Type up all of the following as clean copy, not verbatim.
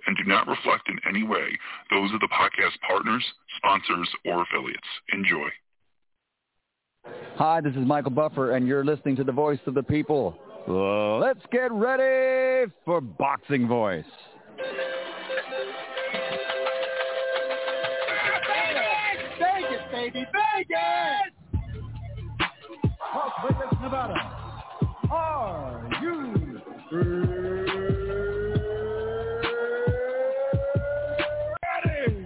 and do not reflect in any way those of the podcast partners, sponsors, or affiliates. Enjoy. Hi, this is Michael Buffer, and you're listening to the Voice of the People. Let's get ready for Boxing Voice. Vegas, baby, Vegas! Las Vegas, Nevada. Are you ready?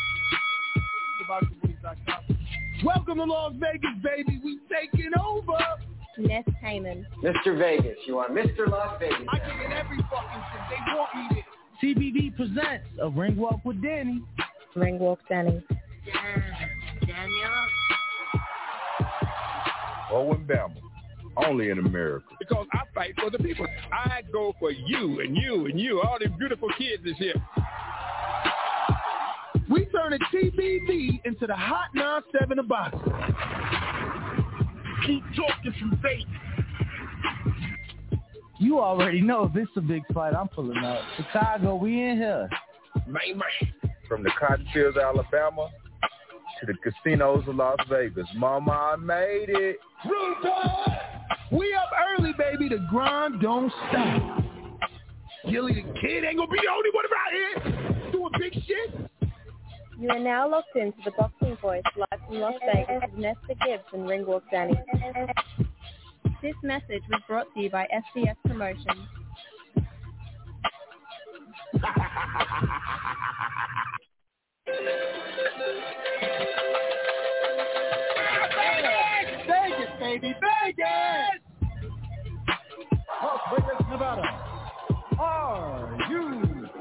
Welcome to Las Vegas, baby. We taking over. Ness Heyman. Mr. Vegas. You are Mr. Las Vegas. I get in every fucking shit. They want me there. CBD presents a Ring Walk with Danny. Ring Walk Danny. Daniel. Owen Bama. Only in America. Because I fight for the people. I go for you and you and you. All these beautiful kids is here. We turning TBV into the Hot 97 of boxing. Keep talking from Vegas. You already know this is a big fight I'm pulling out. Chicago, we in here. Man. From the cotton fields of Alabama to the casinos of Las Vegas. Mama, I made it. Ruta! We up early, baby. The grind don't stop. Gilly the Kid ain't gonna be the only one around here doing big shit. You are now locked into the Boxing Voice live from Las Vegas with Nesta Gibbs and Ring Walk Danny. This message was brought to you by SDS Promotions. Vegas, baby, Vegas! Las Vegas, Nevada. Are you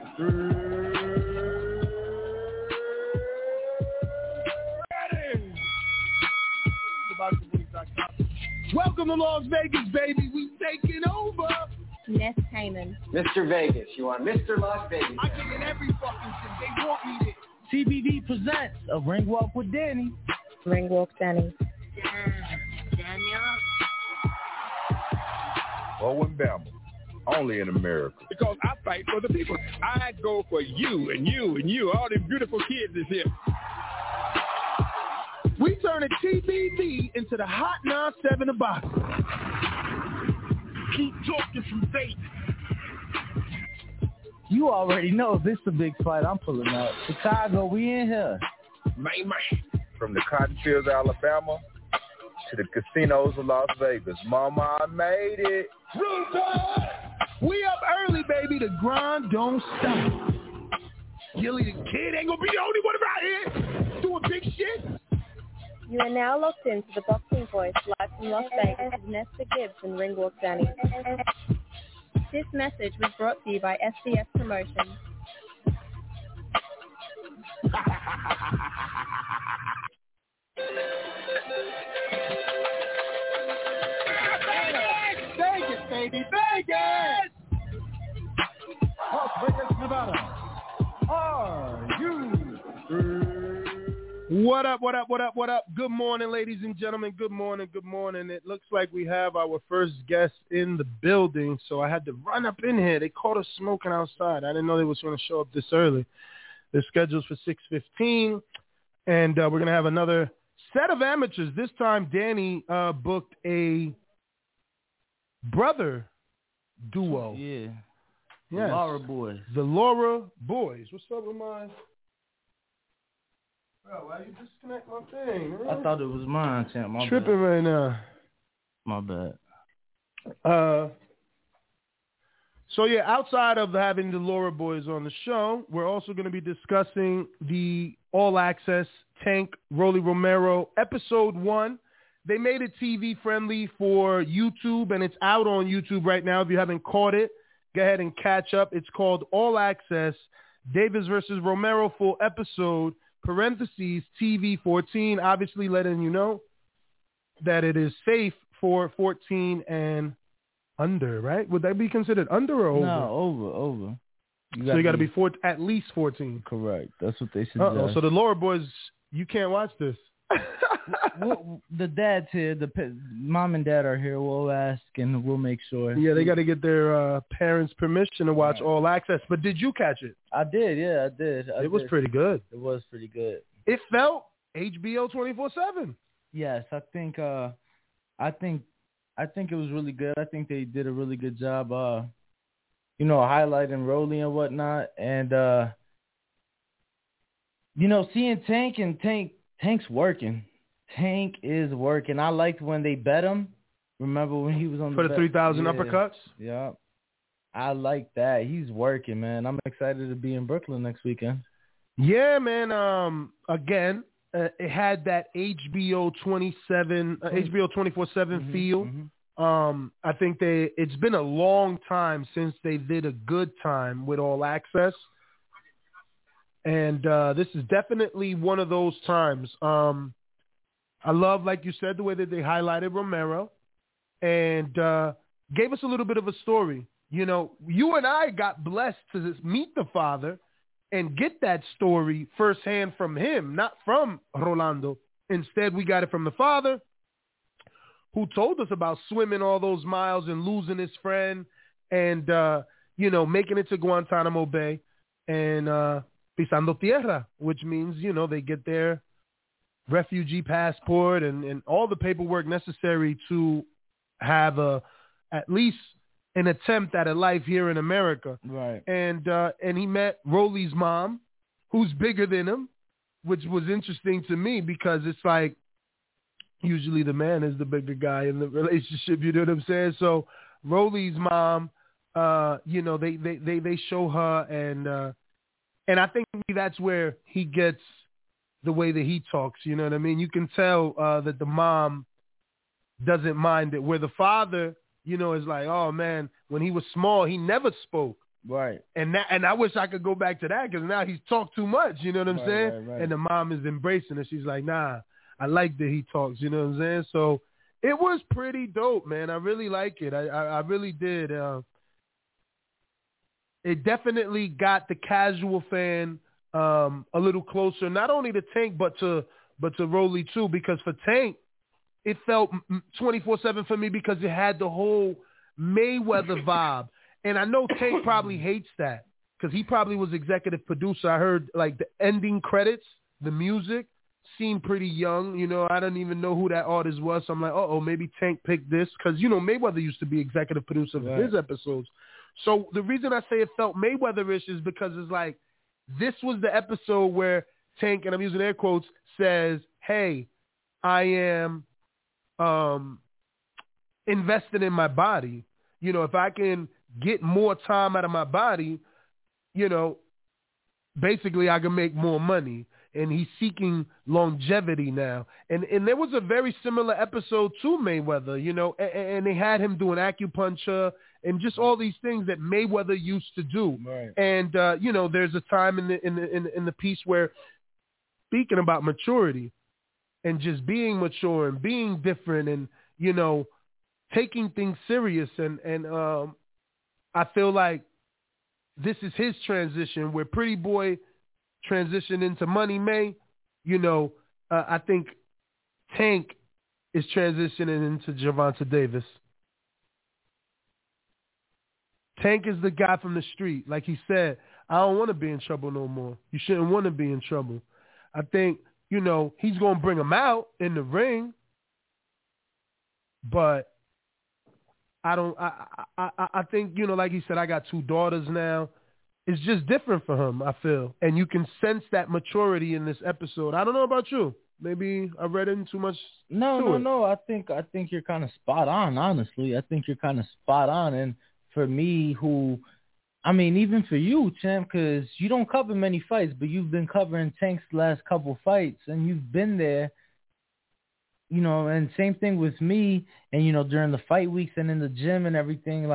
ready? Welcome to Las Vegas, baby. We taking over. Ness Heyman. Mr. Vegas. You are Mr. Las Vegas. I get in every fucking shit. They want me there. CBD presents a Ring Walk with Danny. Ring Walk Danny. Daniel. Owen Bama. Only in America. Because I fight for the people. I go for you and you and you. All these beautiful kids is here. We turning TBV into the Hot 97 of boxing. Keep talking from Vegas. You already know this is a big fight I'm pulling out. Chicago, we in here. Man. From the cotton fields of Alabama to the casinos of Las Vegas. Mama, I made it. Ruta! We up early, baby. The grind don't stop. Gilly the Kid ain't gonna be the only one around here doing big shit. You are now locked into the Boxing Voice live from Las Vegas with Nesta Gibbs and Ring Walk Danny. This message was brought to you by SDS Promotions. Vegas, baby, Vegas! Las Vegas, Nevada. Are you What up? Good morning, ladies and gentlemen. Good morning. It looks like we have our first guest in the building, so I had to run up in here. They caught us smoking outside. I didn't know they was going to show up this early. They're scheduled for 6:15, and we're going to have another set of amateurs. This time, Danny booked a brother duo. Yeah. Yes. Laura Boys. The Laura Boys. What's up with mine? Bro, why you disconnect my thing, man? I thought it was mine, champ. My Tripping bad. right now. My bad. So yeah, outside of having the Laura Boys on the show, we're also going to be discussing the All Access Tank Rolly Romero episode 1. They made it TV friendly for YouTube, and it's out on YouTube right now. If you haven't caught it, go ahead and catch up. It's called All Access Davis versus Romero full episode, parentheses, TV 14, obviously letting you know that it is safe for 14 and under, right? Would that be considered under or over? No, over. You got to be at least 14. Correct. That's what they suggest. So the Laura Boys, you can't watch this. the dad's here. Mom and dad are here. We'll ask and we'll make sure. Yeah, they got to get their parents' permission to watch All Access. But did you catch it? I did. Yeah, I did. It was pretty good. It was pretty good. It felt HBO 24/7. Yes, I think it was really good. I think they did a really good job, highlighting Rolly and whatnot. And, seeing Tank and Tank's working. Tank is working. I liked when they bet him. Remember when he was on for the 3,000 uppercuts? Yeah. I like that. He's working, man. I'm excited to be in Brooklyn next weekend. Yeah, man. Again, it had that HBO 24/7 feel. Mm-hmm. I think it's been a long time since they did a good time with All Access. And this is definitely one of those times. I love, like you said, the way that they highlighted Romero and gave us a little bit of a story. You and I got blessed to meet the father and get that story firsthand from him, not from Rolando. Instead, we got it from the father, who told us about swimming all those miles and losing his friend and, making it to Guantanamo Bay and pisando tierra, which means, they get their refugee passport and all the paperwork necessary to have at least an attempt at a life here in America. Right. And he met Rolly's mom, who's bigger than him, which was interesting to me because it's like usually the man is the bigger guy in the relationship, you know what I'm saying? So Rolly's mom, they show her and I think that's where he gets the way that he talks, you know what I mean? You can tell that the mom doesn't mind it, where the father, is like, oh, man, when he was small, he never spoke. Right. And I wish I could go back to that because now he's talked too much, you know what I'm saying? Right. And the mom is embracing it. She's like, nah, I like that he talks, you know what I'm saying? So it was pretty dope, man. I really like it. I really did. It definitely got the casual fan a little closer, not only to Tank, but to Rolly too, because for Tank, it felt 24/7 for me because it had the whole Mayweather vibe. And I know Tank probably hates that because he probably was executive producer. I heard like the ending credits, the music seemed pretty young. I don't even know who that artist was. So I'm like, maybe Tank picked this because, Mayweather used to be executive producer of his episodes. So the reason I say it felt Mayweather-ish is because it's like this was the episode where Tank, and I'm using air quotes, says, hey, I am invested in my body. If I can get more time out of my body, basically I can make more money. And he's seeking longevity now. And there was a very similar episode to Mayweather, and they had him doing acupuncture and just all these things that Mayweather used to do. Right. And, there's a time in the piece where speaking about maturity and just being mature and being different and, taking things serious. And I feel like this is his transition where Pretty Boy transitioned into Money May. I think Tank is transitioning into Gervonta Davis. Tank is the guy from the street. Like he said, I don't want to be in trouble no more. You shouldn't want to be in trouble. I think, he's going to bring him out in the ring, but I think, like he said, I got 2 daughters now. It's just different for him, I feel. And you can sense that maturity in this episode. I don't know about you. Maybe I read in too much. No. I think you're kind of spot on, honestly. I think you're kind of spot on. And for me, even for you, champ, because you don't cover many fights, but you've been covering Tank's last couple fights, and you've been there, and same thing with me, and, during the fight weeks and in the gym and everything,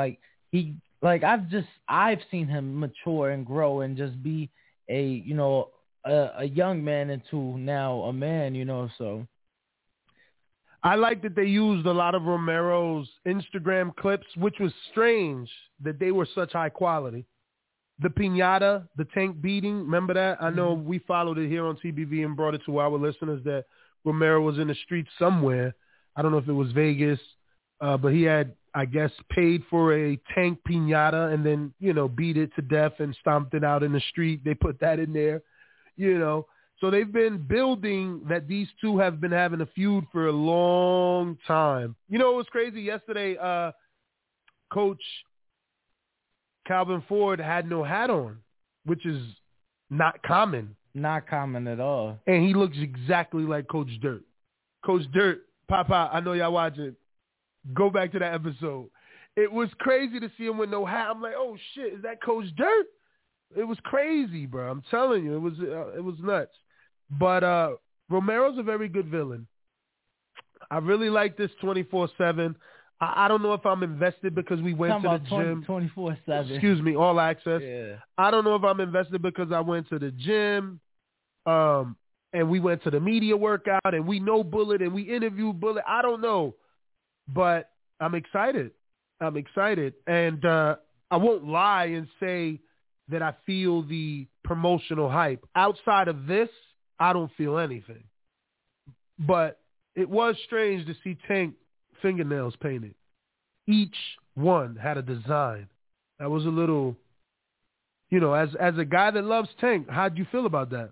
I've seen him mature and grow and just be a young man into now a man, so. I like that they used a lot of Romero's Instagram clips, which was strange that they were such high quality. The piñata, the Tank beating, remember that? I know we followed it here on TBV and brought it to our listeners that Romero was in the streets somewhere. I don't know if it was Vegas, but he had, I guess, paid for a Tank piñata and then, beat it to death and stomped it out in the street. They put that in there, So they've been building that these two have been having a feud for a long time. It was crazy? Yesterday, Coach Calvin Ford had no hat on, which is not common. Not common at all. And he looks exactly like Coach Dirt. Coach Dirt, Papa, I know y'all watching. Go back to that episode. It was crazy to see him with no hat. I'm like, oh, shit, is that Coach Dirt? It was crazy, bro. I'm telling you, it was nuts. But Romero's a very good villain. I really like this 24/7. I don't know if I'm invested because we went to the gym. 24/7. Excuse me, All Access. Yeah. I don't know if I'm invested because I went to the gym, and we went to the media workout, and we know Bullet, and we interviewed Bullet. I don't know, but I'm excited. And I won't lie and say that I feel the promotional hype. Outside of this, I don't feel anything. But it was strange to see Tank fingernails painted. Each one had a design. That was a little, as a guy that loves Tank, how'd you feel about that?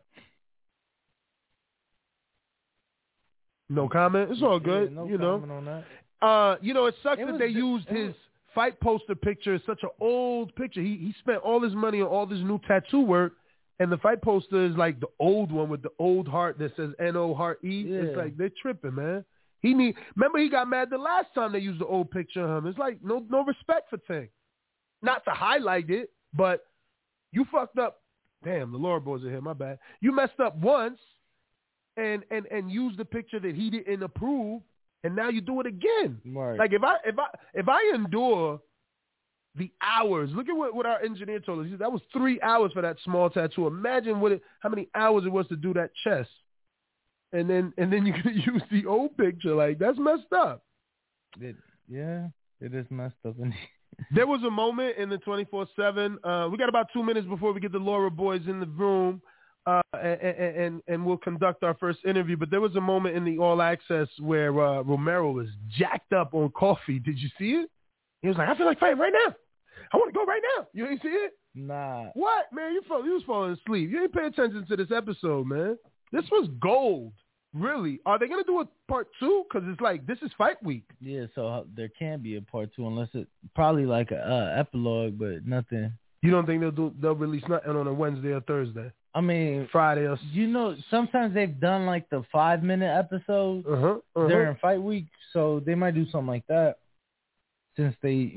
No comment? It's all good. Yeah, no comment on that. It sucks that they used his fight poster picture. It's such an old picture. He spent all his money on all this new tattoo work, and the fight poster is like the old one with the old heart that says N-O heart E. Yeah. It's like they're tripping, man. Remember he got mad the last time they used the old picture of him. It's like no respect for Tank. Not to highlight it, but you fucked up. Damn, the Laura Boys are here. My bad. You messed up once, and used the picture that he didn't approve, and now you do it again. Right. Like if I endure the hours, look at what our engineer told us. That was 3 hours for that small tattoo. Imagine how many hours it was to do that chest. And then you could use the old picture. Like, that's messed up. It is messed up. There was a moment in the 24/7. We got about 2 minutes before we get the Laura Boys in the room, and we'll conduct our first interview. But there was a moment in the All Access where Romero was jacked up on coffee. Did you see it? He was like, I feel like fighting right now. I want to go right now. You ain't see it? Nah. What, man? You was falling asleep. You ain't pay attention to this episode, man. This was gold. Really. Are they going to do a part 2? Because it's like, this is fight week. Yeah, so there can be a part 2 unless it probably like a epilogue, but nothing. You don't think they'll release nothing on a Wednesday or Thursday? I mean, Friday or... sometimes they've done like the 5-minute episodes during fight week, so they might do something like that since they,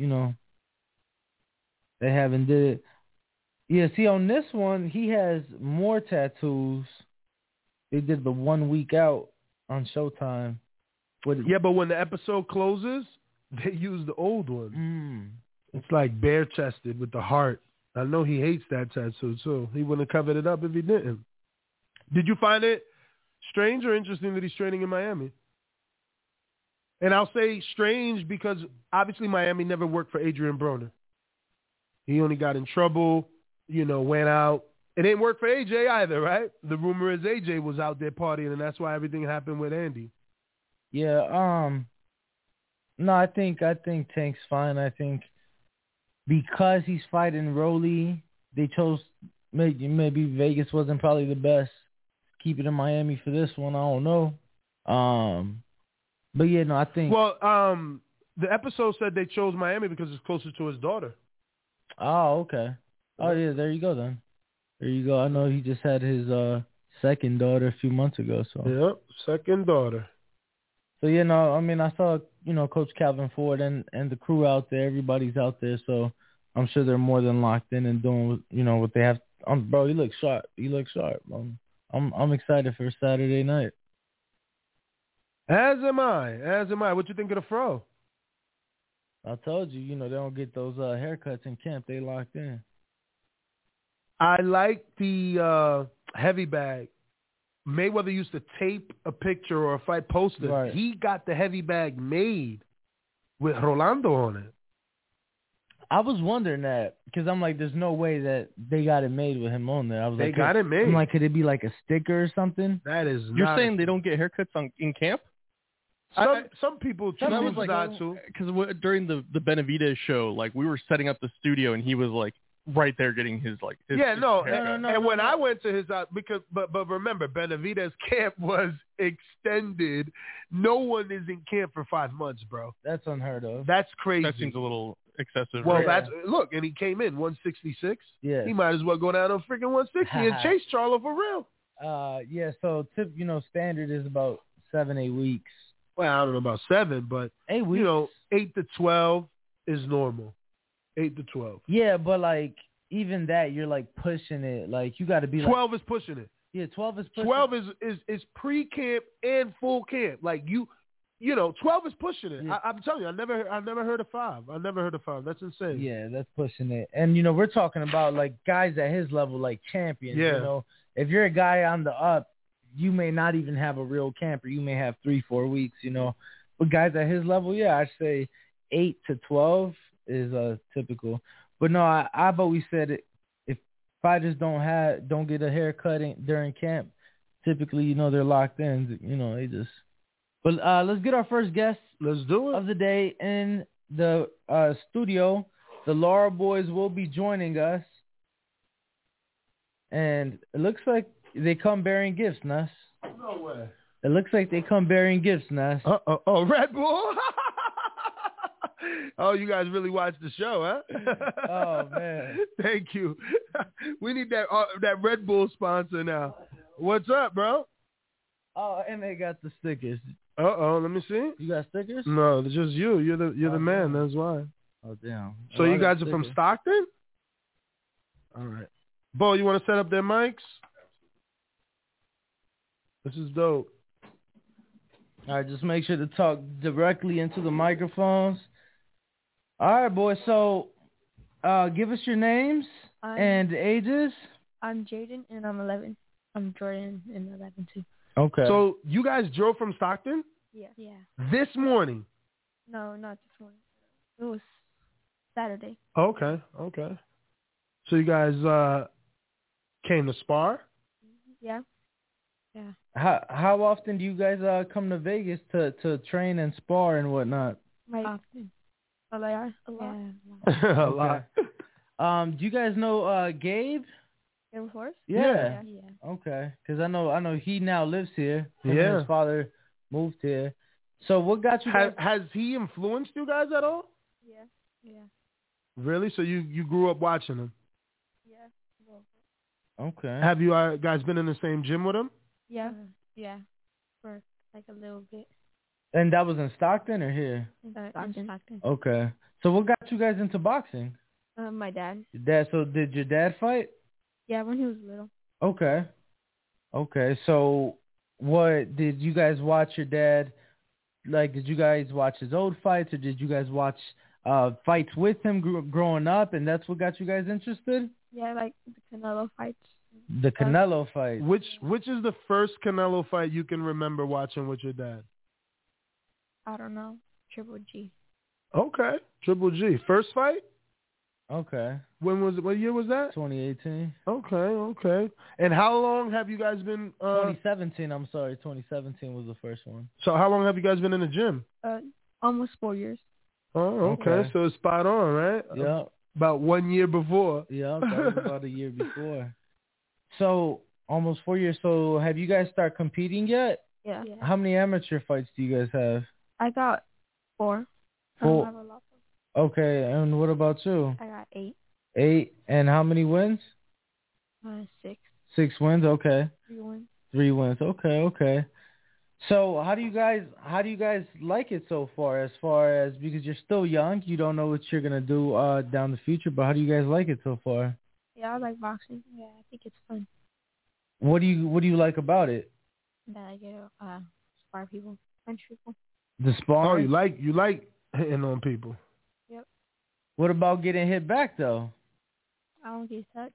they haven't did it. Yeah, see, on this one, he has more tattoos. They did the 1 week out on Showtime. Yeah, but when the episode closes, they use the old one. It's like bare-chested with the heart. I know he hates that tattoo, too. He wouldn't have covered it up if he didn't. Did you find it strange or interesting that he's training in Miami? And I'll say strange because obviously Miami never worked for Adrian Broner. He only got in trouble, went out. It didn't work for AJ either, right? The rumor is AJ was out there partying, and that's why everything happened with Andy. Yeah, no, I think Tank's fine. I think because he's fighting Rolly, they chose maybe Vegas wasn't probably the best. Keep it in Miami for this one. I don't know. But yeah, no, I think. Well, the episode said they chose Miami because it's closer to his daughter. Oh, okay. Oh yeah, there you go then. There you go. I know he just had his second daughter a few months ago. So. Yep, second daughter. So I saw Coach Calvin Ford and the crew out there. Everybody's out there, so I'm sure they're more than locked in and doing what they have. Bro, he looks sharp. I'm excited for Saturday night. As am I. What you think of the fro? I told you, they don't get those haircuts in camp. They locked in. I like the heavy bag. Mayweather used to tape a picture or a fight poster. Right. He got the heavy bag made with Rolando on it. I was wondering that because I'm like, there's no way that they got it made with him on there. I was They like, got it made. I'm like, could it be like a sticker or something? That is. You're saying they don't get haircuts in camp? Some people choose not to. Because during the Benavidez show, like we were setting up the studio and he was like right there getting his no. haircut. When I went to his house, but remember, Benavidez camp was extended. No one is in camp for 5 months, bro. That's unheard of. That's crazy. That seems a little excessive. Well, right? look, and he came in 166. Yeah. He might as well go down on freaking 160 and chase Charlo for real. Yeah. So standard is about 7-8 weeks. Well, I don't know about 7, but 8 weeks. 8 to 12 is normal. 8 to 12. Yeah, but like even that, you're like pushing it. Like you got to be 12 is pushing it. Yeah, 12 is pushing. 12 is pre-camp and full camp. Like 12 is pushing it. Yeah. I'm telling you, I never heard of 5. I never heard of 5. That's insane. Yeah, that's pushing it. And we're talking about like guys at his level, like champions. Yeah. If you're a guy on the up, you may not even have a real camp, or you may have 3-4 weeks. But guys at his level, yeah, I'd say 8 to 12 is typical. But no, I've always said it. If fighters don't get a haircut during camp, typically they're locked in. They just. But let's get our first guest. Let's do it. Of the day in the studio. The Laura Boys will be joining us, and it looks like they come bearing gifts, Nuss. No way. It looks like they come bearing gifts, Nuss. Oh, Red Bull. Oh, you guys really watched the show, huh? Oh man, thank you. We need that Red Bull sponsor now. What's up, bro? Oh, and they got the stickers. Let me see. You got stickers? No, it's just you. You're the man. That's why. Oh damn. So you guys are from Stockton? All right. Bo, you want to set up their mics? This is dope. All right, just make sure to talk directly into the microphones. All right, boys. So, give us your names and ages. I'm Jaden, and I'm 11. I'm Jordan, and 11 too. Okay. So you guys drove from Stockton? Yeah. This morning? No, not this morning. It was Saturday. Okay. So you guys came to spar? Yeah. How often do you guys come to Vegas to train and spar and whatnot? Often. A lot. A lot. Do you guys know Gabe? Air Force? Yeah. Okay, because I know he now lives here. His father moved here. So what got you guys? Has he influenced you guys at all? Yeah. Really? So you grew up watching him? Yeah. Okay. Have you guys been in the same gym with him? Yeah. For like a little bit. And that was in Stockton or here? In Stockton. Okay. So what got you guys into boxing? My dad. Your dad. So did your dad fight? Yeah, when he was little. Okay. So what did you guys watch your dad? Like, did you guys watch his old fights, or did you guys watch fights with him growing up, and that's what got you guys interested? Yeah, like the Canelo fights. The Canelo fight. Which is the first Canelo fight you can remember watching with your dad? I don't know. Triple G. Okay. Triple G. First fight? Okay. What year was that? 2018. Okay. And how long have you guys been 2017, I'm sorry. 2017 was the first one. So how long have you guys been in the gym? Almost 4 years. Oh, okay. So it's spot on, right? Yeah. About 1 year before. Yeah, that was about a year before. So almost 4 years. So have you guys started competing yet? Yeah. How many amateur fights do you guys have? I got 4. 4. I don't have a lot. Okay, and what about you? I got 8. 8, and how many wins? 6. 6 wins. Okay. 3 wins. 3 wins. Okay. So how do you guys like it so far? As because you're still young, you don't know what you're gonna do down the future. But how do you guys like it so far? Yeah, I like boxing. Yeah, I think it's fun. What do you like about it? That I get to spar people, punch people. The sparring. Oh, you like hitting on people. Yep. What about getting hit back though? I don't get touched.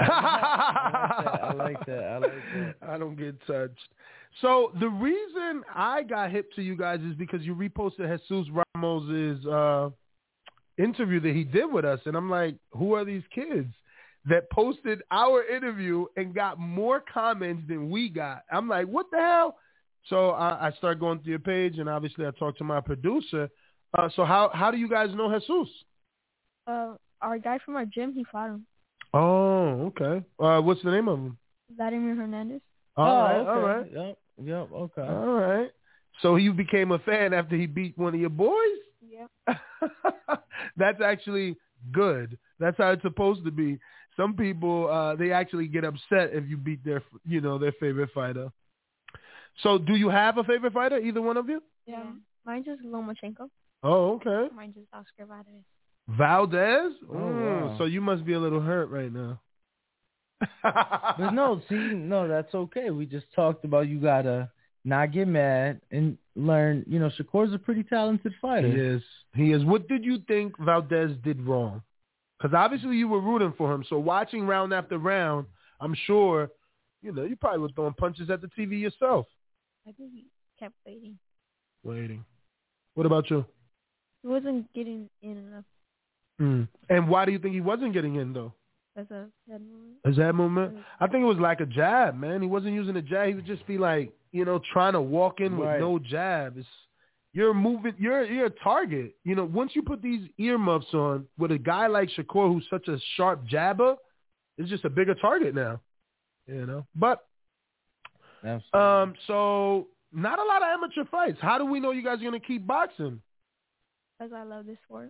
I like that. I don't get touched. So the reason I got hip to you guys is because you reposted Jesus Ramos's interview that he did with us, and I'm like, who are these kids that posted our interview and got more comments than we got? I'm like, what the hell? So I started going through your page, and obviously I talked to my producer. So how do you guys know Jesus? Our guy from our gym, he fought him. Oh, okay. What's the name of him? Vladimir Hernandez. All right, okay. all right. Yep, okay. All right. So you became a fan after he beat one of your boys? Yep. That's actually good. That's how it's supposed to be. Some people, they actually get upset if you beat their favorite fighter. So do you have a favorite fighter, either one of you? Yeah. Mine's just Lomachenko. Oh, okay. Mine's just Oscar Valdez. Valdez? Oh, wow. So you must be a little hurt right now. But no, that's okay. We just talked about you gotta not get mad and learn. Shakur's a pretty talented fighter. He is. What did you think Valdez did wrong? Because obviously you were rooting for him. So watching round after round, I'm sure, you probably were throwing punches at the TV yourself. I think he kept Waiting. What about you? He wasn't getting in enough. And why do you think he wasn't getting in, though? As a head movement. Is that movement? I think it was like a jab, man. He wasn't using a jab. He would just be like, trying to walk in with no jab. You're moving. You're a target. Once you put these earmuffs on with a guy like Shakur, who's such a sharp jabber, it's just a bigger target now. But absolutely. So not a lot of amateur fights. How do we know you guys are going to keep boxing? Because I love this sport.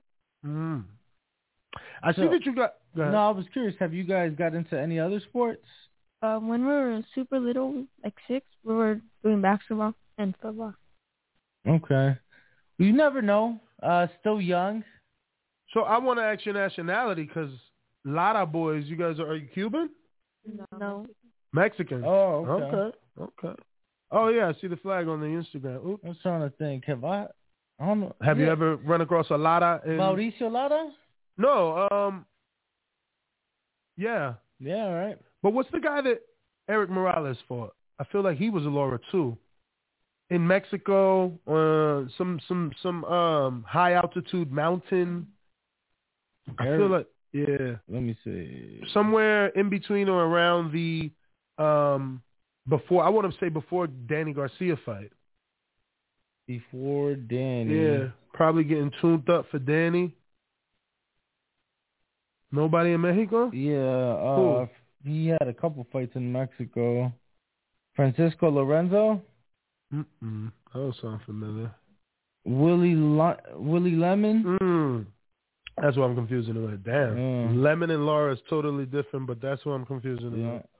I see that you got. Go ahead. No, I was curious. Have you guys got into any other sports? When we were super little, like 6, we were doing basketball and football. Okay. You never know. Still young. So I want to ask your nationality because a lot of boys, you guys are you Cuban? No. Mexican. Oh, okay. Okay. Oh, yeah, I see the flag on the Instagram. Oops. I was trying to think. I don't know. Have you ever run across a Lara? Mauricio Lara? No. Yeah. Yeah, all right. But what's the guy that Eric Morales fought? I feel like he was a Lara too. In Mexico, some high altitude mountain. I feel like Let me see. Somewhere in between or around the before Danny Garcia fight. Before Danny. Yeah, probably getting tuned up for Danny. Nobody in Mexico? Yeah, he had a couple fights in Mexico. Francisco Lorenzo? That don't sound familiar. Willie Lemon? That's what I'm confusing it with. Damn. Lemon and Lara is totally different, but that's what I'm confusing it with.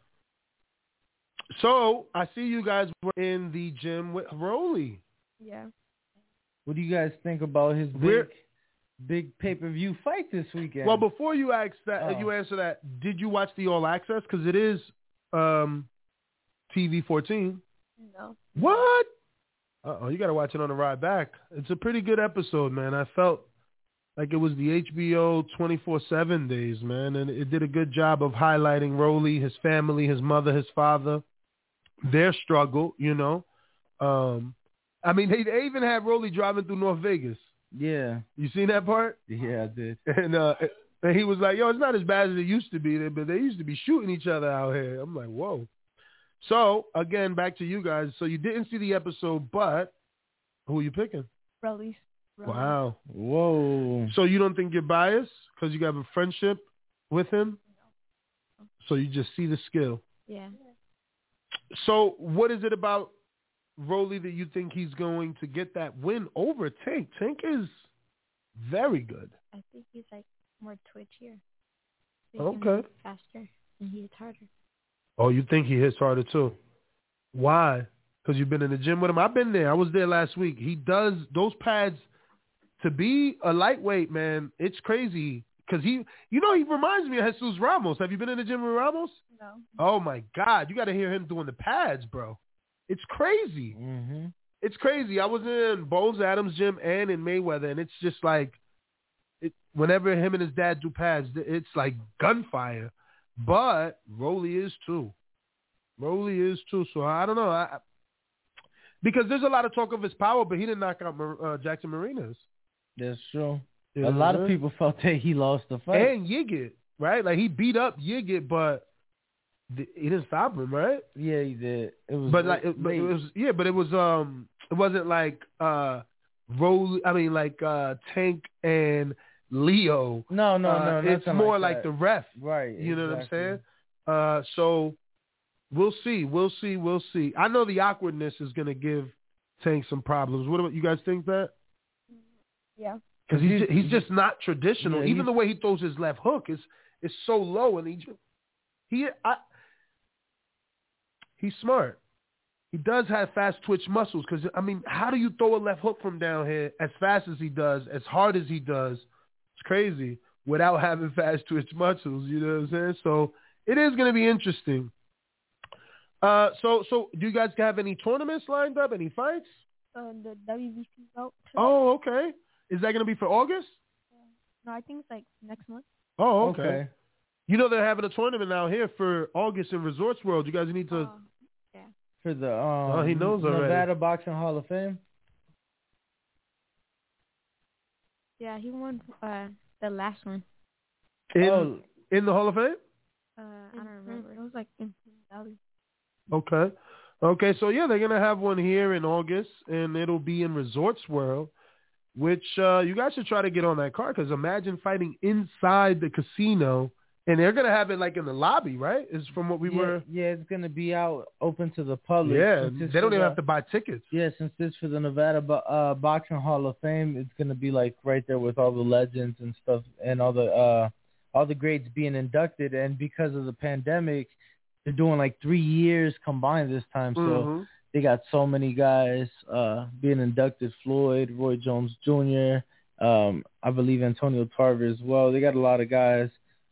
So, I see you guys were in the gym with Rolly. Yeah. What do you guys think about his big pay-per-view fight this weekend? Well, before you answer that, did you watch the All Access? Because it is TV 14. No. What? You got to watch it on the ride back. It's a pretty good episode, man. I felt like it was the HBO 24/7 days, man, and it did a good job of highlighting Rolly, his family, his mother, his father, their struggle, I mean, they even had Rolly driving through North Vegas. Yeah. You seen that part? Yeah, I did. And he was like, it's not as bad as it used to be, but they used to be shooting each other out here. I'm like, whoa. So, again, back to you guys. So you didn't see the episode, but who are you picking? Rolly. Wow. Whoa. So you don't think you're biased because you have a friendship with him? No. So you just see the skill? Yeah. So what is it about Rolly that you think he's going to get that win over Tank? Tank is very good. I think he's like more twitchier. Okay. Faster and he hits harder. Oh, you think he hits harder too? Why? Because you've been in the gym with him? I've been there. I was there last week. He does those pads to be a lightweight, man. It's crazy. Because he reminds me of Jesus Ramos. Have you been in the gym with Ramos? No. Oh, my God. You got to hear him doing the pads, bro. It's crazy. Mm-hmm. It's crazy. I was in Bones Adams' gym and in Mayweather, and it's just like whenever him and his dad do pads, it's like gunfire. But Rolly is too. So I don't know. Because there's a lot of talk of his power, but he didn't knock out Jackson Marinas. That's true. You know a lot what of I'm saying? people felt that he lost the fight. And Yigit, right? Like he beat up Yigit, but he didn't stop him, right? Yeah, he did. It was, But like, it wasn't like Tank and Leo. No, it's nothing more like like that. the ref, Right? You know exactly. what I'm saying? So we'll see. I know the awkwardness is gonna give Tank some problems. What about you guys think that? Yeah. Because he's just not traditional. Yeah, Even the way he throws his left hook is so low, and he's smart. He does have fast twitch muscles. Because I mean, how do you throw a left hook from down here as fast as he does, as hard as he does? It's crazy without having fast twitch muscles. You know what I'm saying? So it is going to be interesting. So do you guys have any tournaments lined up? Any fights? The WBC belt. Oh, okay. Is that going to be for August? No, I think it's like next month. Oh, okay. You know they're having a tournament out here for August in Resorts World. You guys need to. Yeah. For the he knows already. Nevada Boxing Hall of Fame. Yeah, he won the last one. In the Hall of Fame? I don't remember. It was like in Valley. Okay. So yeah, they're gonna have one here in August, and it'll be in Resorts World, which you guys should try to get on that card. Because imagine fighting inside the casino, and they're gonna have it like in the lobby, right? Is from what we were. Yeah, it's gonna be out open to the public. Yeah, they don't even have to buy tickets. Yeah, since it's for the Nevada Boxing Hall of Fame, it's gonna be like right there with all the legends and stuff, and all the greats being inducted. And because of the pandemic, they're doing like 3 years combined this time. So they got so many guys being inducted. Floyd, Roy Jones Jr., I believe Antonio Tarver as well. They got a lot of guys.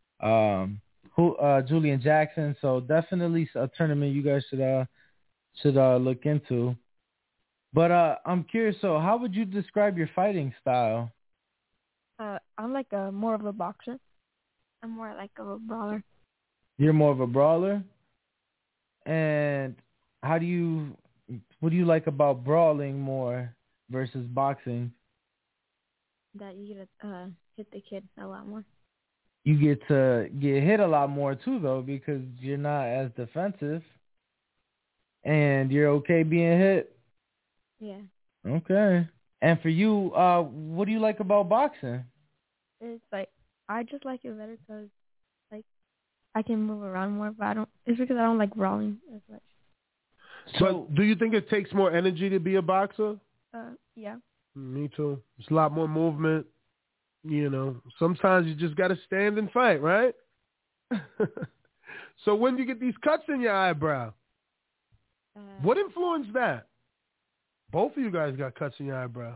Julian Jackson. So definitely a tournament you guys should look into. But I'm curious. So how would you describe your fighting style? I'm like more of a boxer. I'm more like a brawler. You're more of a brawler? And what do you like about brawling more versus boxing? That you get to hit the kid a lot more. You get to get hit a lot more too, though, because you're not as defensive, and you're okay being hit. Yeah. Okay. And for you, what do you like about boxing? It's like I just like it better because like I can move around more, but it's because I don't like brawling as much. So, do you think it takes more energy to be a boxer? Yeah. Me too. It's a lot more movement. You know, sometimes you just got to stand and fight, right? So when do you get these cuts in your eyebrow? What influenced that? Both of you guys got cuts in your eyebrow.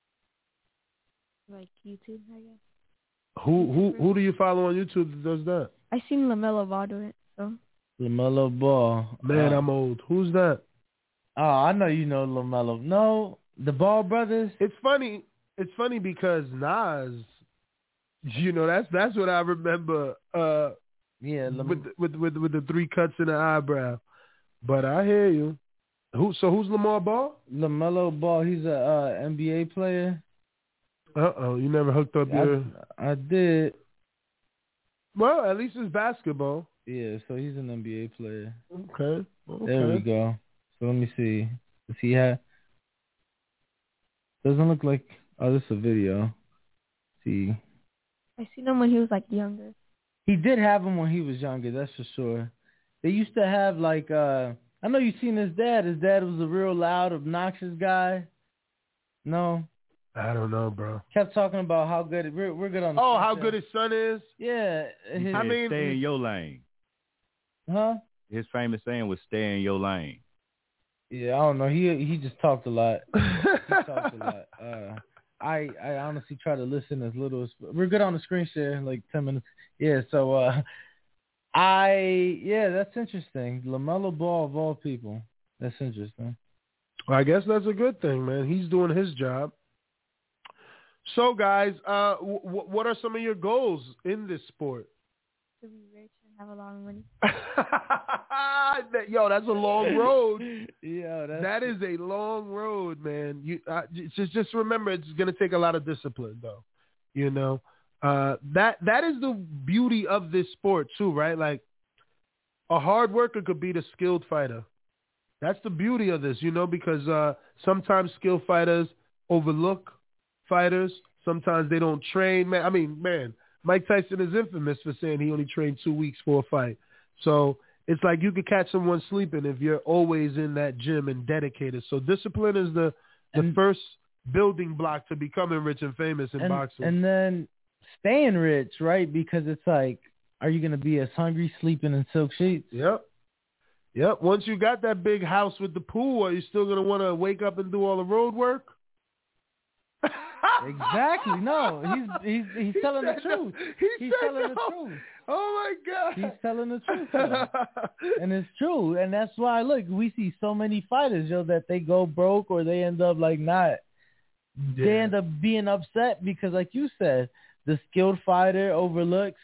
Like YouTube, I guess. Who do you follow on YouTube that does that? I seen LaMelo Ball do it. So. LaMelo Ball. Man, I'm old. Who's that? Oh, I know you know LaMelo. No, the Ball brothers. It's funny because Nas, you know, that's what I remember. Yeah, with the 3 cuts in the eyebrow. But I hear you. Who's Lamar Ball? LaMelo Ball. He's a NBA player. You never hooked up your. I did. Well, at least it's basketball. Yeah, so he's an NBA player. Okay. There we go. So let me see. Does he have? Doesn't look like. Oh, this is a video. Let's see. I seen him when he was like younger. He did have him when he was younger. That's for sure. They used to have like. I know you've seen his dad. His dad was a real loud, obnoxious guy. No. I don't know, bro. Kept talking about how good we're good on. How good his son is. Yeah. Stay in your lane. Huh? His famous saying was "Stay in your lane." Yeah, I don't know. He just talked a lot. I honestly try to listen as little as we're good on the screen share, like 10 minutes. Yeah, so that's interesting. LaMelo Ball of all people. That's interesting. Well, I guess that's a good thing, man. He's doing his job. So, guys, what are some of your goals in this sport? To be rich and have a lot of money. Yo, that's a long road. Yeah, that is a long road, man. You just remember, it's going to take a lot of discipline, though. You know, that is the beauty of this sport too, right? Like a hard worker could beat a skilled fighter. That's the beauty of this, you know, because sometimes skilled fighters overlook fighters. Sometimes they don't train. Man, Mike Tyson is infamous for saying he only trained 2 weeks for a fight. So it's like you could catch someone sleeping if you're always in that gym and dedicated. So discipline is the first building block to becoming rich and famous in boxing. And then staying rich, right? Because it's like, are you going to be as hungry sleeping in silk sheets? Yep. Once you got that big house with the pool, are you still going to want to wake up and do all the road work? Exactly. No, he's telling the truth. He's telling the truth. Oh my God. He's telling the truth. And it's true. And that's why, look, we see so many fighters, that they go broke or they end up like not. Yeah. They end up being upset because, like you said, the skilled fighter overlooks,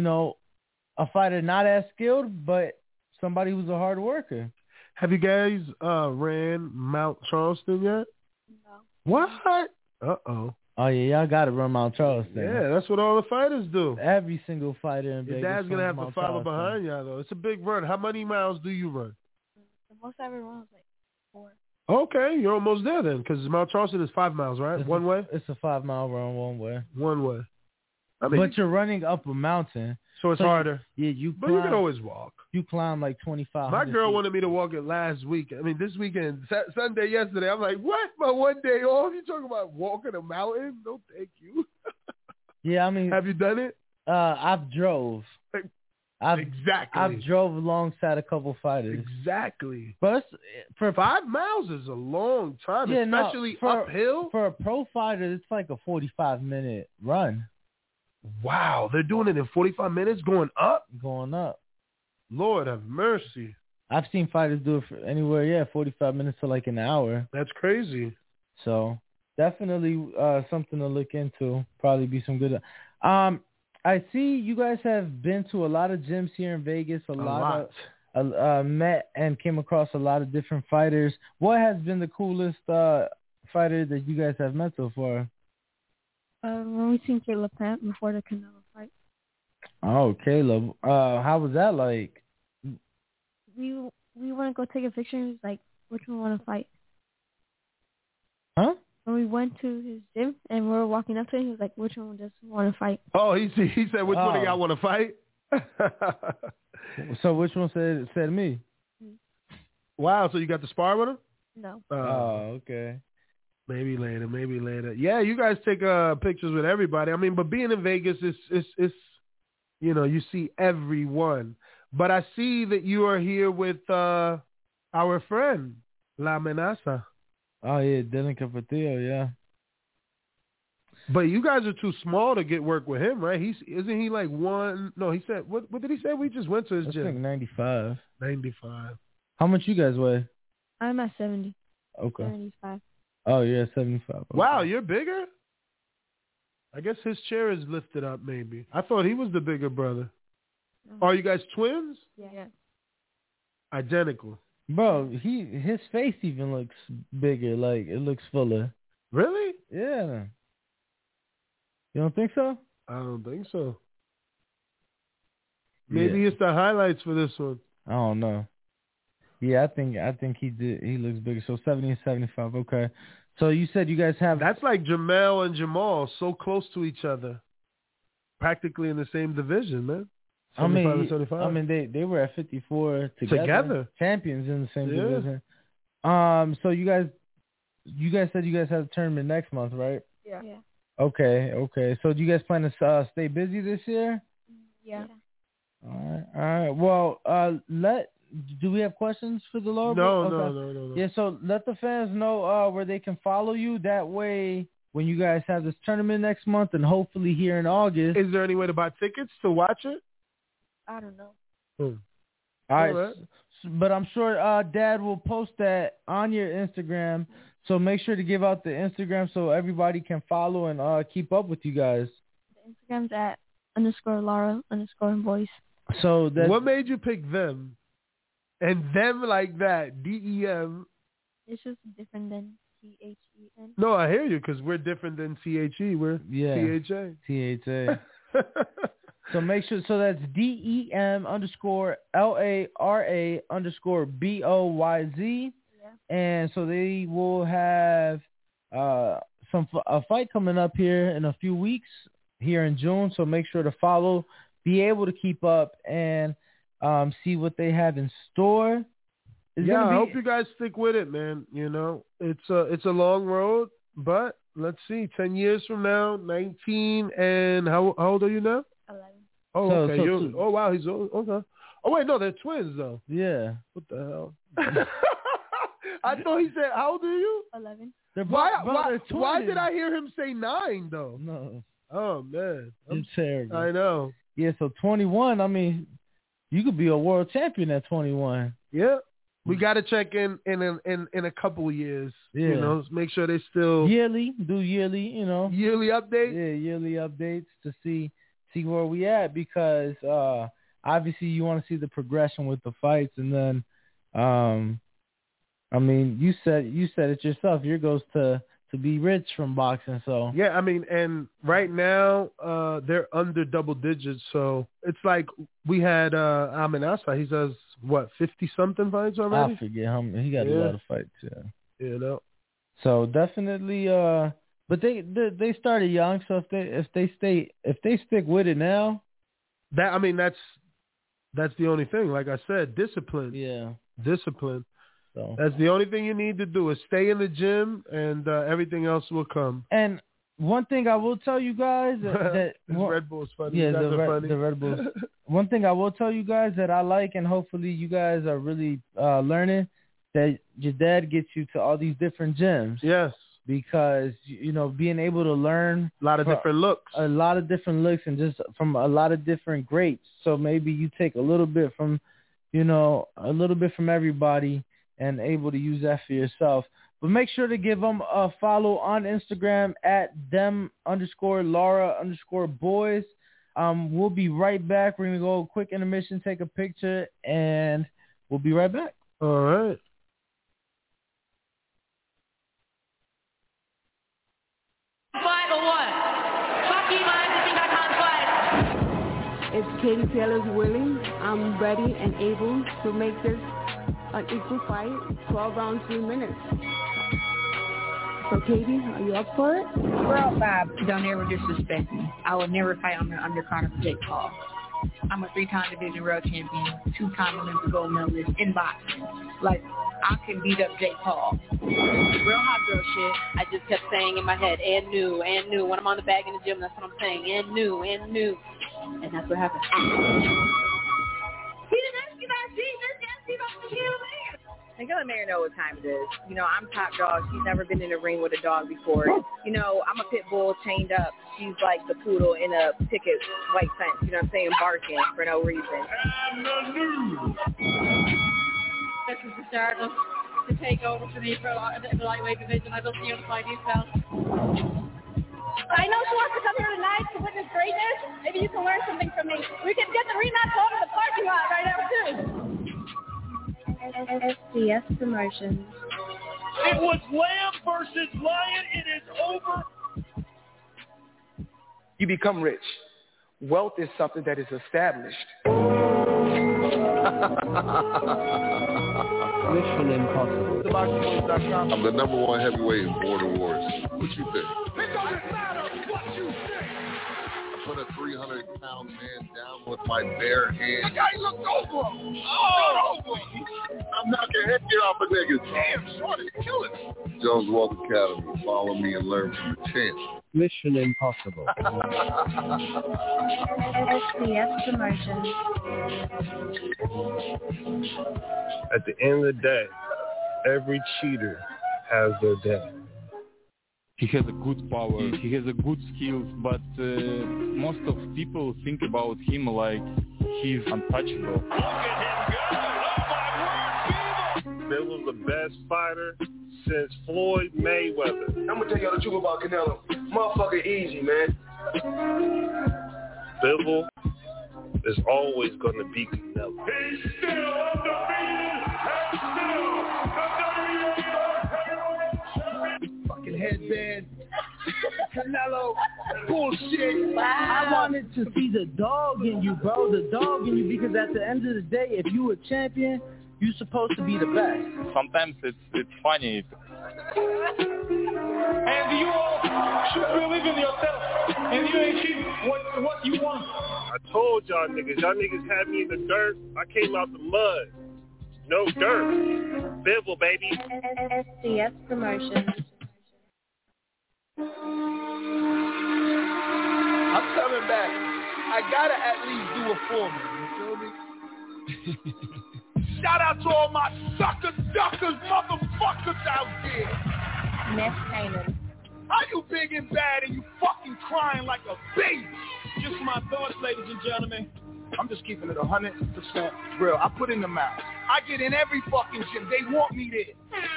a fighter not as skilled, but somebody who's a hard worker. Have you guys ran Mount Charleston yet? No. What? Uh-oh. Oh, yeah, y'all got to run Mount Charleston. Yeah, that's what all the fighters do. Every single fighter in Vegas. Your dad's going to have to follow Charleston. behind y'all, though. It's a big run. How many miles do you run? The most I ever run was like 4. Okay, you're almost there then, because Mount Charleston is 5 miles, right? It's one way? It's a 5-mile run one way. One way. But you're running up a mountain. So it's harder. Yeah, but you can always walk. You climb like 25. My girl wanted me to walk it last week. This weekend, Sunday, yesterday. I'm like, what? My one day off? You talking about walking a mountain? No, thank you. Yeah, have you done it? I've drove. Exactly. I've drove alongside a couple fighters. Exactly. But for 5 miles is a long time, especially uphill. For a pro fighter, it's like a 45-minute run. Wow, they're doing it in 45 minutes going up? Going up. Lord have mercy. I've seen fighters do it for anywhere, 45 minutes to like an hour. That's crazy. So definitely something to look into. Probably be some good. I see you guys have been to a lot of gyms here in Vegas. A lot. Met and came across a lot of different fighters. What has been the coolest fighter that you guys have met so far? When we seen Caleb Plant before the Canelo fight. Oh, Caleb. How was that like? We want to go take a picture. He was like, which one want to fight? Huh? When we went to his gym and we were walking up to him, he was like, which one does want to fight? Oh, he said, which one of y'all want to fight? So which one said me? Wow, so you got to spar with him? No. Oh, okay. Maybe later. Yeah, you guys take pictures with everybody. But being in Vegas is you see everyone. But I see that you are here with our friend, La Amenaza. Oh, yeah, Dylan Capetillo, yeah. But you guys are too small to get work with him, right? Isn't he like one? No, he said, what did he say? We just went to his gym. I think 95. 95. How much you guys weigh? I'm at 70. Okay. 75. Oh, yeah, 75. Okay. Wow, you're bigger? I guess his chair is lifted up, maybe. I thought he was the bigger brother. Are you guys twins? Yeah. Identical. Bro, his face even looks bigger. Like, it looks fuller. Really? Yeah. You don't think so? I don't think so. Maybe it's the highlights for this one. I don't know. Yeah, I think he looks bigger. So 70 and 75. Okay. So you said you guys have... That's like Jamel and Jamal, so close to each other. Practically in the same division, man. 75 and 75. They were at 54 together. Champions in the same division. So you guys said you guys have a tournament next month, right? Yeah. Okay. So do you guys plan to stay busy this year? Yeah. All right. Well, do we have questions for the Lord? No. Yeah, so let the fans know where they can follow you. That way, when you guys have this tournament next month and hopefully here in August. Is there any way to buy tickets to watch it? I don't know. All right. But I'm sure Dad will post that on your Instagram. So make sure to give out the Instagram so everybody can follow and keep up with you guys. The Instagram's at _Lara_voice. So what made you pick them? And them like that, DEM. It's just different than THEN. No, I hear you because we're different than CHE. We're THA. THA. So make sure. So that's DEM_LARA_BOYZ. Yeah. And so they will have a fight coming up here in a few weeks here in June. So make sure to follow, be able to keep up, and see what they have in store. I hope you guys stick with it, man. You know, it's a long road, but let's see. 10 years from now, 19, and how old are you now? 11. Oh, okay. Oh, wow, he's old. Okay. Oh, wait, no, they're twins, though. Yeah. What the hell? I thought he said, how old are you? 11. Why did I hear him say 9, though? No. Oh, man. It's terrible. I know. Yeah, so 21, I mean, you could be a world champion at 21. Yeah. We got to check in a couple of years. Yeah. You know, make sure they still... do yearly, you know. Yearly updates? Yeah, yearly updates to see where we at, because obviously you want to see the progression with the fights. And then, I mean, you said it yourself. Your goal's to be rich from boxing. So yeah, I mean, and right now they're under double digits. So it's like we had Amin Asa. He does what, 50-something fights already? I forget how many. He got a lot of fights. Yeah, you know. So definitely, but they started young. So if they stick with it now, that's the only thing. Like I said, discipline. Yeah, discipline. So that's the only thing you need to do is stay in the gym, and everything else will come. And one thing I will tell you guys that Red Bull's funny. Yeah, funny. the Red Bulls. One thing I will tell you guys that I like, and hopefully you guys are really learning, that your dad gets you to all these different gyms. Yes. Because, you know, being able to learn a lot of different looks. A lot of different looks, and just from a lot of different greats. So maybe you take a little bit from, you know, a little bit from everybody, and able to use that for yourself. But make sure to give them a follow on Instagram at them_Lara_boys. We'll be right back. We're going to go a quick intermission, take a picture, and we'll be right back. All right. It's Katie Taylor's Willie. I'm ready and able to make this an equal fight, 12 rounds, 3 minutes. So, Katie, are you up for it? Girl, Bob, don't ever disrespect me. I would never fight on the undercard of Jake Paul. I'm a 3-time division world champion, 2-time Olympic gold medalist in boxing. Like, I can beat up Jake Paul. Real hot girl shit. I just kept saying in my head, and new. When I'm on the bag in the gym, that's what I'm saying. And new. And that's what happened. He didn't ask you about Jesus, he asked you about the Shield Mayor. And go let Mayor know what time it is. You know, I'm top dog. She's never been in a ring with a dog before. You know, I'm a pit bull chained up. She's like the poodle in a picket white fence. You know what I'm saying? Barking for no reason. And the news. This is the start of the takeover for me for the lightweight division. I don't see you on the fight yourself. I know she wants to come here tonight to witness greatness. Maybe you can learn something from me. We can get the rematch over the parking lot right now, too. SDS Promotions. It was Lamb versus Lion. It is over. You become rich. Wealth is something that is established. Mission Impossible. I'm the #1 heavyweight in Border Wars. What you think? It doesn't matter what you think. I put a 300-pound man down with my bare hands. The guy looked over him. Oh! I'm knocking head off of niggas. Damn, short is killing him. Jones Walk Academy. Follow me and learn from the champ. Mission Impossible. SDS Promotions. At the end of the day, every cheater has their day. He has a good power, he has a good skills, but most of people think about him like he's untouchable. Bill was the best fighter since Floyd Mayweather. I'm gonna tell y'all the truth about Canelo. Motherfucker easy, man. Bivol is always gonna be Canelo. He's still undefeated and still the WWE Heavyweight Champion. headband. Canelo, bullshit. I wanted to see the dog in you, bro. The dog in you, because at the end of the day, if you a champion, you're supposed to be the best. Sometimes it's funny. And you all should believe in yourself, and you achieve what you want. I told y'all niggas had me in the dirt. I came out the mud. No dirt. Bivel, baby. SDS Promotions. I'm coming back. I gotta at least do a formal. You feel me? Shout out to all my sucker duckers, motherfuckers out there. Ness Canaan. How you big and bad and you fucking crying like a baby? Just my thoughts, ladies and gentlemen. I'm just keeping it 100% real. I put in the mouth. I get in every fucking gym. They want me there.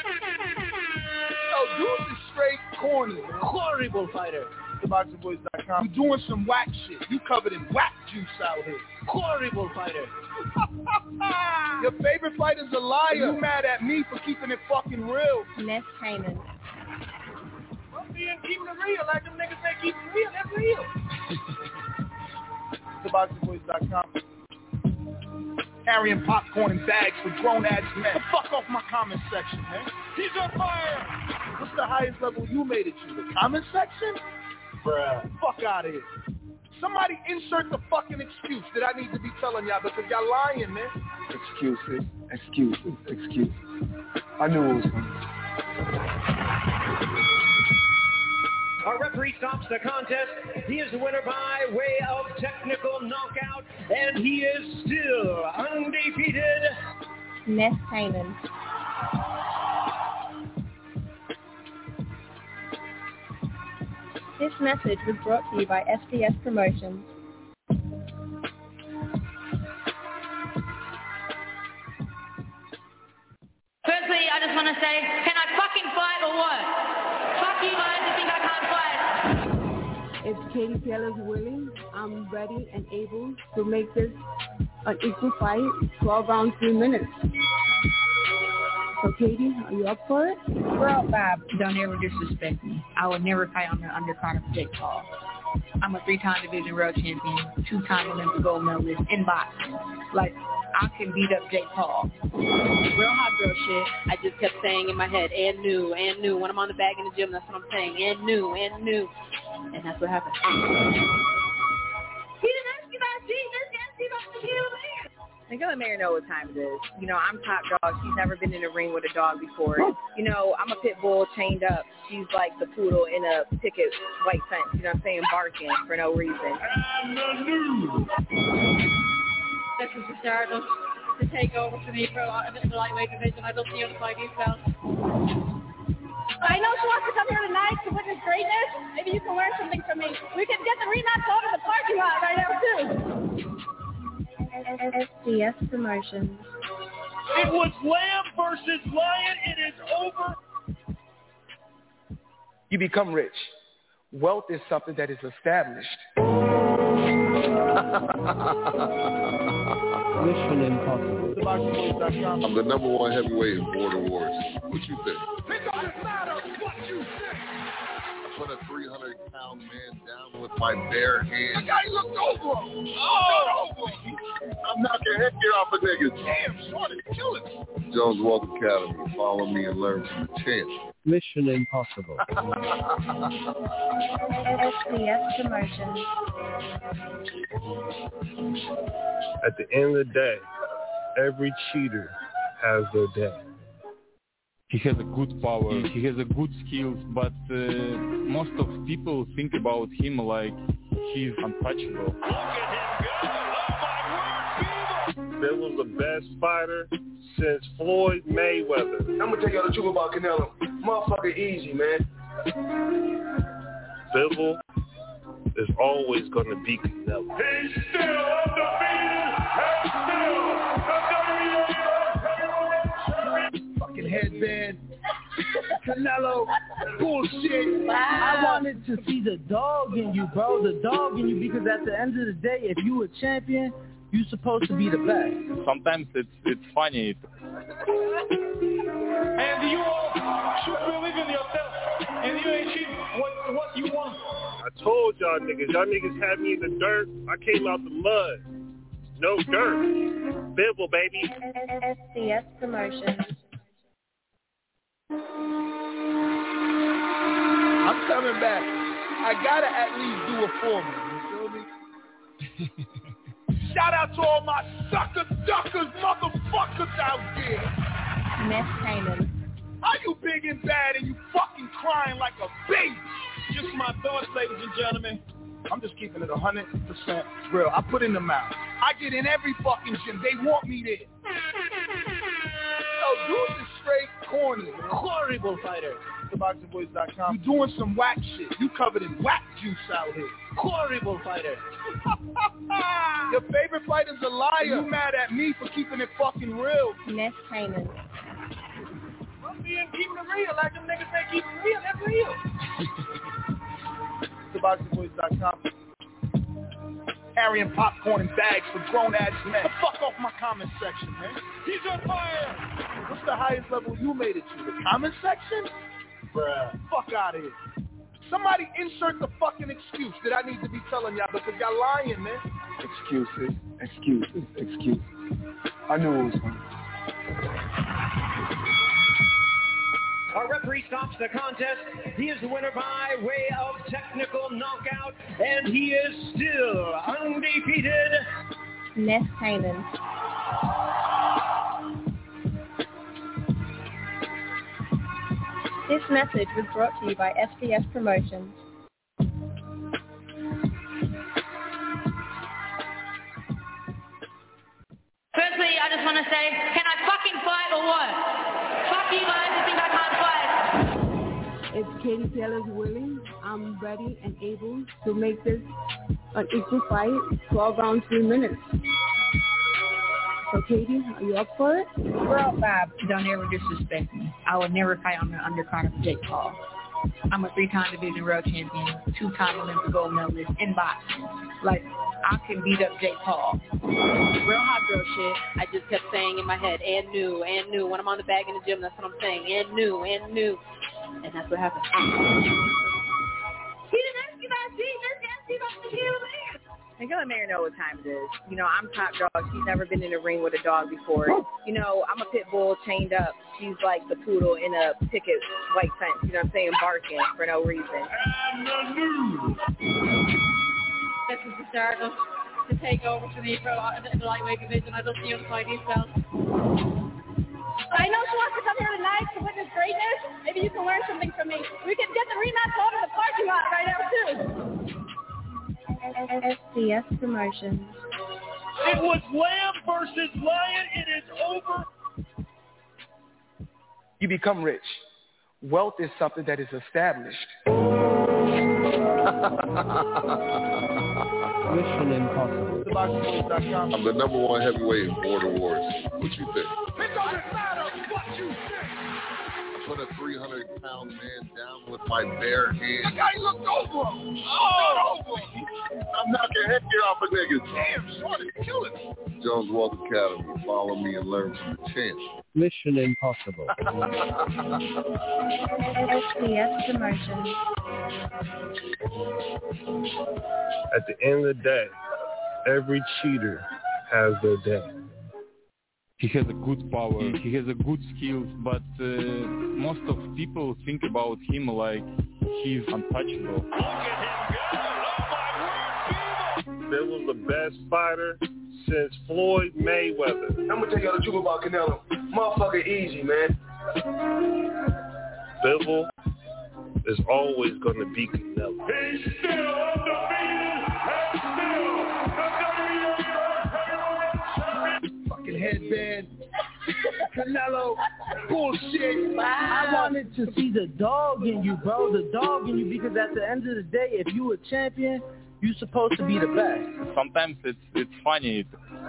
Yo, dudes is straight corny, man. Horrible fighter. TheBoxingVoice.com. You doing some whack shit. You covered in whack juice out here. Horrible fighter. Your favorite fighter's a liar. You mad at me for keeping it fucking real. Ness Canaan. I'm being keeping it real. Like them niggas say keep it real. That's real. TheBoxingVoice.com. Carrying popcorn in bags for grown-ass men. Fuck off my comment section, man. He's on fire. What's the highest level you made it to? The comment section? Bruh. Fuck out of here. Somebody insert the fucking excuse that I need to be telling y'all because y'all lying, man. Excuses. I knew it was coming. Our referee stops the contest. He is the winner by way of technical knockout, and he is still undefeated. Ness Canaan. This message was brought to you by SDS Promotions. Firstly, I just want to say, can I fucking fight or what? Fuck you guys who think I can't fight. If Katie Taylor's willing, I'm ready and able to make this an equal fight, 12 rounds, 3 minutes. So Katie, are you up for it? Girl, Bob, don't ever disrespect me. I would never fight on the undercard of Jake Paul. I'm a 3-time division world champion, 2-time Olympic gold medalist in boxing. Like, I can beat up Jake Paul. Real hot girl shit. I just kept saying in my head, and new. When I'm on the bag in the gym, that's what I'm saying. And new. And that's what happened. He didn't ask you about Jesus, he asked you about the Healer Mayor. Like, let Mayor know what time it is. You know, I'm top dog. She's never been in a ring with a dog before. You know, I'm a pit bull chained up. She's like the poodle in a picket white fence. You know what I'm saying? Barking for no reason. And the news. This is the start of the takeover for me for the lightweight division. I don't see on the fight belt. I know she wants to come here tonight to witness greatness. Maybe you can learn something from me. We can get the rematch over the parking lot right now, too. SDS Promotions. It was Lamb versus Lion. It is over. You become rich. Wealth is something that is established. Mission Impossible. I'm the number 1 heavyweight in Border Wars. What you think? It doesn't matter what you think. I put a 300-pound man down with my bare hands. The guy looked over him. I'm knocking headgear off of niggas. Damn, son, it's killing me. Jones Wealth Academy. Follow me and learn from the champ. Mission Impossible. SDS Promotions. At the end of the day, every cheater has their day. He has a good power, he has a good skills, but most of people think about him like he's untouchable. Bill was the best fighter since Floyd Mayweather. I'm gonna tell y'all the truth about Canelo. Motherfucker easy, man. Bill is always gonna be Canelo. He's still undefeated and still the WWE fucking headband. Canelo, bullshit. I wanted to see the dog in you, bro. The dog in you, because at the end of the day, if you a champion, you're supposed to be the best. Sometimes it's funny. And you all should believe in yourself, and you ain't cheap what you want. I told y'all niggas had me in the dirt. I came out the mud. No dirt. Bibble, baby. SDS Promotions. I'm coming back. I gotta at least do a foreman. You feel me? Shout out to all my sucker duckers, motherfuckers out there. Ness Canaan. Are you big and bad and you fucking crying like a baby? Just my thoughts, ladies and gentlemen. I'm just keeping it 100% real. I put in the mouth. I get in every fucking gym. They want me there. Yo, dudes is straight corny, man. Horrible fighter. TheBoxingVoice.com. You doing some whack shit. You covered in whack juice out here. Horrible fighter. Your favorite fighter's a liar. You mad at me for keeping it fucking real. Ness Canaan. I'm being keeping it real. Like them niggas say keep it real. That's real. TheBoxingVoice.com. Carrying popcorn in bags for grown-ass men. Fuck off my comment section, man. He's on fire. What's the highest level you made it to? The comment section? Bruh. Fuck out of here. Somebody insert the fucking excuse that I need to be telling y'all because y'all lying, man. Excuses. I knew it was coming. Our referee stops the contest. He is the winner by way of technical knockout, and he is still undefeated. Ness Canaan. This message was brought to you by SDS Promotions. Firstly, I just want to say, can I fucking fight or what? Fuck you guys who think I can't fight. If Katie Taylor's willing, I'm ready and able to make this an equal fight, 12 rounds, 3 minutes. So Katie, are you up for it? Girl, Bob, don't ever disrespect me. I would never fight on the undercard of Jake Paul. I'm a 3-time division world champion, 2-time Olympic gold medalist in boxing. Like, I can beat up Jake Paul. Real hot girl shit. I just kept saying in my head, and new. When I'm on the bag in the gym, that's what I'm saying. And new. And that's what happened. He didn't ask you about G, just ask you about the Gila Mayor. And let Mary know what time it is. You know, I'm top dog. She's never been in a ring with a dog before. You know, I'm a pit bull chained up. She's like the poodle in a picket white fence. You know what I'm saying? Barking for no reason. And the news. This is the start of the takeover for me for the lightweight division. I don't see him fight himself. I know she wants to come here tonight to witness greatness. Maybe you can learn something from me. We can get the rematch over the parking lot right now, too. SDS Promotions. It was Lamb versus Lion. It is over. You become rich. Wealth is something that is established. Mission Impossible. I'm the #1 heavyweight in Border Wars. What you think? It doesn't matter what you think. Put a 300-pound man down with my bare hands. The guy looked over him. I'm knocking headgear off of niggas. Damn, son, it's killing me. Jones Walk Academy. Follow me and learn from the champ. Mission Impossible. SDS Promotions. At the end of the day, every cheater has their day. He has a good power, he has a good skills, but most of people think about him like he's untouchable. Bill was the best fighter since Floyd Mayweather. I'm gonna tell y'all the truth about Canelo. Motherfucker easy, man. Bivol is always gonna be Canelo. He's still undefeated and still the fucking headband. Canelo. Bullshit. I wanted to see the dog in you, bro. The dog in you, because at the end of the day, if you a champion, you're supposed to be the best. Sometimes it's funny.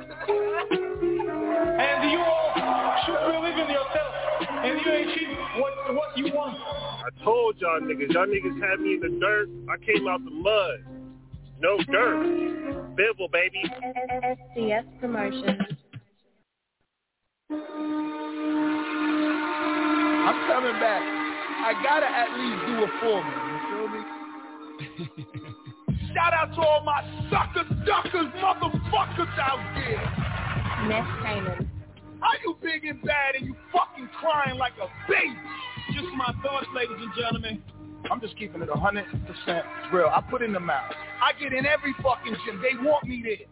And you all should believe in yourself. And you ain't cheap what you want. I told y'all niggas had me in the dirt. I came out the mud. No dirt. Bibble, baby. SDS Promotions. I'm coming back. I gotta at least do it for me. You feel me? Shout out to all my sucker duckers, motherfuckers out there. Ness Canaan. How you big and bad and you fucking crying like a baby? Just my thoughts, ladies and gentlemen. I'm just keeping it 100% real. I put in the mouth. I get in every fucking gym. They want me there.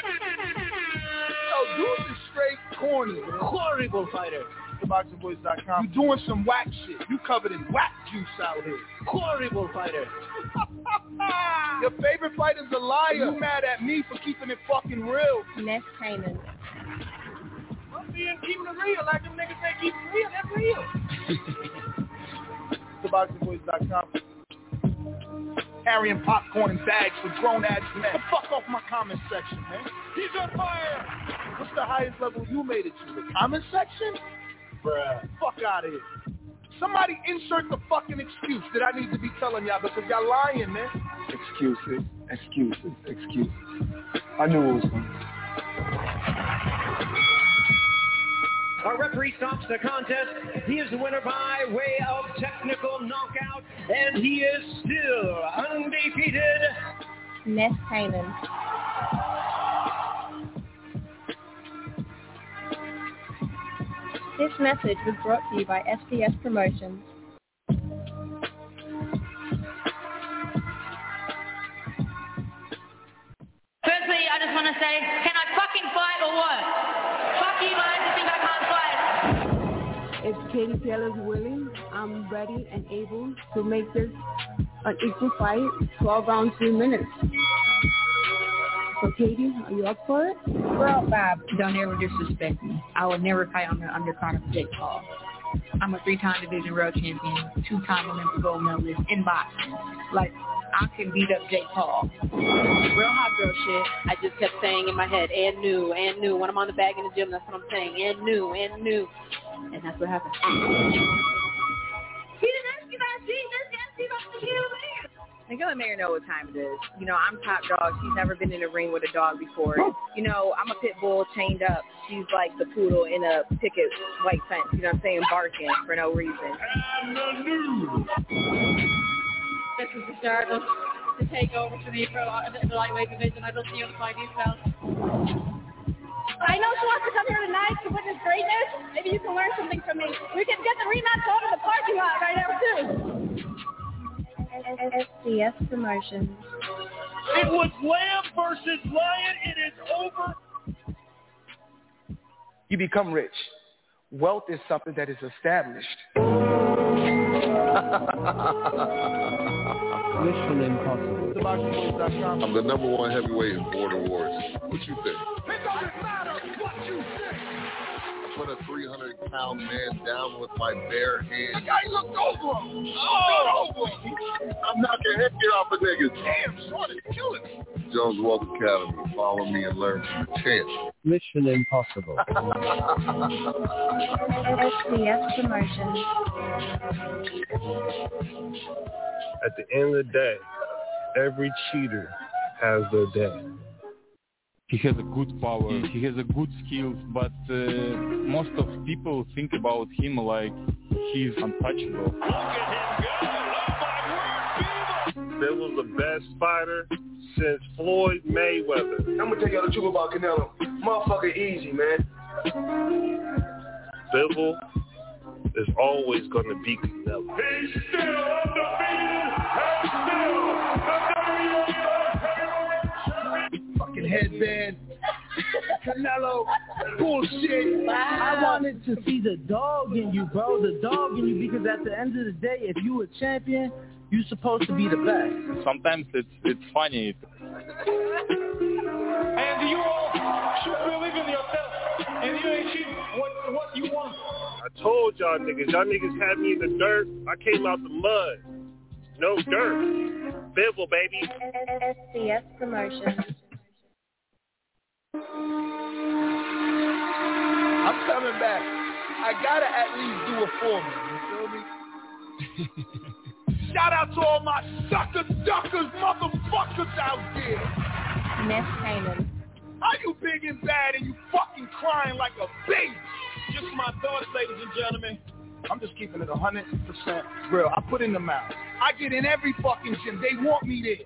Yo, dude is straight corny, man. Horrible fighter. TheBoxingVoice.com. You doing some whack shit. You covered in whack juice out here. Horrible fighter. Your favorite fighter's a liar. You mad at me for keeping it fucking real. Ness Canaan. I'm being keeping it real. Like them niggas say keep it real. That's real. TheBoxingVoice.com. Carrying popcorn and bags for grown-ass men. Fuck off my comment section, man. He's on fire. What's the highest level you made it to? The comment section? Bruh. Fuck out of here. Somebody insert the fucking excuse that I need to be telling y'all because y'all lying, man. Excuses. I knew it was coming. Our referee stops the contest. He is the winner by way of technical knockout, and he is still undefeated. Ness Canaan. This message was brought to you by SDS Promotions. Firstly, I just want to say, can I fucking fight or what? Fuck you guys who think I can't fight. If Katie Taylor's willing, I'm ready and able to make this an equal fight, 12 rounds, 3 minutes. So Katie, are you up for it? Well, Bob, don't ever disrespect me. I would never fight on the undercard of Jake Paul. I'm a 3-time division world champion, 2-time Olympic gold medalist in boxing. Like, I can beat up Jake Paul. Real hot girl shit. I just kept saying in my head, and new. When I'm on the bag in the gym, that's what I'm saying. And new. And that's what happened. He didn't ask you about Jesus, he asked you about the Hero Man. And go let Mary know what time it is. You know, I'm top dog. She's never been in a ring with a dog before. You know, I'm a pit bull chained up. She's like the poodle in a picket white fence. You know what I'm saying? Barking for no reason. This is the start of the takeover for the lightweight division. I don't see him fight himself. I know she wants to come here tonight to witness greatness. Maybe you can learn something from me. We can get the rematch out of the parking lot right now, too. SDS Promotions. It was Lamb versus Lion. It is over. You become rich. Wealth is something that is established. Mission impossible. I'm the #1 heavyweight in Border Wars. What you think? It doesn't matter what you think. I put a 300-pound man down with my bare hands. The guy looked over him. I'm knocking headgear off of niggas. Damn, son, it's killing me. Jones Wealth Academy. Follow me and learn from the champ. Mission impossible. SDS Promotions. At the end of the day, every cheater has their day. He has a good power, he has a good skills, but most of people think about him like he's untouchable. Bill was the best fighter since Floyd Mayweather. I'm gonna tell y'all the truth about Canelo. Motherfucker easy, man. Bivol is always gonna be Canelo. He's still undefeated and still the fucking headband. Canelo, bullshit. I wanted to see the dog in you, bro. The dog in you, because at the end of the day, if you a champion, you're supposed to be the best. Sometimes it's funny. And you all should believe in yourself, and you achieve what you want. I told y'all niggas had me in the dirt. I came out the mud. No dirt. Bivol, baby. SDS Promotions. I'm coming back. I gotta at least do it for me. You feel me? Shout out to all my sucker duckers, motherfuckers out there. Ness Canaan. How you big and bad and you fucking crying like a baby? Just my thoughts, ladies and gentlemen. I'm just keeping it 100% real. I put in the miles. I get in every fucking gym. They want me there.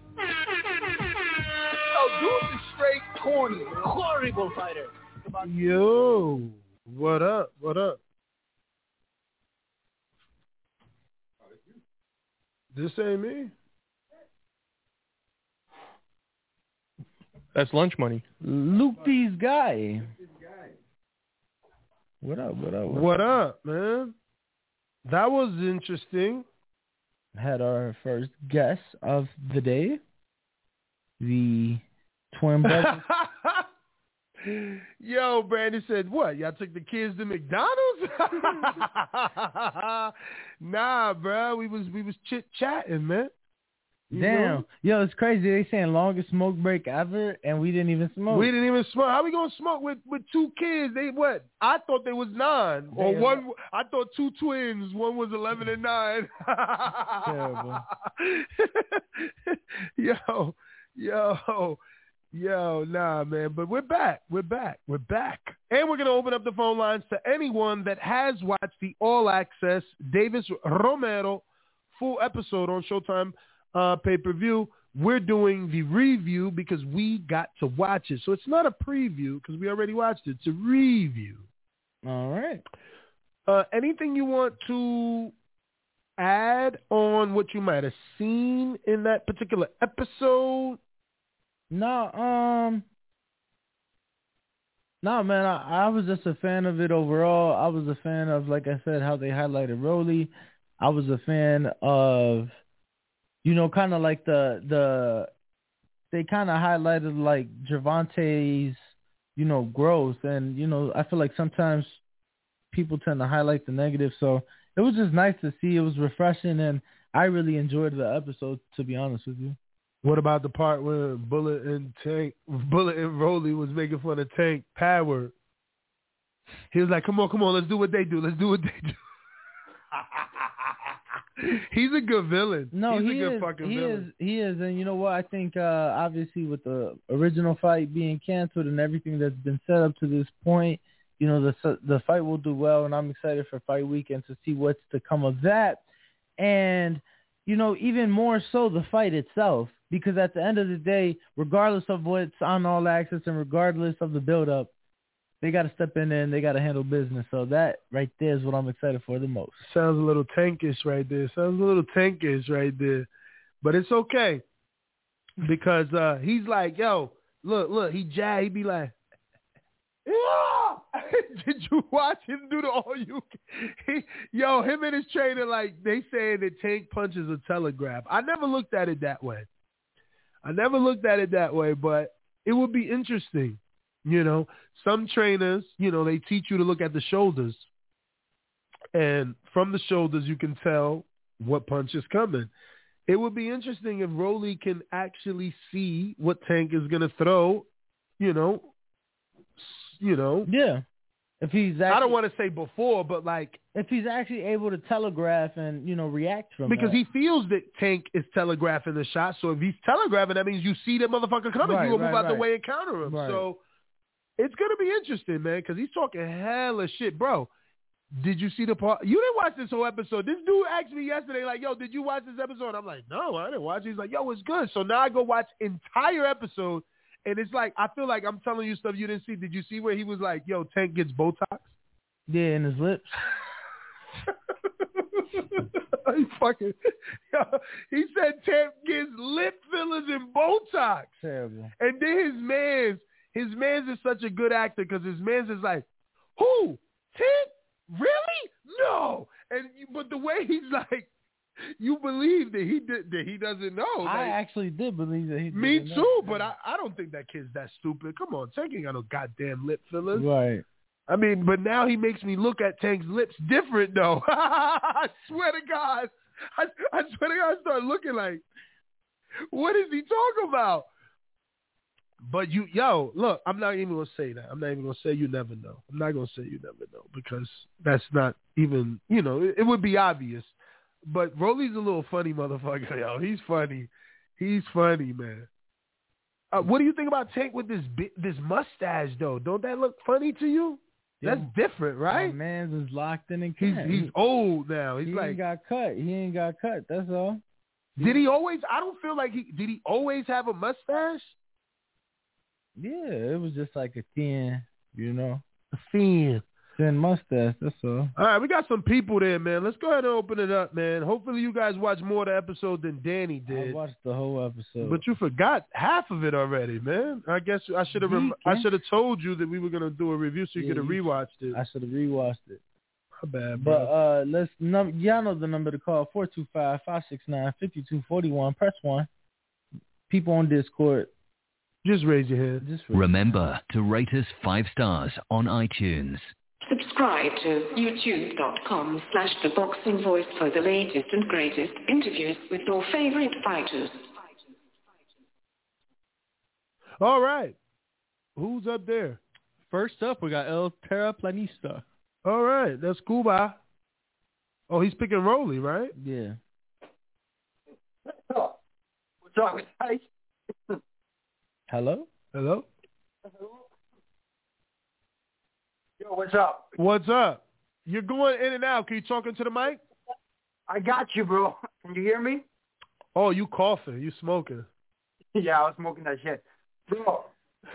Yo, Deuce is straight corny. Horrible fighter. Yo, what up? What up? This ain't me. That's lunch money. Luke D's guy. What up? What up, man? That was interesting. Had our first guest of the day. The twin brothers. Yo, Brandon said, what? Y'all took the kids to McDonald's? Nah, bro. We was chit-chatting, man. You Damn. know? Yo, it's crazy. They saying longest smoke break ever, and we didn't even smoke. We didn't even smoke. How we gonna smoke with two kids? They what? I thought they was 9. Or one. I thought 2 twins. One was 11 and 9. Terrible. Yo, nah, man. But we're back. And we're going to open up the phone lines to anyone that has watched the All Access Davis Romero full episode on Showtime pay-per-view. We're doing the review because we got to watch it. So it's not a preview because we already watched it. It's a review. All right. Anything you want to add on what you might have seen in that particular episode? No, man, I was just a fan of it overall. I was a fan of, like I said, how they highlighted Rolly. I was a fan of, kind of like they kind of highlighted like Gervonta's, growth. And, I feel like sometimes people tend to highlight the negative. So it was just nice to see. It was refreshing, and I really enjoyed the episode, to be honest with you. What about the part where Bullet and Rolly was making fun of Tank Power? He was like, come on, let's do what they do. He's a good villain. No, he's a good fucking villain. He is. And you know what? I think obviously with the original fight being canceled and everything that's been set up to this point, the fight will do well, and I'm excited for Fight Weekend to see what's to come of that. And, even more so the fight itself. Because at the end of the day, regardless of what's on All Access and regardless of the build-up, they got to step in there and they got to handle business. So that right there is what I'm excited for the most. Sounds a little tankish right there. But it's okay. Because he's like, yo, look, he be like, yeah! Did you watch him do the all-you-can? Him and his trainer, like, they saying that Tank punches a telegraph. I never looked at it that way. But it would be interesting. Some trainers, they teach you to look at the shoulders. And from the shoulders, you can tell what punch is coming. It would be interesting if Rolly can actually see what Tank is going to throw, Yeah. If he's I don't want to say before, but like if he's actually able to telegraph and react from because that. he feels that Tank is telegraphing the shot. So if he's telegraphing, that means you see that motherfucker coming. You will move out the way and counter him. Right. So it's gonna be interesting, man, because he's talking hella shit, bro. Did you see the part? You didn't watch this whole episode. This dude asked me yesterday, like, yo, did you watch this episode? I'm like, no, I didn't watch it. He's like, yo, it's good. So now I go watch entire episode. And it's like, I feel like I'm telling you stuff you didn't see. Did you see where he was like, yo, Tank gets Botox? Yeah, in his lips. He said Tank gets lip fillers and Botox. Terrible. And then his man's is such a good actor because his man's is like, who? Tank? Really? No. But the way he's like, you believe that he doesn't know. I actually did believe that he did. Me too, but I don't think that kid's that stupid. Come on, Tank ain't got no goddamn lip fillers. Right. I mean, but now he makes me look at Tank's lips different, though. I swear to God. I I start looking like, what is he talking about? But look, I'm not even going to say that. I'm not even going to say you never know. I'm not going to say you never know because that's not even, it would be obvious. But Rolly's a little funny motherfucker, yo. He's funny. He's funny, man. What do you think about Tank with this mustache, though? Don't that look funny to you? That's different, right? My man's is locked in and he's old now. He ain't got cut. He ain't got cut. That's all. Did he always? I don't feel like did he always have a mustache? Yeah, it was just like a thin, a thin mustache. That's all. All right, we got some people there, man. Let's go ahead and open it up, man. Hopefully, you guys watched more of the episode than Danny did. I watched the whole episode, but you forgot half of it already, man. I guess I should have. I should have told you that we were gonna do a review, so you could have rewatched it. I should have rewatched it. My bad, bro. But y'all know the number to call: 425-569-5241. Press 1. People on Discord, just raise your hand. Remember to rate us 5 stars on iTunes. Subscribe to youtube.com/theboxingvoice for the latest and greatest interviews with your favorite fighters. All right. Who's up there? First up, we got El Terraplanista. All right. That's Cuba. Oh, he's picking Rolly, right? Yeah. What's up, guys? Hello? Hello? Yo, what's up? What's up? You're going in and out. Can you talk into the mic? I got you, bro. Can you hear me? Oh, you coughing. You smoking. Yeah, I was smoking that shit. Bro.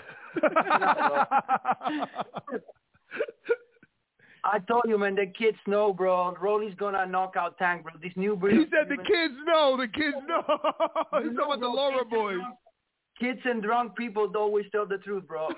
I told you, man, the kids know, bro. Rolly's gonna knock out Tank, bro. This new breed. He said the kids know. The kids know. He's talking about the Laura boys. Kids and drunk people always tell the truth, bro.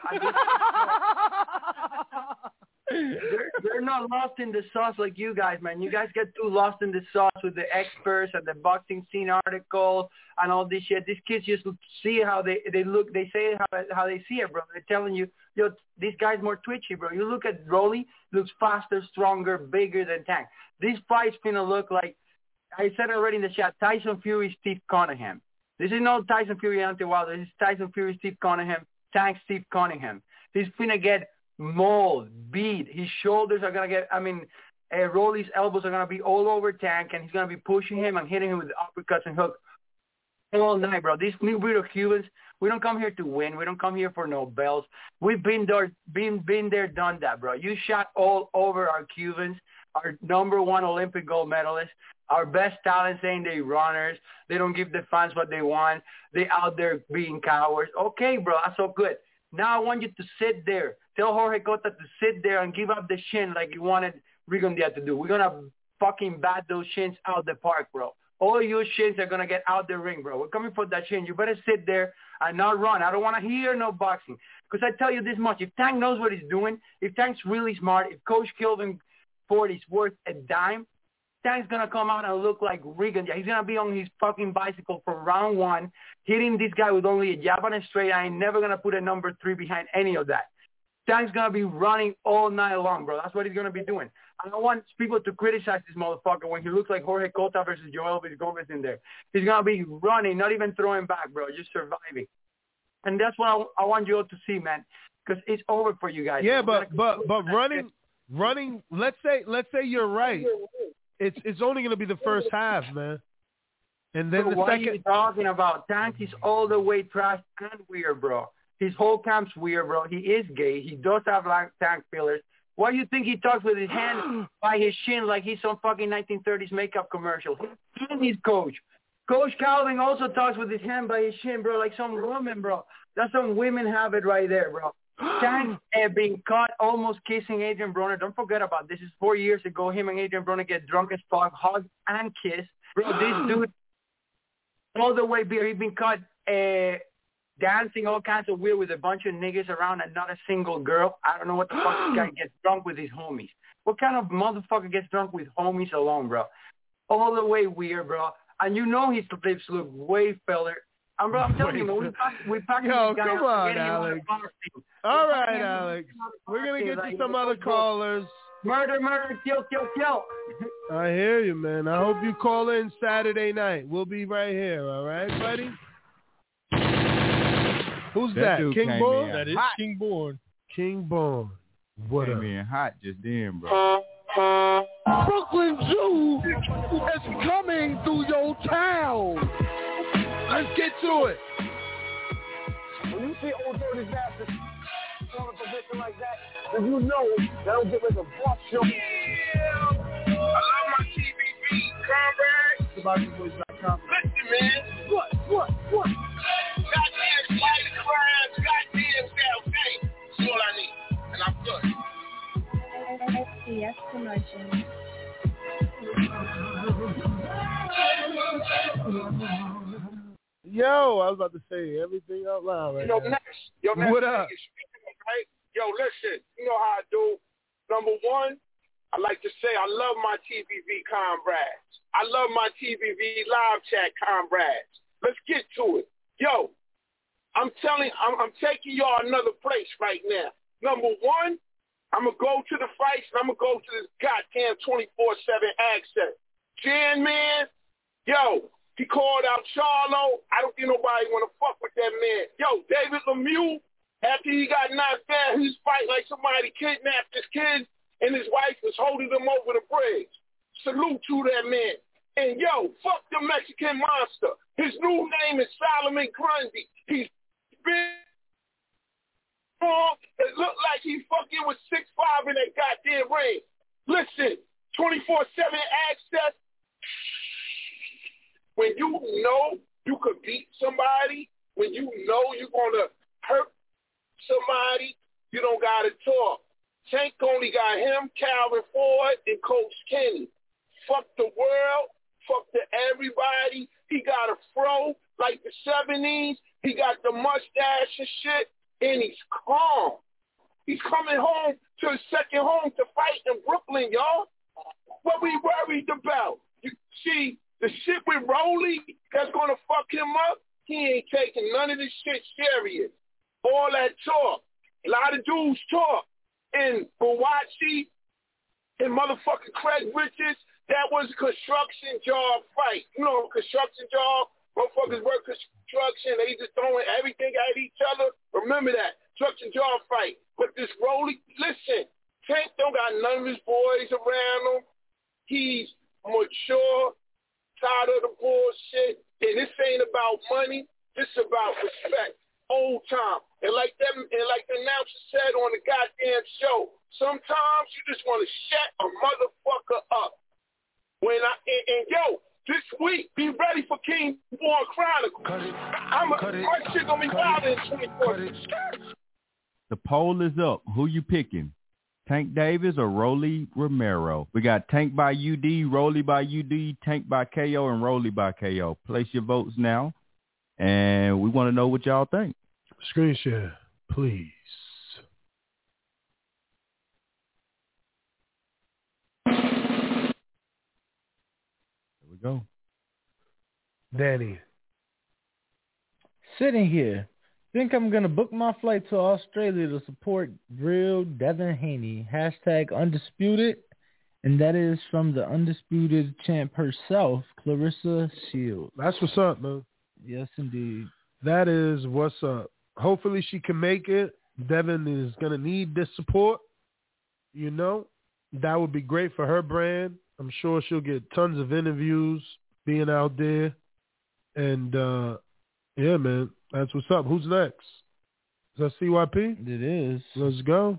They're not lost in the sauce like you guys, man. You guys get too lost in the sauce with the experts and the boxing scene article and all this shit. These kids just see how they look. They say how they see it, bro. They're telling you, yo, this guy's more twitchy, bro. You look at Rolly, looks faster, stronger, bigger than Tank. This fight's gonna look like, I said already in the chat, Tyson Fury, Steve Cunningham. This is not Tyson Fury, Deontay Wilder. This is Tyson Fury, Steve Cunningham, Tank, Steve Cunningham. He's gonna get mauled, beat. His shoulders are gonna get. Rolly's elbows are gonna be all over Tank, and he's gonna be pushing him and hitting him with uppercuts and hooks all night, bro. These new breed of Cubans, we don't come here to win. We don't come here for no belts. We've been there, done that, bro. You shot all over our Cubans, our number 1 Olympic gold medalist. Our best talent saying they runners. They don't give the fans what they want. They out there being cowards. Okay, bro, that's so good. Now I want you to sit there. Tell Jorge Cota to sit there and give up the shin like you wanted Rigon Diaz to do. We're going to fucking bat those shins out the park, bro. All your shins are going to get out the ring, bro. We're coming for that shin. You better sit there and not run. I don't want to hear no boxing. Because I tell you this much. If Tank knows what he's doing, if Tank's really smart, if Coach Kelvin Ford is worth a dime, Tank's going to come out and look like Rigon. He's going to be on his fucking bicycle for round 1, hitting this guy with only a jab and a straight. I ain't never going to put a number 3 behind any of that. Tank's going to be running all night long, bro. That's what he's going to be doing. I don't want people to criticize this motherfucker when he looks like Jorge Cota versus Joel Gomez in there. He's going to be running, not even throwing back, bro, just surviving. And that's what I want you all to see, man, because it's over for you guys. Yeah, but running. Let's say you're right. It's only going to be the first half, man. And then so the what second. What are you talking about? Tank is all the way trash and weird, bro. His whole camp's weird, bro. He is gay. He does have Tank fillers. Why do you think he talks with his hand by his shin like he's some fucking 1930s makeup commercial? He's coach. Coach Calvin also talks with his hand by his shin, bro, like some woman, bro. That's some women habit right there, bro. Tank being caught almost kissing Adrian Broner. Don't forget about this. This is 4 years ago. Him and Adrian Broner get drunk as fuck, hug and kiss. Bro, this dude all the way beer. He's been caught dancing all kinds of weird with a bunch of niggas around and not a single girl. I don't know what the fuck this guy gets drunk with his homies. What kind of motherfucker gets drunk with homies alone, bro? All the way weird, bro. And you know his lips look way filler. And bro, I'm telling you, man, we packed Yo, this guy come on, Alex. All right, Alex. We're going to get to some other callers. Murder, kill. I hear you, man. I hope you call in Saturday night. We'll be right here, all right, buddy? Who's that? King Born? That is hot. King Born. King Born. What up? Came in hot just then, bro. Brooklyn Zoo is coming through your town. Let's get to it. When you see old dirty bastards in a position like that, then you know that I'm getting ready to bust your... I love my TVV comrades. SurvivorVoice.com. Listen, man. What? Goddamn fight crimes, goddamn South Bay. That's all I need. And I'm good. SBS Promotion. Yo, I was about to say everything out loud right now. What up? Right? Yo, listen, you know how I do. Number one, I like to say I love my TVV comrades. I love my TVV live chat comrades. Let's get to it. Yo, I'm taking y'all another place right now. Number one, I'm going to go to the fights and I'm going to go to this goddamn 24/7 access. Jan, man, yo, he called out Charlo. I don't think nobody want to fuck with that man. Yo, David Lemieux, after he got knocked down, he's fighting like somebody kidnapped his kids and his wife was holding them over the bridge. Salute to that man. And yo, fuck the Mexican monster. His new name is Solomon Grundy. He's big. It looked like he fucking was 6'5" in that goddamn ring. Listen, 24/7 access. When you know you could beat somebody, when you know you're going to hurt somebody, you don't got to talk. Tank only got him, Calvin Ford, and Coach Kenny. Fuck the world. Fuck to everybody. He got a fro like the 70s. He got the mustache and shit, and he's calm. He's coming home to his second home to fight in Brooklyn, y'all. What we worried about? You see, the shit with Rolly that's going to fuck him up, he ain't taking none of this shit serious. All that talk. A lot of dudes talk. And Bawachi and motherfucking Craig Richards, that was a construction job fight. You know, construction job, motherfuckers work construction, they just throwing everything at each other. Remember that. Construction job fight. But this Rolly, listen, Tank don't got none of his boys around him. He's mature, tired of the bullshit. And this ain't about money. This is about respect. Old time. And like the announcer said on the goddamn show, sometimes you just want to shut a motherfucker up. Yo, this week, be ready for King Born Chronicle. My shit gonna be wild in 24. The poll is up. Who you picking? Tank Davis or Rolly Romero? We got Tank by UD, Rolly by UD, Tank by KO, and Rolly by KO. Place your votes now, and we want to know what y'all think. Screen share, please. There we go. Danny. Sitting here. Think I'm going to book my flight to Australia to support real Devin Haney. # undisputed. And that is from the undisputed champ herself, Clarissa Shields. That's what's up, man. Yes, indeed. That is what's up. Hopefully she can make it. Devin is going to need this support. You know, that would be great for her brand. I'm sure she'll get tons of interviews being out there. And, yeah, man, that's what's up. Who's next? Is that CYP? It is. Let's go.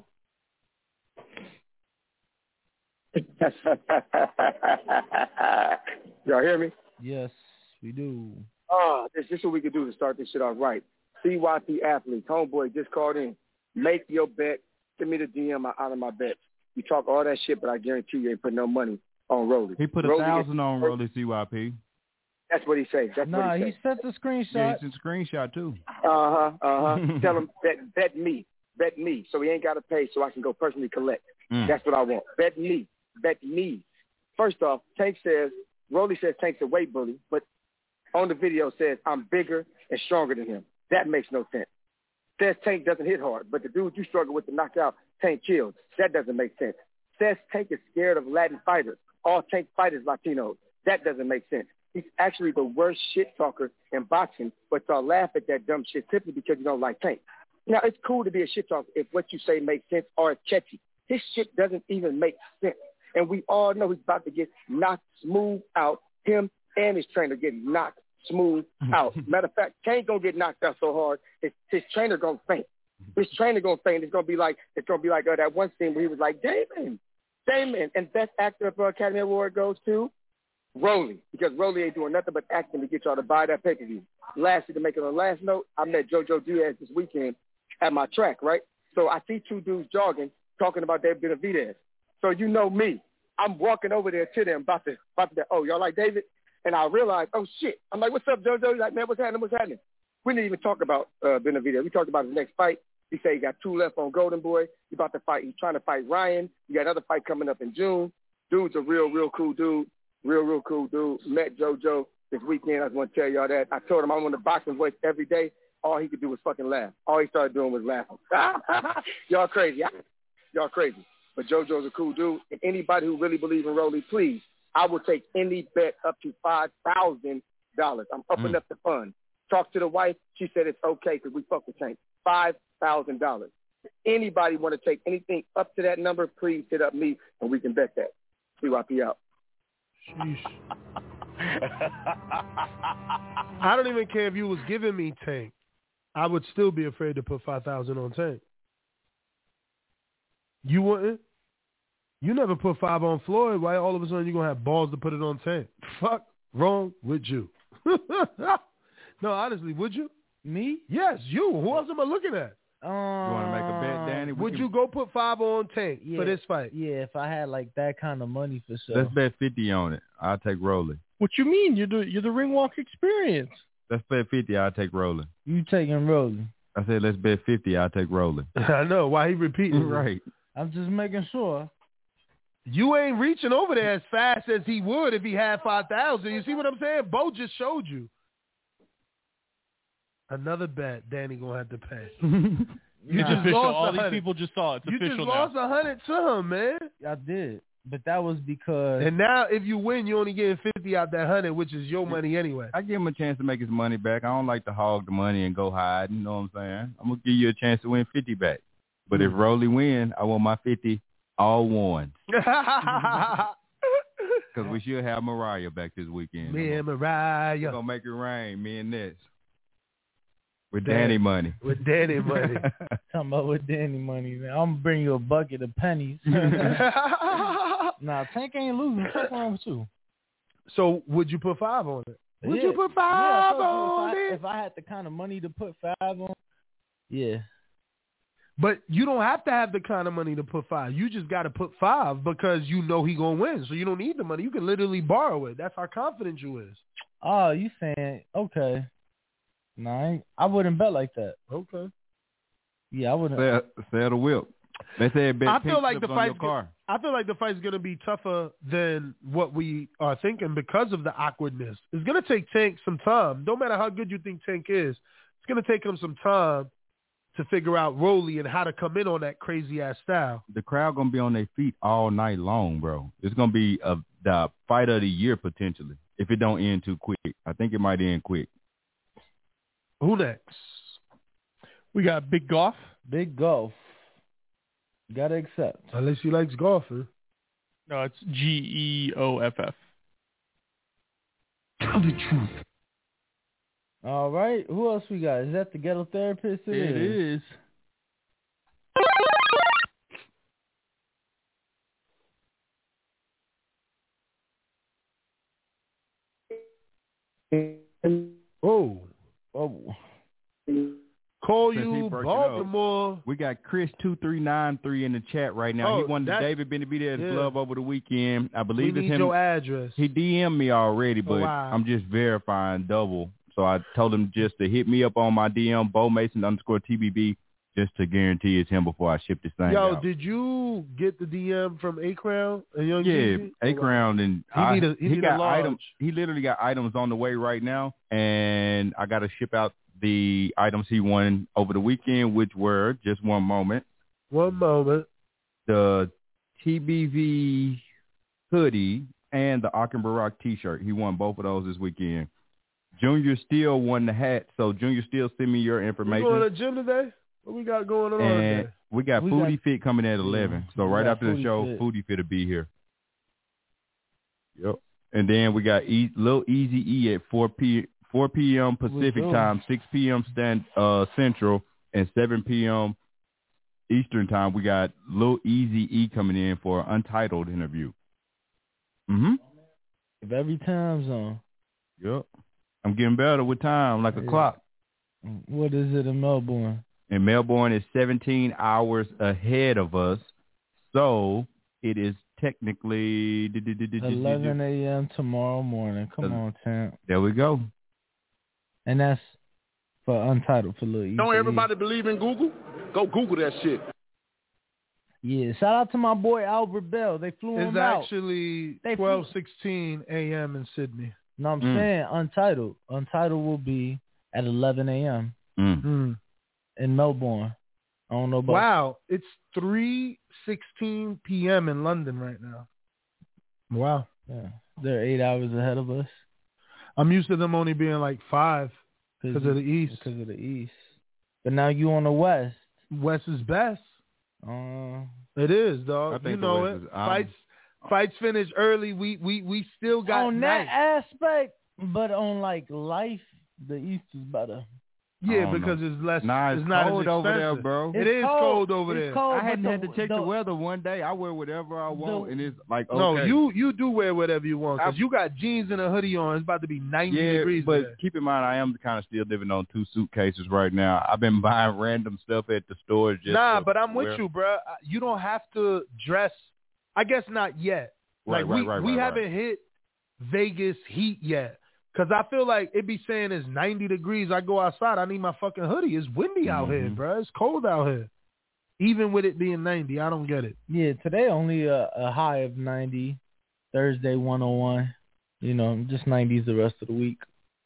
Y'all hear me? Yes, we do. This is what we could do to start this shit off right. CYP athletes, homeboy just called in. Make your bet. Send me the DM out of my bets. You talk all that shit, but I guarantee you ain't put no money on Rolly. He put 1,000 on Rolly CYP. That's what he says. He sent the screenshot. Yeah, he sent a screenshot too. Tell him bet me. So he ain't got to pay so I can go personally collect. That's what I want. Bet me. First off, Rolly says Tank's a weight bully, but on the video says I'm bigger and stronger than him. That makes no sense. Says Tank doesn't hit hard, but the dude you struggle with to knock out, Tank kills. That doesn't make sense. Says Tank is scared of Latin fighters. All Tank fighters Latinos. That doesn't make sense. He's actually the worst shit talker in boxing, but y'all laugh at that dumb shit simply because you don't like Tank. Now, it's cool to be a shit talker if what you say makes sense or it's catchy. His shit doesn't even make sense. And we all know he's about to get knocked smooth out. Him and his trainer getting knocked smooth out. Matter of fact, Tank going to get knocked out so hard, his trainer going to faint. His trainer gonna faint. It's gonna be like that one scene where he was like, Damon, and Best Actor for Academy Award goes to Rolly, because Rolly ain't doing nothing but acting to get y'all to buy that pay-per-view. Lastly, to make it a last note, I met JoJo Diaz this weekend at my track, right? So I see two dudes jogging, talking about David Benavidez. So you know me. I'm walking over there to them, about to oh, y'all like David? And I realized, oh, shit. I'm like, what's up, JoJo? He's like, man, what's happening? We didn't even talk about Benavidez. We talked about his next fight. He said he got 2 left on Golden Boy. He's about to fight. He's trying to fight Ryan. He got another fight coming up in June. Dude's a real cool dude. Real cool dude. Met JoJo this weekend. I just want to tell y'all that. I told him I'm on the boxing voice every day. All he could do was fucking laugh. All he started doing was laughing. Y'all crazy. But JoJo's a cool dude. And anybody who really believes in Rolly, please, I will take any bet up to $5,000. I'm upping up the fund. Talk to the wife. She said it's okay because we fuck with Tank. $5,000. If anybody want to take anything up to that number, please hit up me and we can bet that. CYP out. Sheesh. I don't even care if you was giving me Tank. I would still be afraid to put 5,000 on Tank. You wouldn't? You never put 5 on Floyd. Why all of a sudden you going to have balls to put it on Tank? Fuck wrong with you. No, honestly, would you? Me? Yes, you. Who else am I looking at? You want to make a bet, Danny? Would you go put 5 on Tank for this fight? Yeah, if I had like that kind of money for sure. Let's bet 50 on it. I'll take Rolling. What you mean? You're the ring walk experience. Let's bet 50. I'll take Rolling. You taking Rolling? I said let's bet 50. I'll take Rolling. I know. Why he repeating? Right. I'm just making sure. You ain't reaching over there as fast as he would if he had 5,000. You see what I'm saying? Bo just showed you. Another bet Danny gonna have to pay. You just official. lost All 100. these people just saw it. It's you official just lost 100 to him, man. I did, but that was because. And now, if you win, you only getting 50 out that 100, which is your money anyway. I give him a chance to make his money back. I don't like to hog the money and go hide. You know what I'm saying? I'm gonna give you a chance to win 50 back. But if Rolly win, I want my 50 all won. Because we should have Mariah back this weekend. Me and Mariah. We're gonna make it rain. Me and Ness. With Danny money. With Danny money. Talking about with Danny money, man. I'm going to bring you a bucket of pennies. Nah, Tank ain't losing. What's wrong with you? So would you put 5 on it? Would Yeah. you put 5 Yeah, on it? if I had the kind of money to put 5 on, yeah. But you don't have to have the kind of money to put 5. You just got to put 5 because you know he going to win. So you don't need the money. You can literally borrow it. That's how confident you is. Oh, you saying, okay. No, I wouldn't bet like that. Okay. Yeah, I wouldn't. Say the whip. They said bet I pink feel like slips the on your fight's car. I feel like the fight's going to be tougher than what we are thinking because of the awkwardness. It's going to take Tank some time. No matter how good you think Tank is, it's going to take him some time to figure out Rolly and how to come in on that crazy-ass style. The crowd going to be on their feet all night long, bro. It's going to be the fight of the year potentially if it don't end too quick. I think it might end quick. Who next? We got Big Golf. Big Golf. Gotta accept. Unless he likes golfing. No, it's GEOFF. Tell the truth. All right. Who else we got? Is that the Ghetto Therapist? It is. Oh. Call Since you, Baltimore. We got Chris 2393 in the chat right now. He wanted David Benavidez glove over the weekend. I believe it's him. Your address. He DM'd me already, but I'm just verifying double. So I told him just to hit me up on my DM, Bo Mason _TBB, just to guarantee it's him before I ship this thing out. Did you get the DM from A-Crown? Yeah, A-Crown, and he got items. He literally got items on the way right now, and I got to ship out the items he won over the weekend, which were, just one moment. The TBV hoodie and the Akim Barak t-shirt. He won both of those this weekend. Junior Steele won the hat, so Junior Steele, send me your information. You going to the gym today? What we got going on and today? We got Foodie Fit coming at 11, so right after the show, Foodie Fit will be here. Yep. And then we got Lil Easy E at 4 p.m. Pacific time, 6 p.m. Central, and 7 p.m. Eastern time, we got Lil Easy E coming in for an Untitled interview. If every time zone. Yep. I'm getting better with time, like a clock. What is it in Melbourne? And Melbourne is 17 hours ahead of us, so it is technically 11 a.m. tomorrow morning. Come on, Champ. There we go. And that's for Untitled for Lil Easy. Don't everybody believe in Google? Go Google that shit. Yeah, shout out to my boy Albert Bell. They flew him out. It's actually 12:16 a.m. in Sydney. No, I'm saying Untitled. Untitled will be at 11 a.m. In Melbourne. I don't know about. Wow, it's 3:16 p.m. in London right now. Wow. Yeah, they're 8 hours ahead of us. I'm used to them only being like 5 because of the East. Because of the East. But now you on the West. West is best. It is, dog. You know it. Fights finish early. We still got on that aspect, but on like life, the East is better. Yeah, because it's less. Nah, it's not cold as over there, bro. It is cold over there. Cold, I hadn't had to check the weather one day. I wear whatever I want, and it's like okay. No, you do wear whatever you want because you got jeans and a hoodie on. It's about to be 90 degrees. But there. keep in mind, I am kind of still living on 2 suitcases right now. I've been buying random stuff at the store. But I'm with you, bro. You don't have to dress. I guess not yet. Right, we haven't hit Vegas heat yet. Because I feel like it be saying it's 90 degrees. I go outside. I need my fucking hoodie. It's windy out here, bro. It's cold out here. Even with it being 90, I don't get it. Yeah, today only a high of 90. Thursday 101. You know, just 90s the rest of the week.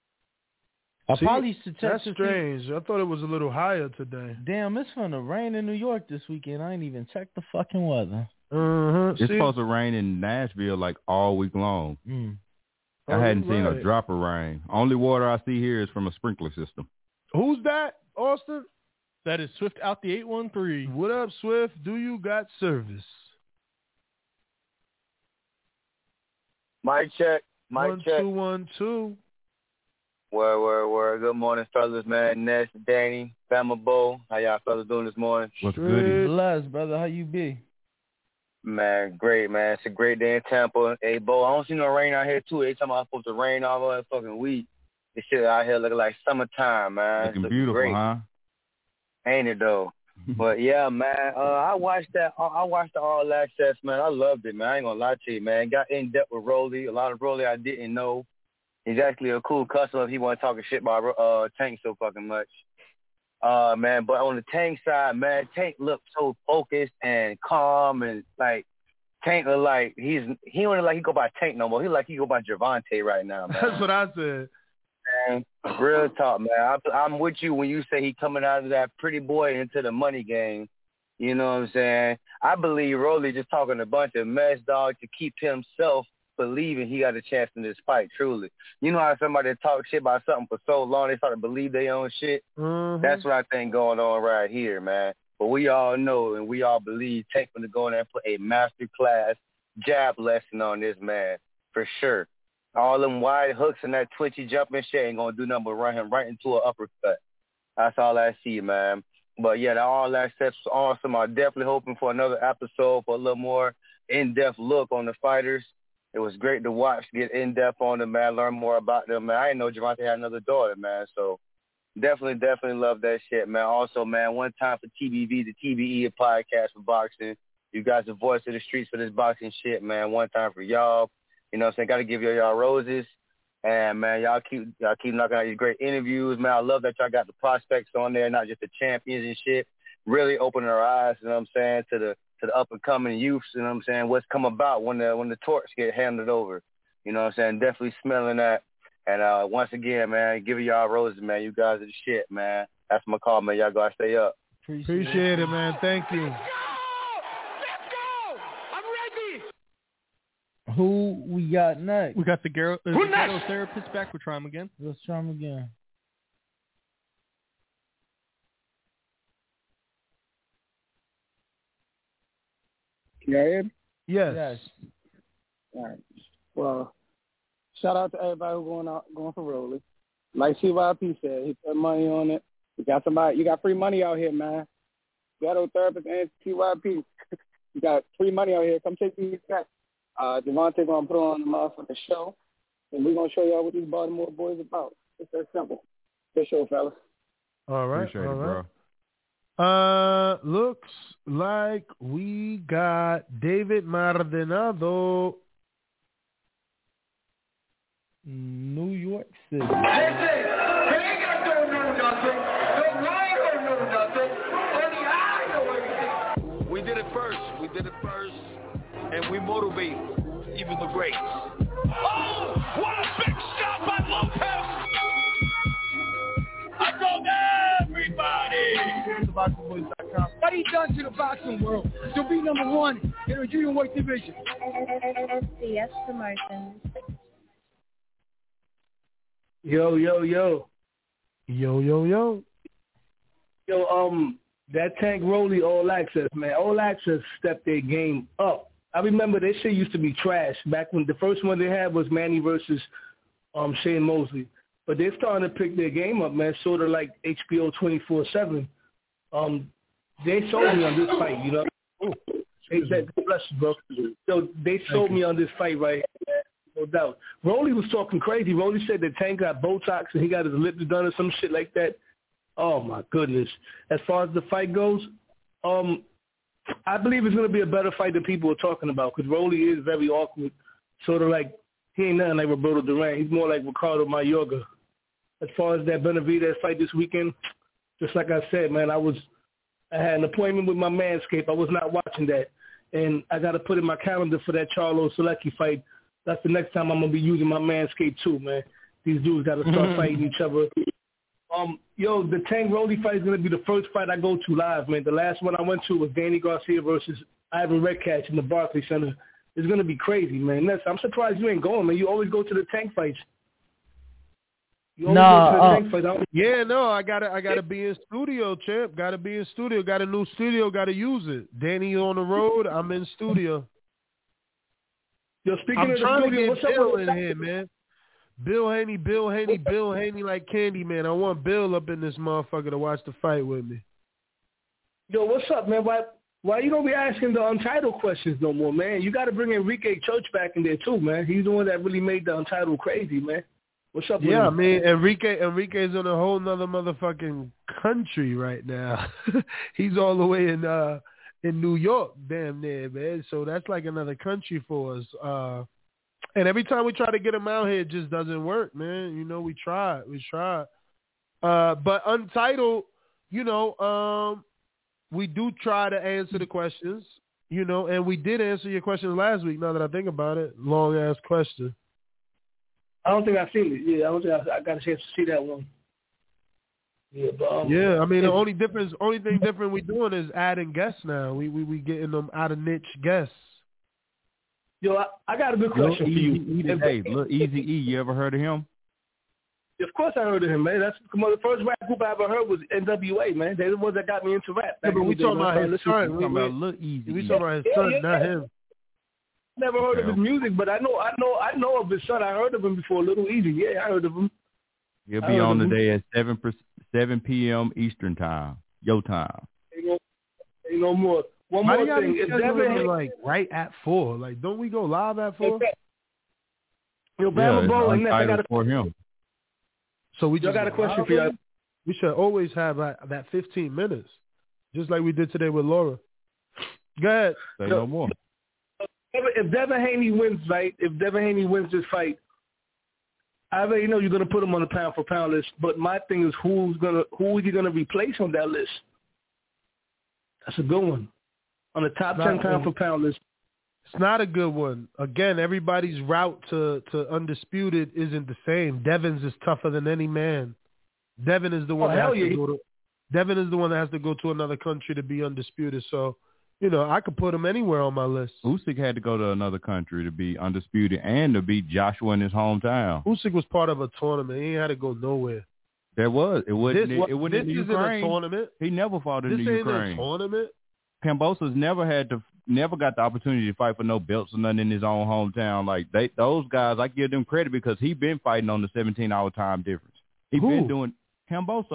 I probably should check. That's strange. I thought it was a little higher today. Damn, it's going to rain in New York this weekend. I ain't even checked the fucking weather. It's supposed to rain in Nashville like all week long. I hadn't seen a drop of rain. Only water I see here is from a sprinkler system. Who's that, Austin? That is Swift out the 813. What up, Swift? Do you got service? Mic check. Mic check. 1 2 1 2. Word. Good morning, fellas, man. Ness, Danny, Bama Bo. How y'all fellas doing this morning? What's good? Blessed, brother. How you be? Man, great, man. It's a great day in Tampa. Hey, Bo, I don't see no rain out here, too. They talking about it's supposed to rain all the fucking week. This shit out here looking like summertime, man. Looking beautiful, great. Huh? Ain't it, though? But, yeah, man, I watched the All Access, man. I loved it, man. I ain't going to lie to you, man. Got in-depth with Rolly. A lot of Rolly I didn't know. He's actually a cool customer if he wasn't talking shit about Tank so fucking much. Man, but on the Tank side, man, Tank looked so focused and calm and like Tank look like he don't look like he go by Tank no more. He like he go by Javante right now, man. That's what I said. Man, real talk, man. I'm with you when you say he coming out of that pretty boy into the money game. You know what I'm saying? I believe Rolly just talking a bunch of mess, dog, to keep himself believing he got a chance in this fight, truly. You know how somebody talk shit about something for so long, they start to believe their own shit? That's what I think going on right here, man. But we all know and we all believe Tank going to go in there and put a masterclass jab lesson on this man, for sure. All them wide hooks and that twitchy jumping shit ain't going to do nothing but run him right into an uppercut. That's all I see, man. But, yeah, the All Access was awesome. I'm definitely hoping for another episode for a little more in-depth look on the fighters. It was great to watch, get in-depth on them, man, learn more about them, man. I didn't know Javante had another daughter, man, so definitely love that shit, man. Also, man, one time for TBV, the TBE podcast for boxing. You guys the voice of the streets for this boxing shit, man. One time for y'all. You know what I'm saying? Got to give y'all roses. And, man, y'all keep knocking out these great interviews, man. I love that y'all got the prospects on there, not just the champions and shit. Really opening our eyes, you know what I'm saying, to the up-and-coming youths, you know what I'm saying, what's come about when the torch get handed over. You know what I'm saying? Definitely smelling that. And once again, man, giving y'all roses, man. You guys are the shit, man. That's my call, man. Y'all got to stay up. Appreciate it, man. Thank you. Who we got next? We got the Ghetto Therapist back. We'll try him again. Let's try him again. Can you hear me? Yes. All right. Well, shout out to everybody who's going for Rolly. Like CYP said, he put money on it. You got somebody. You got free money out here, man. Ghetto Therapist and TYP. You got free money out here. Come take these guys. Devontae gonna put on the motherfucking show, and we're gonna show y'all what these Baltimore boys about. It's that simple. Good show, fellas. All right. Appreciate it, bro. Looks like we got David Maldonado. New York City. Listen, Vegas don't know nothing. The line don't know nothing. Only I know everything. We did it first, and we motivate even the greats. Oh, what a big shot by Lopez! I told everybody. BoxingVoice.com. What he done to the boxing world to be number one in a junior weight division. SDS Promotions. Yo. That Tank Rolly All Access, man. All Access stepped their game up. I remember that shit used to be trash back when the first one they had was Manny versus Shane Mosley. But they're starting to pick their game up, man, sort of like HBO 24/7. They sold me on this fight, you know. Bless you, bro. So they sold me on this fight, right? No doubt. Rolly was talking crazy. Rolly said that Tank got Botox and he got his lips done or some shit like that. Oh, my goodness. As far as the fight goes, I believe it's going to be a better fight than people are talking about because Rolly is very awkward. Sort of like, he ain't nothing like Roberto Duran. He's more like Ricardo Mayorga. As far as that Benavidez fight this weekend, just like I said, man, I had an appointment with my Manscaped. I was not watching that. And I got to put in my calendar for that Charlo Selecki fight. That's the next time I'm going to be using my Manscaped too, man. These dudes got to start fighting each other. The Tank Rolly fight is going to be the first fight I go to live, man. The last one I went to was Danny Garcia versus Ivan Redkach in the Barclays Center. It's going to be crazy, man. I'm surprised you ain't going, man. You always go to the Tank fights. I gotta be in studio, champ. Gotta be in studio. Got a new studio. Gotta use it. Danny on the road. I'm in studio. Yo, speaking I'm of trying the studio, to get Bill in here, man. Bill Haney like candy, man. I want Bill up in this motherfucker to watch the fight with me. Yo, what's up, man? Why you don't be asking the Untitled questions no more, man? You got to bring Enrique Church back in there too, man. He's the one that really made the Untitled crazy, man. What's up with him? Yeah, man. Enrique's in a whole nother motherfucking country right now. He's all the way in New York, damn near, man. So that's like another country for us. And every time we try to get him out here, it just doesn't work, man. You know, we tried. But Untitled, we do try to answer the questions, and we did answer your questions last week, now that I think about it. Long-ass question. I don't think I've seen it. Yeah, I don't think I got a chance to see that one. Yeah, but I mean, the only thing different we doing is adding guests now. We getting them out of niche guests. Yo, I got a good question for you. Lil Easy E, you ever heard of him? Of course I heard of him, man. That's the first rap group I ever heard was NWA, man. They're the ones that got me into rap. Yeah, but we talking about his son. We talking about Lil Easy. We talking about his son, not him. Never heard of his music, but I know of his son. I heard of him before, Little Easy. Yeah, I heard of him. He'll be on today at 7 p.m. Eastern time, your time. Ain't no more. One more thing. If Devin like right at 4, like don't we go live at 4? Yo, Bama Bro, and I got for him. So we just got a question for you. We should always have that 15 minutes, just like we did today with Laura. Go ahead. Say no more. If Devin Haney wins, right? If Devin Haney wins this fight, I already know you're gonna put him on the pound for pound list. But my thing is, who is he gonna replace on that list? That's a good one. On the top 10 pound for pound list. It's not a good one. Again, everybody's route to undisputed isn't the same. Devin's is tougher than any man. Devin is the one Devin is the one that has to go to another country to be undisputed. So, I could put him anywhere on my list. Usyk had to go to another country to be undisputed and to beat Joshua in his hometown. Usyk was part of a tournament. He ain't had to go nowhere. There was. It wasn't in Ukraine. This isn't a tournament. He never fought in the Ukraine. This ain't a tournament. Kambosos never got the opportunity to fight for no belts or nothing in his own hometown. Like those guys, I give them credit because he been fighting on the 17-hour time difference. He been doing Kambosos.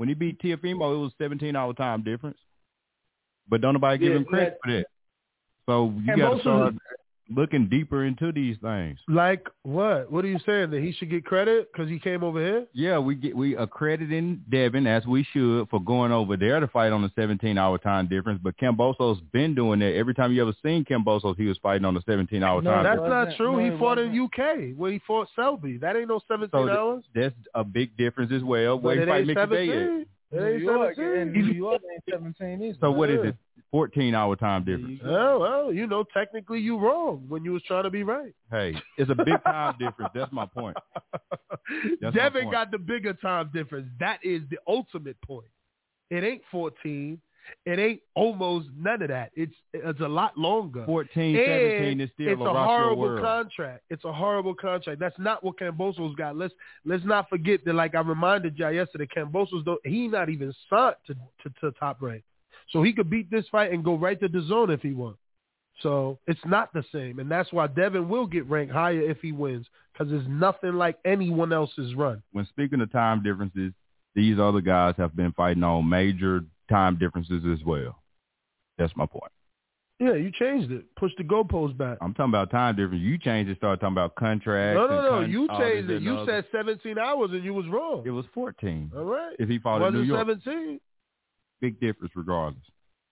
When he beat Teofimo, it was 17-hour time difference. But don't nobody give him credit for that. So you got to start looking deeper into these things. Like what? What are you saying? That he should get credit because he came over here? Yeah, we accrediting Devin, as we should, for going over there to fight on the 17-hour time difference. But Kambosos been doing that. Every time you ever seen Kambosos, he was fighting on the 17-hour time that's difference. not true. He fought in UK where he fought Selby. That ain't no 17 hours. That's a big difference as well. But Where it he fight ain't Mickey 17. It ain't 17. New York ain't 17 either. So what is it? 14-hour time difference. Oh, well, you know, technically you wrong when you was trying to be right. Hey, it's a big time difference. That's my point. Devin got the bigger time difference. That is the ultimate point. It ain't 14. It ain't almost none of that. It's a lot longer. 14, 17 is still it's a horrible world. contract. It's a horrible contract. That's not what Kambosos got. Let's not forget that. Like I reminded y'all yesterday, Kambosos he not even signed to Top Rank, so he could beat this fight and go right to the zone if he wants. So it's not the same, and that's why Devin will get ranked higher if he wins because it's nothing like anyone else's run. When speaking of time differences, these other guys have been fighting on major time differences as well. That's my point. Yeah, you changed it. Push the goalpost back. I'm talking about time difference. You changed it, started talking about contracts. No. You changed it. You said 17 hours and you was wrong. It was 14. All right. If he fought in New York. 17? Big difference regardless.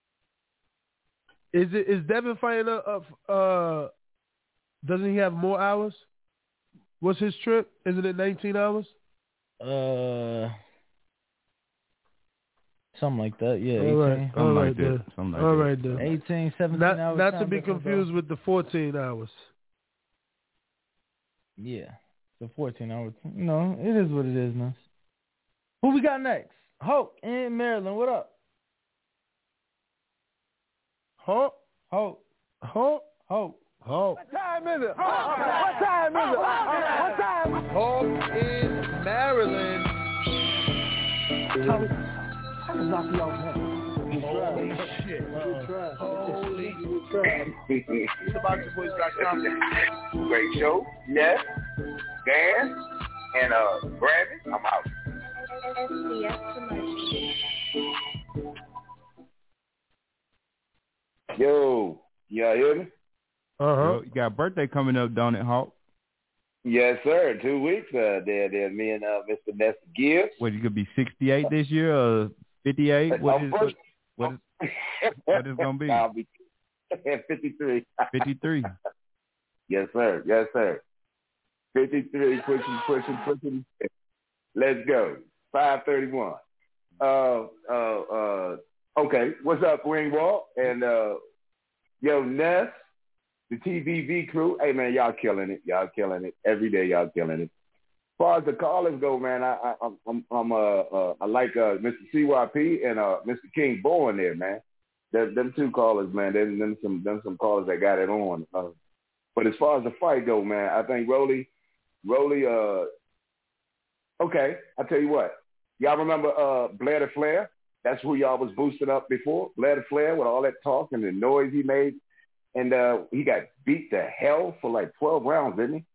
Is Devin fighting doesn't he have more hours? What's his trip? Isn't it 19 hours? Something like that, yeah. All right, then. 18, 17 hours. Not to be confused with the 14 hours. Yeah, the 14 hours. No, it is what it is, man. Who we got next? Hulk in Maryland. What up? Hulk. What time is it? What time is it? What time? Hulk in Maryland. I can knock you out now. Holy shit. Holy crap. TheBoxingVoice.com. Great show. Yes. Dan. And Brandon. I'm out. SDS Promotion. Yo. Y'all hear me? You got a birthday coming up, don't it, Hawk? Yes, sir. 2 weeks. There. Me and Mr. Nesta Gibbs. What, you could be 68 this year or 58? What is it going to be? I'll be 53. 53. Yes, sir. 53, pushing. Let's go. 5:31. Okay. What's up, Ringwald? And yo, Ness, the TVV crew. Hey, man, y'all killing it. Every day, y'all killing it. As far as the callers go, man, I like Mr. CYP and Mr. King Bowen there, man. Them two callers, man. Them some callers that got it on. But as far as the fight go, man, I think Rolly. Okay, I tell you what. Y'all remember Blair the Flair? That's who y'all was boosting up before. Blair the Flair with all that talk and the noise he made. And he got beat to hell for like 12 rounds, didn't he?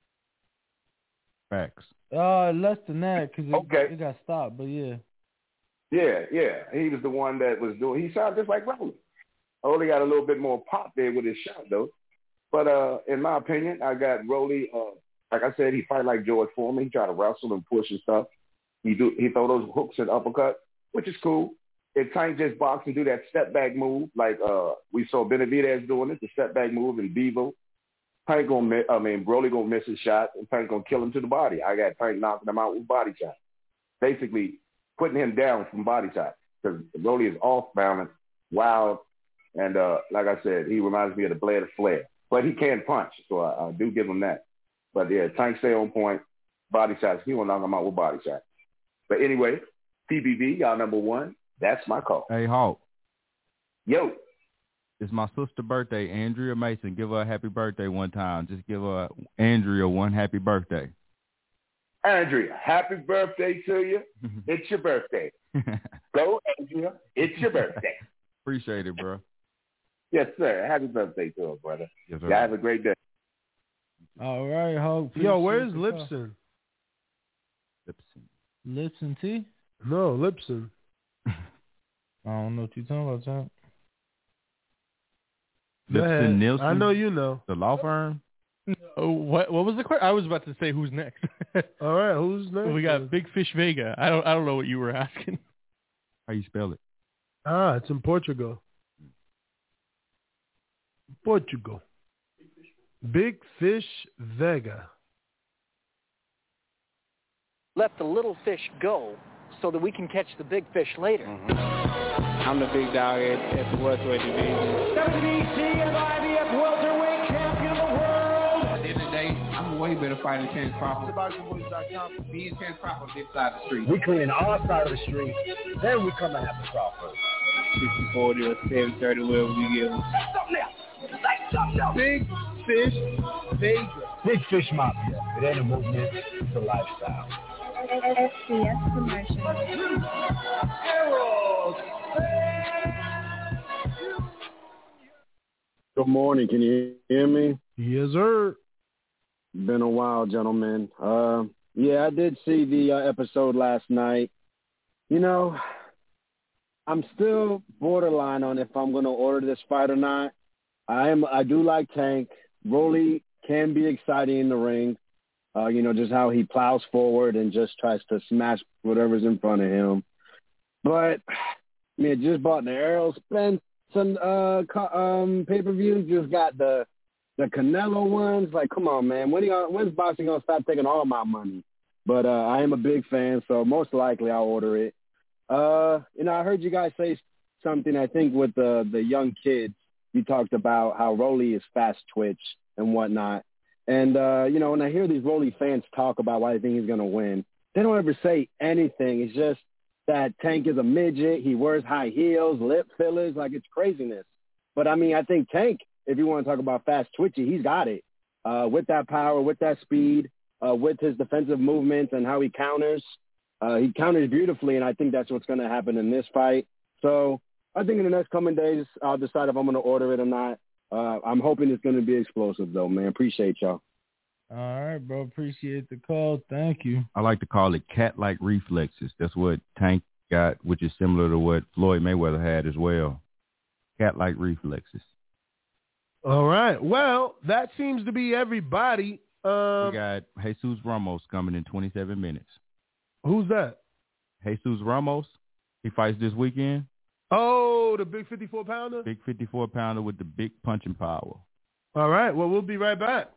Facts. Less than that because it got stopped, but yeah. Yeah. He was the one that was doing. He sounded just like Rolly. Rolly got a little bit more pop there with his shot, though. But in my opinion, I got Rolly. Like I said, he fight like George Foreman. He try to wrestle and push and stuff. He throw those hooks and uppercuts, which is cool. If Tank just box and do that step back move, like we saw Benavidez doing it, the step back move in Bevo, Broly gonna miss his shot and Tank gonna kill him to the body. I got Tank knocking him out with body shots, basically putting him down from body shots because Broly is off balance, wild, and like I said, he reminds me of the Blair the Flair, but he can punch, so I do give him that. But yeah, Tank stay on point, body shots. He gonna knock him out with body shots. But anyway, TBV, y'all number one. That's my call. Hey, Hawk. Yo. It's my sister's birthday, Andrea Mason. Give her a happy birthday one time. Just give her, Andrea, one happy birthday. Andrea, happy birthday to you. It's your birthday. Go, Andrea. It's your birthday. Appreciate it, bro. Yes, sir. Happy birthday to her, brother. Yes, sir. Y'all have a great day. All right, Hawk. Yo, where's Lipson? Lipson T? No, Lipson. I don't know what you're talking about, Tom. Lipson Nielsen. I know you know. The law firm. Oh, what was the question? I was about to say who's next. All right, who's next? We got Big Fish Vega. I don't know what you were asking. How you spell it? It's in Portugal. Portugal. Big Fish Vega. Let the little fish go so that we can catch the big fish later. I'm the big dog at the welterweight division. WBC and IBF welterweight champion of the world. At the end of the day, I'm a way better fighter than Terrence Crawford. TheBoxingVoice.com. Me and Terrence Crawford this side of the street. We clean our side of the street, then we come after Crawford. 60-40 or 70-30, wherever we get them. Big Fish Vega. Big Fish Mafia. It ain't a movement, it's a lifestyle. SBS Promotion. Good morning. Can you hear me? Yes, sir. Been a while, gentlemen. Yeah, I did see the episode last night. You know, I'm still borderline on if I'm going to order this fight or not. I do like Tank. Rolly can be exciting in the ring. You know, just how he plows forward and just tries to smash whatever's in front of him. But, I mean, just bought the Errol Spence pay-per-views. Just got the Canelo ones. Like, come on, man. When's boxing going to stop taking all my money? But I am a big fan, so most likely I'll order it. You know, I heard you guys say something, I think, with the young kids. You talked about how Rolly is fast twitch and whatnot. And, you know, when I hear these Rolly fans talk about why they think he's going to win, they don't ever say anything. It's just that Tank is a midget. He wears high heels, lip fillers. Like, it's craziness. But, I mean, I think Tank, if you want to talk about fast twitchy, he's got it. With that power, with that speed, with his defensive movements and how he counters. He counters beautifully, and I think that's what's going to happen in this fight. So I think in the next coming days, I'll decide if I'm going to order it or not. I'm hoping it's going to be explosive, though, man. Appreciate y'all. All right, bro. Appreciate the call. Thank you. I like to call it cat-like reflexes. That's what Tank got, which is similar to what Floyd Mayweather had as well. Cat-like reflexes. All right. Well, that seems to be everybody. We got Jesus Ramos coming in 27 minutes. Who's that? Jesus Ramos. He fights this weekend. Oh, the big 54-pounder? Big 54-pounder with the big punching power. All right. Well, we'll be right back.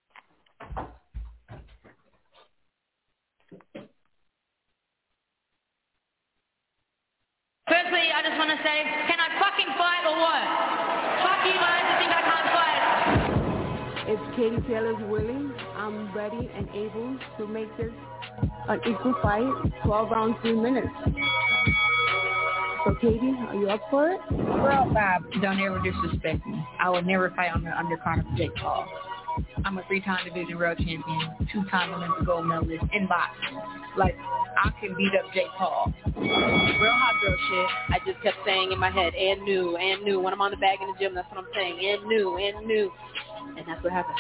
Firstly, I just want to say, can I fucking fight or what? Fuck you guys who think I can't fight. If Katie Taylor's willing, I'm ready and able to make this an equal fight, 12 rounds, 3 minutes. So, Katie, are you up for it? Girl, Bob, don't ever disrespect me. I would never fight on the undercard of Jake Paul. I'm a 3-time division world champion, 2-time Olympic gold medalist in boxing. Like, I can beat up Jake Paul. Real hot girl shit. I just kept saying in my head, and new. When I'm on the bag in the gym, that's what I'm saying. And new. And that's what happened.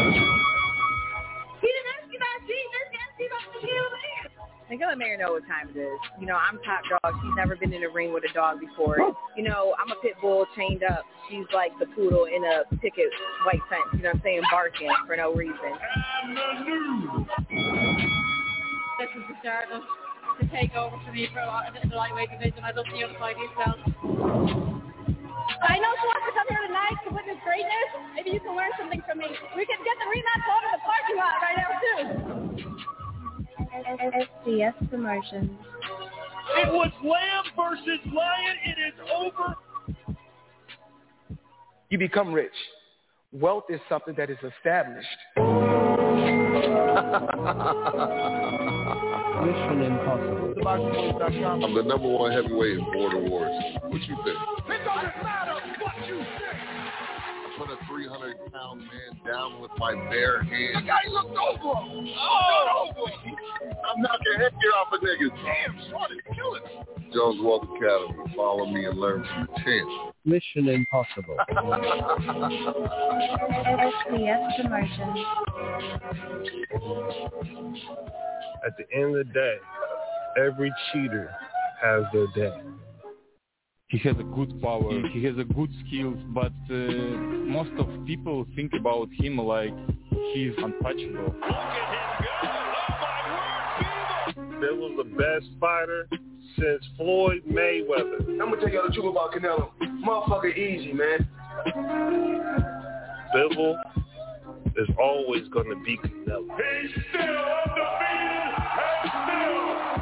He didn't ask you about Steve. Let's ask you about the deal there. I gotta let Mary know what time it is. You know, I'm top dog. She's never been in a ring with a dog before. You know, I'm a pit bull chained up. She's like the poodle in a picket white fence. You know what I'm saying? Barking for no reason. This is the start of to take over for me for the lightweight division. I'd love to see you fight yourself. I know she wants to come here tonight to witness greatness. Maybe you can learn something from me. We can get the rematch out of the parking lot right now, too. SBS Promotions. It was Lamb versus Lion. It is over. You become rich. Wealth is something that is established. Mission Impossible. I'm the #1 heavyweight in Border Wars. What you think? It doesn't matter what you think. I put a 300-pound man down with my bare hands. The guy looked over him. Oh! I'm knocking headgear off of niggas. Damn, shorty, kill it. Jones Walk Academy. Follow me and learn from the champ. Mission Impossible. SBS Promotions. At the end of the day, Every cheater has their day. He has a good power, he has a good skills, but most of people think about him like he's untouchable. Bivol the best fighter since Floyd Mayweather. I'm gonna tell y'all the truth about Canelo. Motherfucker easy, man. Bivol is always gonna be Canelo. He's still undefeated and still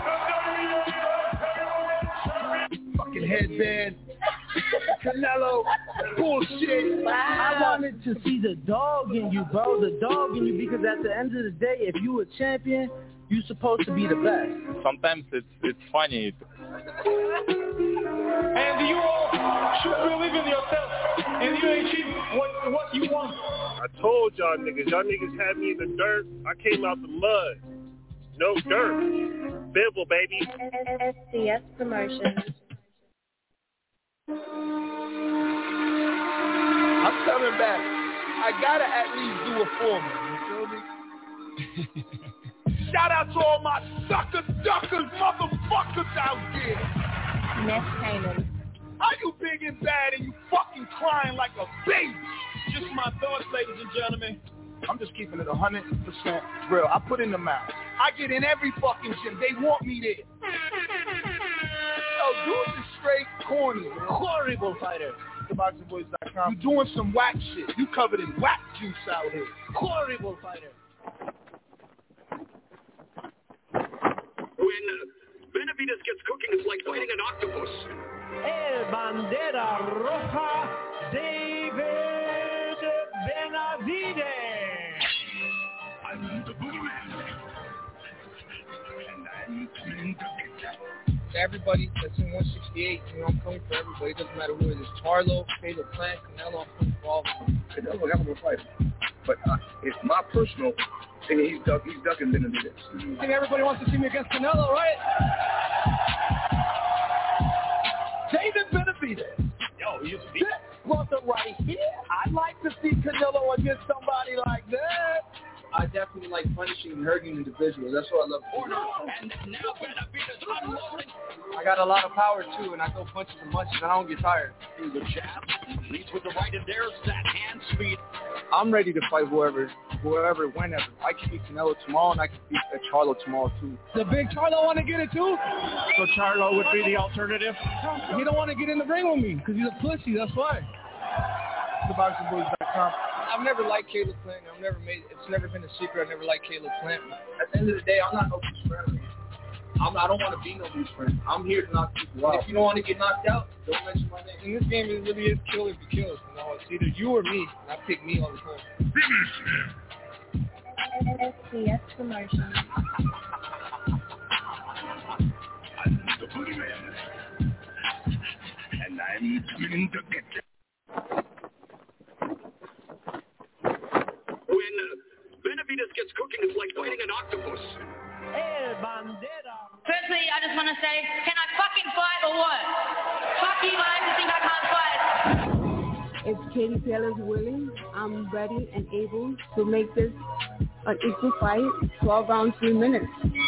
the WWE Fucking headband. Canelo. Bullshit. I wanted to see the dog in you, bro. The dog in you, because at the end of the day, if you a champion, you're supposed to be the best. Sometimes it's funny. And you all should believe in yourself and you achieve what you want. I told y'all niggas had me in the dirt. I came out the mud. No dirt. Bivol, baby. SDS Promotions. I'm coming back. I gotta at least do it for me. You feel me? Shout out to all my sucker duckers, motherfuckers out there. Ness Canaan. Are you big and bad and you fucking crying like a baby? Just my thoughts, ladies and gentlemen. I'm just keeping it 100% real. I put in the mouth. I get in every fucking gym. They want me there. Yo, dudes is straight corny, man. Horrible fighter. TheBoxingVoice.com. You doing some whack shit. You covered in whack juice out here. Horrible fighter. When Benavidez gets cooking, it's like fighting an octopus. El Bandera Roja, David Benavidez. I'm the boogeyman. And I'm coming to get you. To everybody that's in 168, I'm coming for everybody. It doesn't matter who it is. Charlo, Caleb Plant, Canelo, I'm coming for all of them. Canelo, hell of a fighter. But it's my personal thing. He's ducking Benavidez. I think everybody wants to see me against Canelo, right? David Benavidez. Yo, you see that brother right here? I'd like to see Canelo against somebody like that. I definitely like punishing and hurting individuals. That's what I love. And now Benavidez unloading. I got a lot of power too, and I throw punches and punches, and I don't get tired. Through the jab, leads with the right, and there's that hand speed. I'm ready to fight whoever, whenever. I can beat Canelo tomorrow, and I can beat Charlo tomorrow too. The big Charlo want to get it too? So Charlo would be the alternative? He don't want to get in the ring with me because he's a pussy. That's why. TheBoxingVoice.com. I've never liked Caleb Plant. It's never been a secret. I never liked Caleb Plant. At the end of the day, I'm not nobody's friend. I don't want to be nobody's friend. I'm here to knock people out. If you don't want to get knocked out, don't mention my name. In this game, it really is kill if you kill. It's either you or me. And I pick me all the time. SDS Promotions. I'm the boogeyman. And I'm coming to get you. When Benavidez gets cooking, it's like fighting an octopus. El Bandera. Firstly, I just want to say, can I fucking fight or what? Fuck you guys who think I can't fight. If Katie Taylor's willing, I'm ready and able to make this an equal fight, 12 rounds, 3 minutes.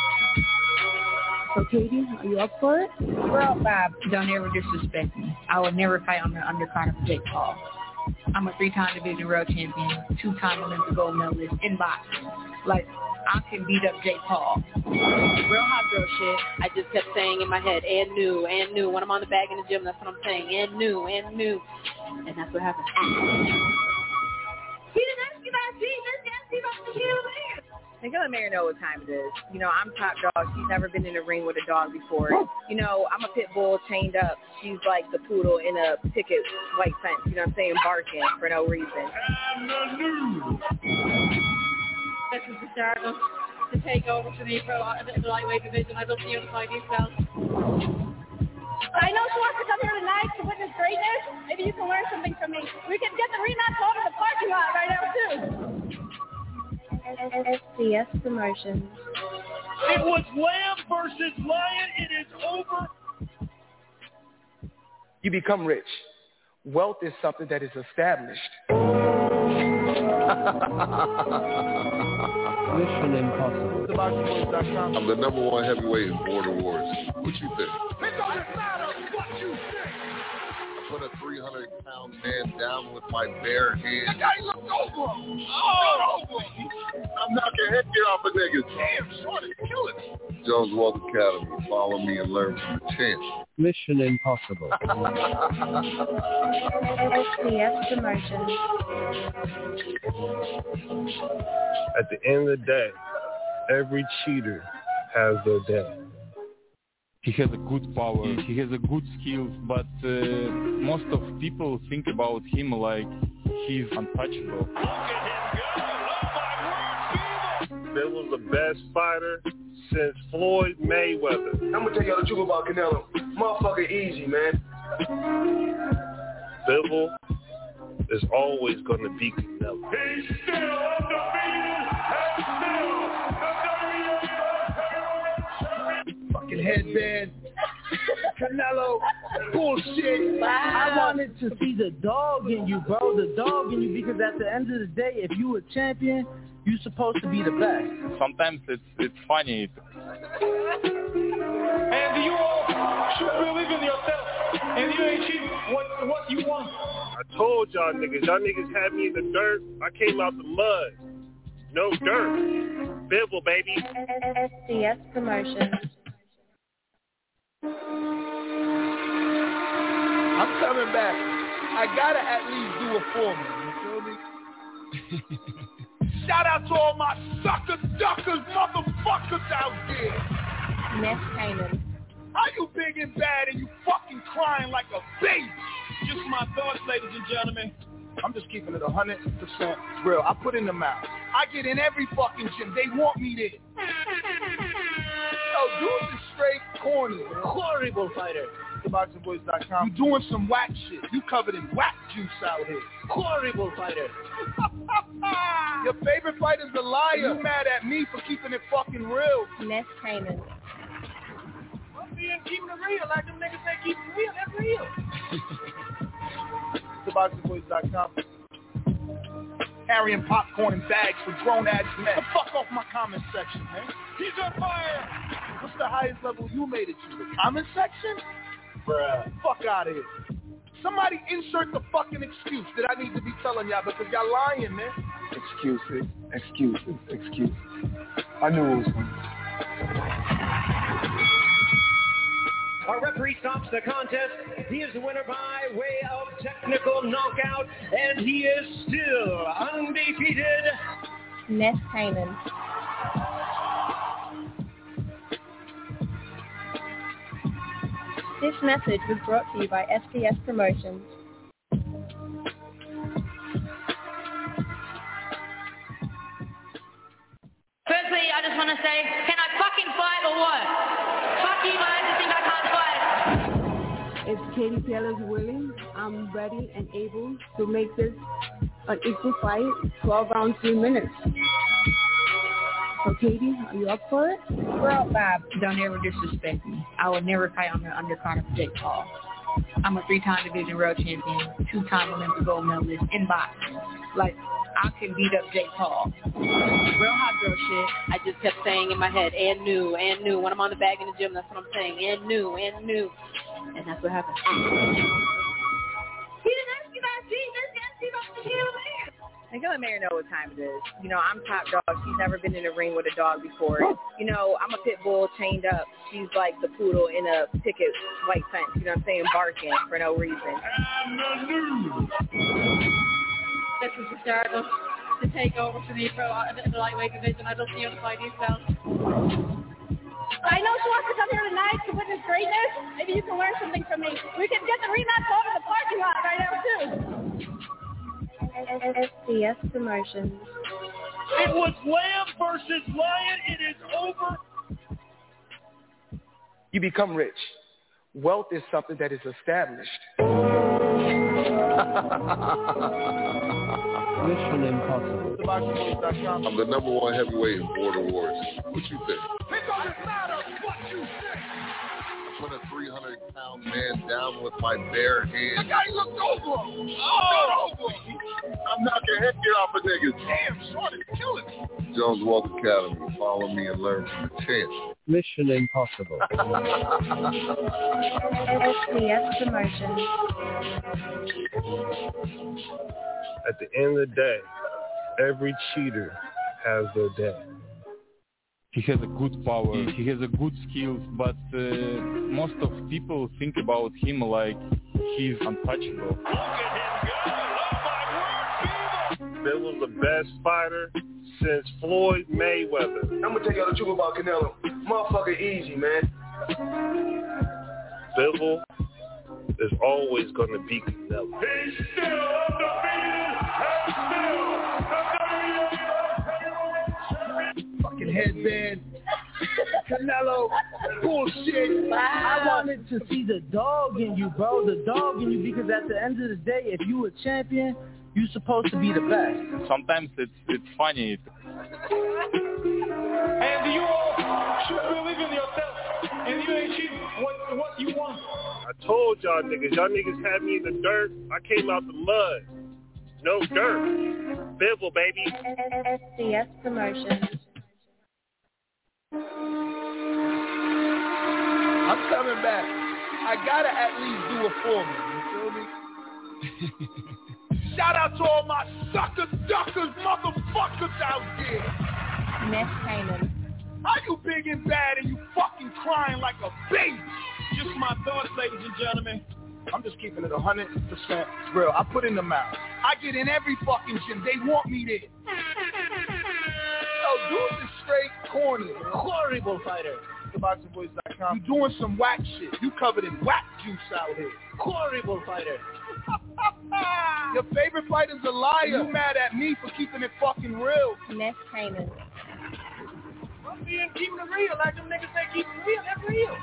So Katie, are you up for it? Girl, Bob, don't ever disrespect me. I would never fight on the undercard of Jake Paul. I'm a 3-time division world champion, 2-time Olympic gold medalist in boxing. Like, I can beat up Jake Paul. Real hot girl shit. I just kept saying in my head, and new. When I'm on the bag in the gym, that's what I'm saying. And new. And that's what happened. He didn't ask you about Jesus. He asked you about the Caleb Mayer. I gotta let Mary know what time it is. I'm top dog. She's never been in a ring with a dog before. I'm a pit bull chained up. She's like the poodle in a picket white fence. You know what I'm saying? Barking for no reason. This is the start of the takeover for the lightweight division. I don't see you in the fight yourself. I know she wants to come here tonight to witness greatness. Maybe you can learn something from me. We can get the rematch over the parking lot right now too. SDS Promotions. It was Lamb versus Lion. It is over. You become rich. Wealth is something that is established. Mission Impossible. TheBoxingVoice.com. I'm the #1 heavyweight in Border Wars. What you think? It doesn't matter what you think. I put a 300-pound man down with my bare hands. The guy looked over him. Over him. I'm knocking headgear off of niggas. Damn, shorty, killing it. Jones Walk Academy. Follow me and learn from the champ. Mission Impossible. SDS Promotions. At the end of the day, every cheater has their day. He has a good power, he has a good skills, but most of people think about him like he's untouchable. Bill was the best fighter since Floyd Mayweather. I'm gonna tell y'all the truth about Canelo. Motherfucker easy, man. Bivol is always gonna be Canelo. He's still undefeated and still the Fucking headband. Canelo. Bullshit. I wanted to see the dog in you, bro. The dog in you, because at the end of the day, if you a champion, you're supposed to be the best. Sometimes it's funny. And you all should believe in yourself. And you achieve what you want. I told y'all niggas had me in the dirt. I came out the mud. No dirt. Bivol, baby. SDS Promotions. I'm coming back. I gotta at least do it for me. You feel me? Shout out to all my sucker duckers, motherfuckers out there. Ness Kanan. How you big and bad and you fucking crying like a baby? Just my thoughts, ladies and gentlemen. I'm just keeping it 100% real. I put in the mouth. I get in every fucking gym. They want me there. Yo, dude is straight corny. Man. Horrible fighter. TheBoxingVoice.com. You doing some whack shit. You covered in whack juice out here. Horrible fighter. Your favorite fighter's a liar. You mad at me for keeping it fucking real. Ness Kanan. I'm being keeping it real. Like them niggas say keep it real. That's real. TheBoxingVoice.com. Carrying popcorn and bags for grown-ass men. The fuck off my comment section, man. He's on fire. What's the highest level you made it to? The comment section? Bruh. Fuck out of here. Somebody insert the fucking excuse that I need to be telling y'all because y'all lying, man. Excuses. I knew it was coming. Our referee stops the contest. He is the winner by way of technical knockout, and he is still undefeated. Ness Kanan. This message was brought to you by SDS Promotions. Firstly, I just want to say, can I fucking fight or what? Fuck you guys that think I can't fight. If Katie Taylor's willing, I'm ready and able to make this an equal fight, 12 rounds, 3 minutes. So Katie, are you up for it? Girl, Bob, don't ever disrespect me. I would never fight on the undercard of Jake Paul. I'm a 3-time division world champion, 2-time Olympic gold medalist in boxing. Like, I can beat up Jake Paul. Real hot girl shit. I just kept saying in my head, and new. When I'm on the bag in the gym, that's what I'm saying. And new. And that's what happened. He didn't ask you about Jesus. He asked you about the Hail Mary. I gotta let Mary know what time it is. You know, I'm top dog. She's never been in a ring with a dog before. You know, I'm a pit bull chained up. She's like the poodle in a picket white fence. You know what I'm saying? Barking for no reason. This is the start of the takeover for the lightweight division. I don't see how to fight these belts. I know she wants to come here tonight to witness greatness. Maybe you can learn something from me. We can get the rematch over the parking lot right now, too. SDS Promotions. It was Lamb versus Lion. It is over. You become rich. Wealth is something that is established. Mission Impossible. TheBoxingVoice.com. I'm the #1 heavyweight in Border Wars. What you think? It doesn't matter what you think. I put a 300-pound man down with my bare hands. The guy looked over him. Over him. I'm knocking headgear off of niggas. Damn, shorty, killing me. Jones Walk Academy. Follow me and learn from the champ. Mission Impossible. SDS Promotion. At the end of the day, every cheater has their day. He has a good power, he has a good skills, but most of people think about him like he's untouchable. Bill was the best fighter since Floyd Mayweather. I'm gonna tell y'all the truth about Canelo. Motherfucker easy, man. Bivol is always gonna be Canelo. He's still undefeated. Fucking headband. Canelo. Bullshit. I wanted to see the dog in you, bro. The dog in you, because at the end of the day, if you a champion, you're supposed to be the best. Sometimes it's funny. And you all should believe in yourself and you achieve what you want. I told y'all niggas had me in the dirt. I came out the mud. No dirt. Bivol, baby. SDS Promotion. I'm coming back. I gotta at least do it for me. You feel me? Shout out to all my sucker duckers, motherfuckers out there. Ness Kanan. How you big and bad and you fucking crying like a baby? Just my thoughts, ladies and gentlemen. I'm just keeping it 100% real. I put in the mouth. I get in every fucking gym. They want me there. Yo, dude is straight corny. Horrible fighter. TheBoxingVoice.com. You doing some whack shit. You covered in whack juice out here. Horrible fighter. Your favorite fighter's a liar. You mad at me for keeping it fucking real. Ness Kanan. I'm being keeping it real. Like them niggas say keep it real. That's real.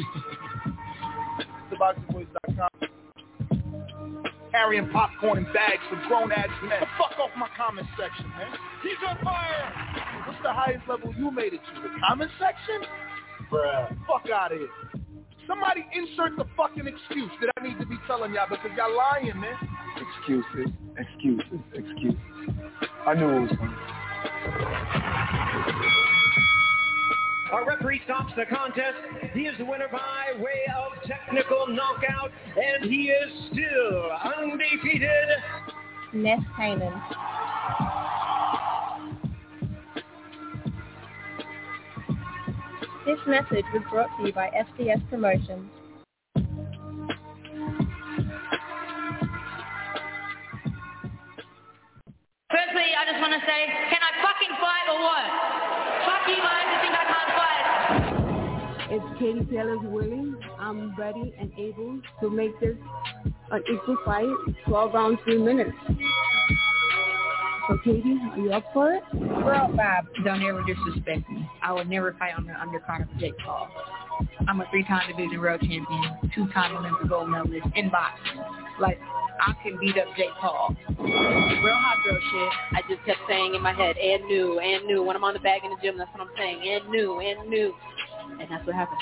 TheBoxingVoice.com. Carrying popcorn in bags for grown-ass men. Fuck off my comment section, man. He's on fire. What's the highest level you made it to? The comment section? Bruh. Fuck out of here. Somebody insert the fucking excuse that I need to be telling y'all because y'all lying, man. Excuses. I knew it was coming. Our referee stops the contest. He is the winner by way of technical knockout, and he is still undefeated. Ness Kanan. This message was brought to you by SDS Promotions. Firstly, I just want to say, can I fucking fight or what? Fuck you guys who think I can't fight. It's Katie Taylor's willing. I'm ready and able to make this an equal fight, 12 rounds, 3 minutes. So, Katie, are you up for it? Girl, Bob, don't ever disrespect me. I would never fight on the undercard of Jake Paul. I'm a 3-time division world champion, 2-time Olympic gold medalist in boxing. Like, I can beat up Jake Paul. Real hot girl shit. I just kept saying in my head, and new. When I'm on the bag in the gym, that's what I'm saying. And new. And that's what happened.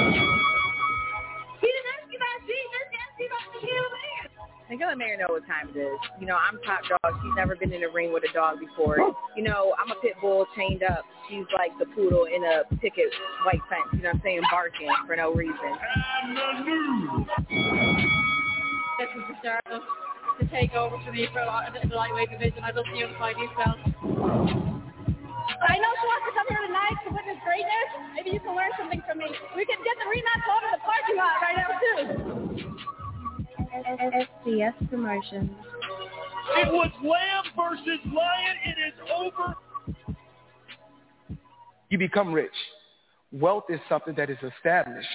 He didn't ask you about Steve. Just ask you about the Killer Mayer. Miguel Mayer know what time it is. You know, I'm top dog. She's never been in a ring with a dog before. You know, I'm a pit bull chained up. She's like the poodle in a picket white fence. You know what I'm saying? Barking for no reason. And the news. This is the start of the takeover for the lightweight division. I just unify these belts. I know she wants to come here tonight to witness greatness. Maybe you can learn something from me. We can get the rematch over the parking lot right now, too. SDS Promotions. It was Lamb versus Lion. It is over. You become rich. Wealth is something that is established.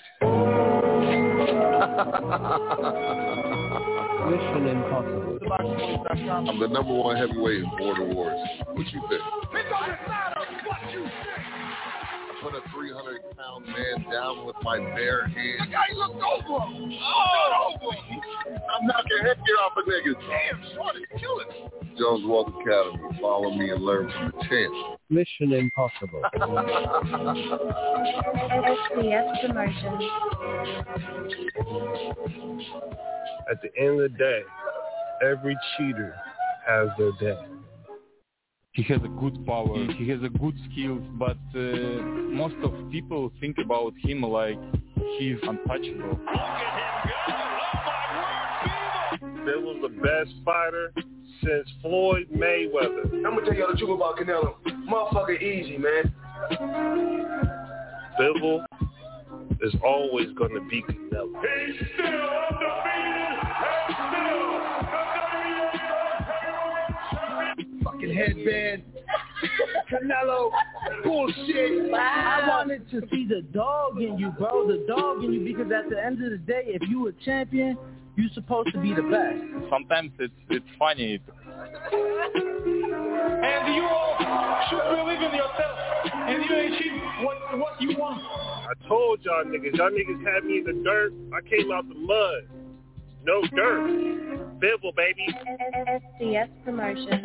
Mission Impossible. I'm the #1 heavyweight in Border Wars. What you think? It doesn't matter what you think. I put a 300-pound man down with my bare hands. The guy looked over him. I'm knocking headgear off of niggas. Damn, shorty, killing me. Jones Walk Academy. Follow me and learn from the champ. Mission Impossible. SDS Promotions. At the end of the day, every cheater as their dad. He has a good power. He has a good skills, but most of people think about him like he's untouchable. Bivol the best fighter since Floyd Mayweather. I'm gonna tell y'all the truth about Canelo. Motherfucker easy, man. Bivol is always gonna be Canelo. He's still undefeated and still the Fucking headband. Canelo. Bullshit. I wanted to see the dog in you, bro. The dog in you, because at the end of the day, if you a champion, you're supposed to be the best. Sometimes it's funny. And you all should believe in yourself and you achieve what you want. I told y'all niggas had me in the dirt. I came out the mud. No dirt. Bivol, baby. SDS Promotions.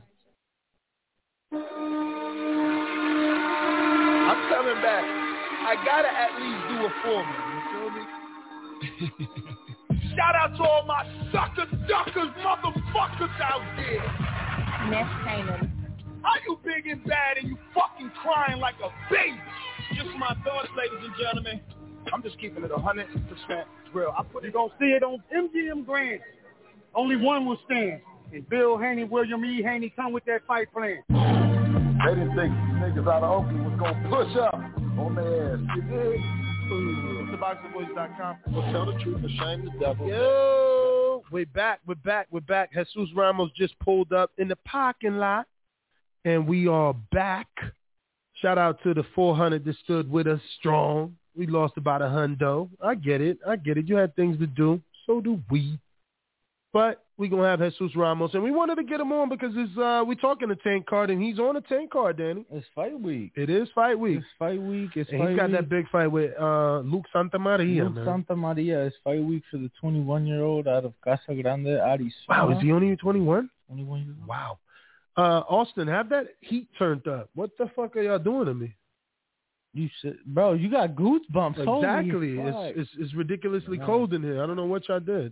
I'm coming back. I gotta at least do a foreman. You feel me? Shout out to all my sucker duckers, motherfuckers out there. Ness Kanan. Are you big and bad and you fucking crying like a baby? Just my thoughts, ladies and gentlemen. I'm just keeping it 100% real. You're going to see it on MGM Grand. Only one will stand. And Bill Haney, William E. Haney come with that fight plan. They didn't think niggas out of Oakland was going to push up on their ass. You did? TheBoxingVoice.com. Well, tell the truth and shame the devil. Yo, we're back. Jesus Ramos just pulled up in the parking lot, and we are back. Shout out to the 400 that stood with us strong. We lost about $100. I get it. You had things to do. So do we. But we're going to have Jesus Ramos. And we wanted to get him on because we're talking a tank card, and he's on a tank card, Danny. It's fight week. It is fight week. It's fight week. He's got that big fight with Luke Santamaria. Santamaria. It's fight week for the 21-year-old out of Casa Grande, Arizona. Wow, is he only 21? 21 years old. Wow. Austin, have that heat turned up. What the fuck are y'all doing to me? You should, bro. You got goosebumps. Exactly. It's ridiculously cold in here. I don't know what y'all did.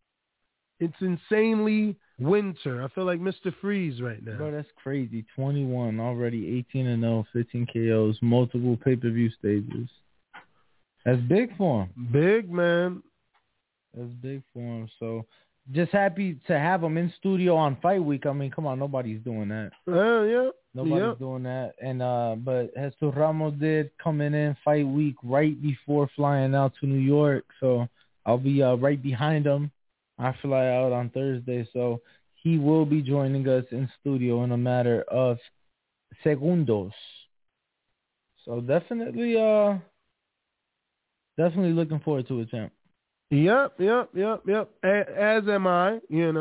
It's insanely winter. I feel like Mr. Freeze right now. Bro, that's crazy. 21 already, 18-0, 15 KOs, multiple pay-per-view stages. That's big for him. Big, man. That's big for him. So just happy to have him in studio on Fight Week. I mean, come on, nobody's doing that. Yeah. Nobody's doing that. And but Jesus Ramos did coming in Fight Week right before flying out to New York. So I'll be right behind him. I fly out on Thursday, so he will be joining us in studio in a matter of segundos. So definitely looking forward to it, champ. Yep. As am I,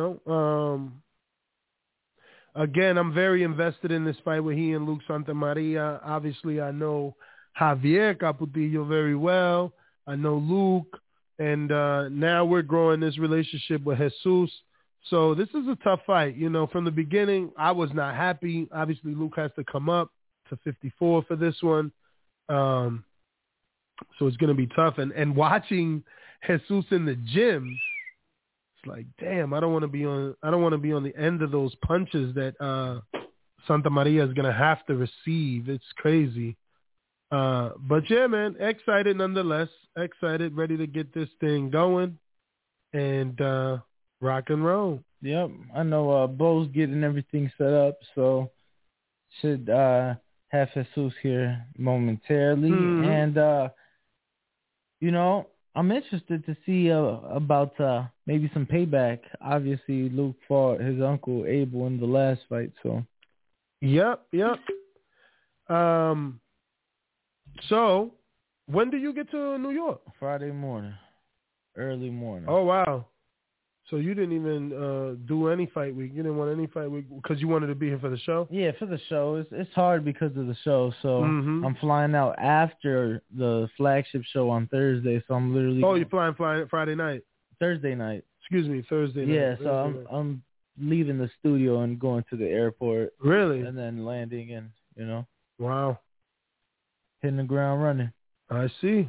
Again, I'm very invested in this fight with he and Luke Santamaria. Obviously, I know Javier Caputillo very well. I know Luke. And now we're growing this relationship with Jesus. So this is a tough fight. From the beginning, I was not happy. Obviously, Luke has to come up to 54 for this one. So it's going to be tough. And watching Jesus in the gym, it's like, damn, I don't want to be on the end of those punches that Santamaria is going to have to receive. It's crazy. But yeah, man, excited nonetheless. Excited, ready to get this thing going and rock and roll. Yep, I know Bo's getting everything set up, so should have Jesus here momentarily. Mm-hmm. And, I'm interested to see about maybe some payback. Obviously, Luke fought his uncle Abel in the last fight, so. Yep. So, when do you get to New York? Friday morning. Early morning. Oh, wow. So you didn't even do any fight week? You didn't want any fight week because you wanted to be here for the show? Yeah, for the show. It's hard because of the show. So I'm flying out after the flagship show on Thursday. So I'm literally... Oh, you're flying Friday night? Thursday night. Excuse me, Thursday night. Yeah, so I'm leaving the studio and going to the airport. Really? And then landing and, Wow. Hitting the ground running. I see.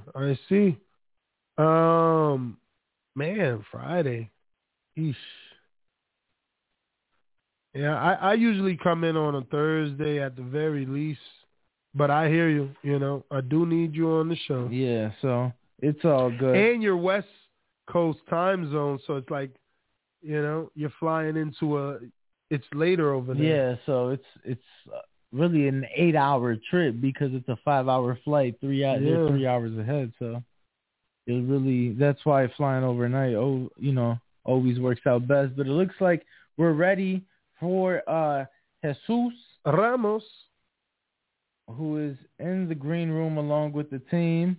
Man, Friday. Eesh. Yeah, I usually come in on a Thursday at the very least, but I hear you. You know, I do need you on the show. Yeah, so it's all good. And you're West Coast time zone, so it's like, you know, you're flying into it's later over there. Yeah, so it's really an 8-hour trip because it's a 5-hour flight. They're 3 hours ahead, so that's why flying overnight, always works out best. But it looks like we're ready for Jesus Ramos, who is in the green room along with the team.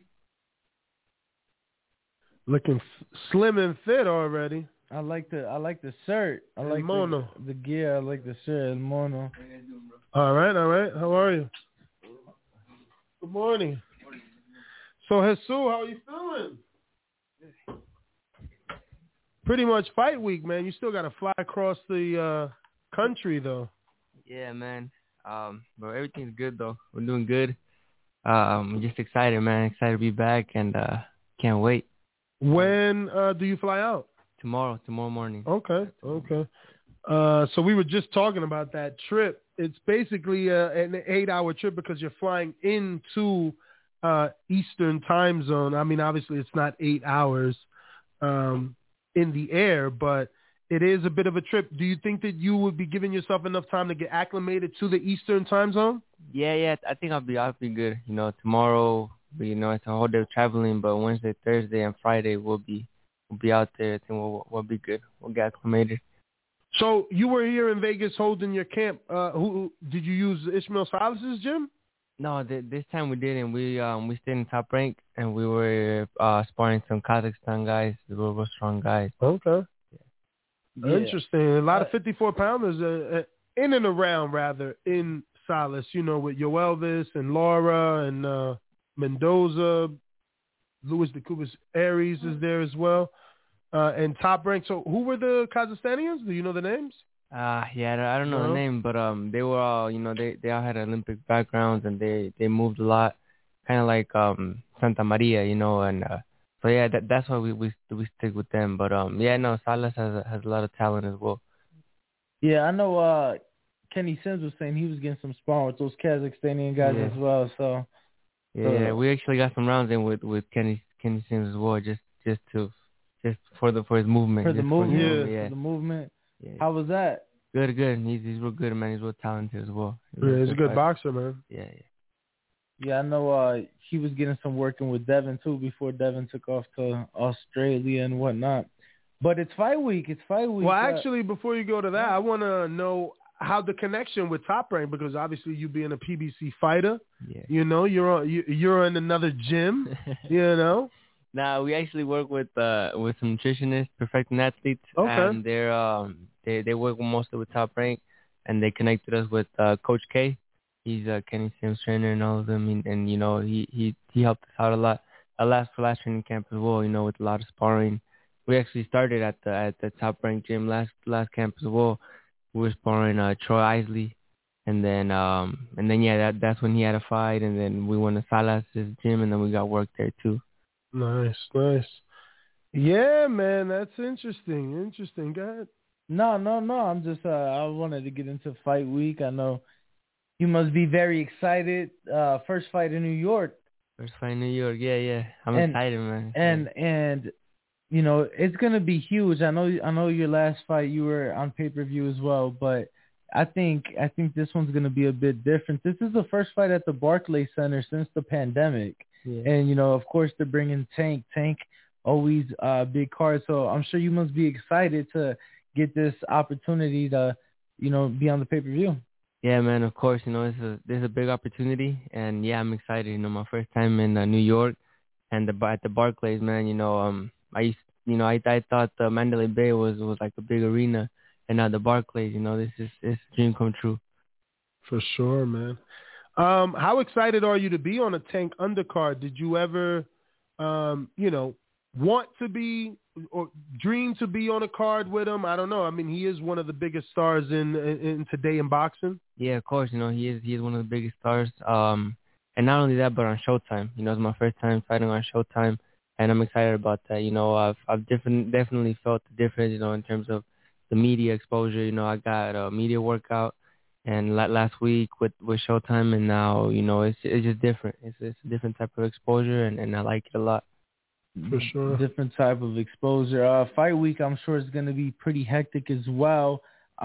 Looking slim and fit already. I like the shirt. I like mono. The gear. I like the shirt. El mono. All right. How are you? Good morning. So, Jesus, how are you feeling? Pretty much fight week, man. You still got to fly across the country, though. Yeah, man. But everything's good, though. We're doing good. I'm just excited, man. Excited to be back, and can't wait. When do you fly out? Tomorrow morning. Okay. So we were just talking about that trip. It's basically an 8-hour trip because you're flying into Eastern time zone. I mean, obviously it's not 8 hours in the air, but it is a bit of a trip. Do you think that you would be giving yourself enough time to get acclimated to the Eastern time zone? Yeah. I think I'll be good. You know, tomorrow, it's a whole day of traveling, but Wednesday, Thursday, and Friday we'll be out there. I think we'll be good. We'll get acclimated. So you were here in Vegas holding your camp. Who did you use? Ismael Salas's gym? No, this time we didn't. We stayed in Top Rank, and we were sparring some Kazakhstan guys. They were real strong guys. Okay. Yeah. Interesting. A lot of 54-pounders in and around, rather, in Salas, with Yoelvis and Laura and Mendoza. Luis de Cubas Aries is there as well. And Top Rank. So who were the Kazakhstanians? Do you know the names? Yeah, I don't know the name, but they were all, they all had Olympic backgrounds, and they moved a lot, kind of like Santa Maria, and so yeah, that's why we stick with them. But Salas has a lot of talent as well. Yeah, I know. Kenny Sims was saying he was getting some sparring with those Kazakhstanian guys as well. So yeah, we actually got some rounds in with Kenny Sims as well, just for his movement. For the movement, yeah. For the movement. Yeah. How was that? Good. He's real good, man. He's real talented as well. He's a good boxer, man. Yeah. Yeah, I know he was getting some working with Devin, too, before Devin took off to Australia and whatnot. But it's fight week. Well, actually, before you go to that, I want to know how the connection with Top Rank, because obviously you being a PBC fighter, you're in another gym, Nah, we actually work with some nutritionists, perfecting athletes, and they're they work mostly with Top Rank, and they connected us with Coach K. He's Kenny Sims' trainer and all of them, and he helped us out a lot. Last training camp as well, with a lot of sparring. We actually started at the Top Rank gym last camp as well. We were sparring Troy Isley, and then that's when he had a fight, and then we went to Salas' gym, and then we got work there too. Nice. Yeah, man, that's interesting. Go ahead. No. I'm just I wanted to get into fight week. I know you must be very excited. First fight in New York. Yeah. I'm excited, man. And it's gonna be huge. I know your last fight you were on pay-per-view as well, but I think this one's gonna be a bit different. This is the first fight at the Barclays Center since the pandemic. Yeah. And, of course, they're bringing Tank. Tank, always a big card. So I'm sure you must be excited to get this opportunity to, be on the pay-per-view. Yeah, man, of course. This is a big opportunity. And, yeah, I'm excited. My first time in New York and at the Barclays, man, I thought the Mandalay Bay was like a big arena. And now the Barclays, it's a dream come true. For sure, man. How excited are you to be on a Tank undercard? Did you ever, want to be or dream to be on a card with him? I don't know. I mean, he is one of the biggest stars in today in boxing. Yeah, of course. He is one of the biggest stars. And not only that, but on Showtime. It's my first time fighting on Showtime, and I'm excited about that. I've definitely felt the difference, in terms of media exposure. You know, I got a media workout, and last week with Showtime, and now, you know, it's just different. It's a different type of exposure, and I like it a lot. For sure. Different type of exposure. Fight week, I'm sure, is going to be pretty hectic as well.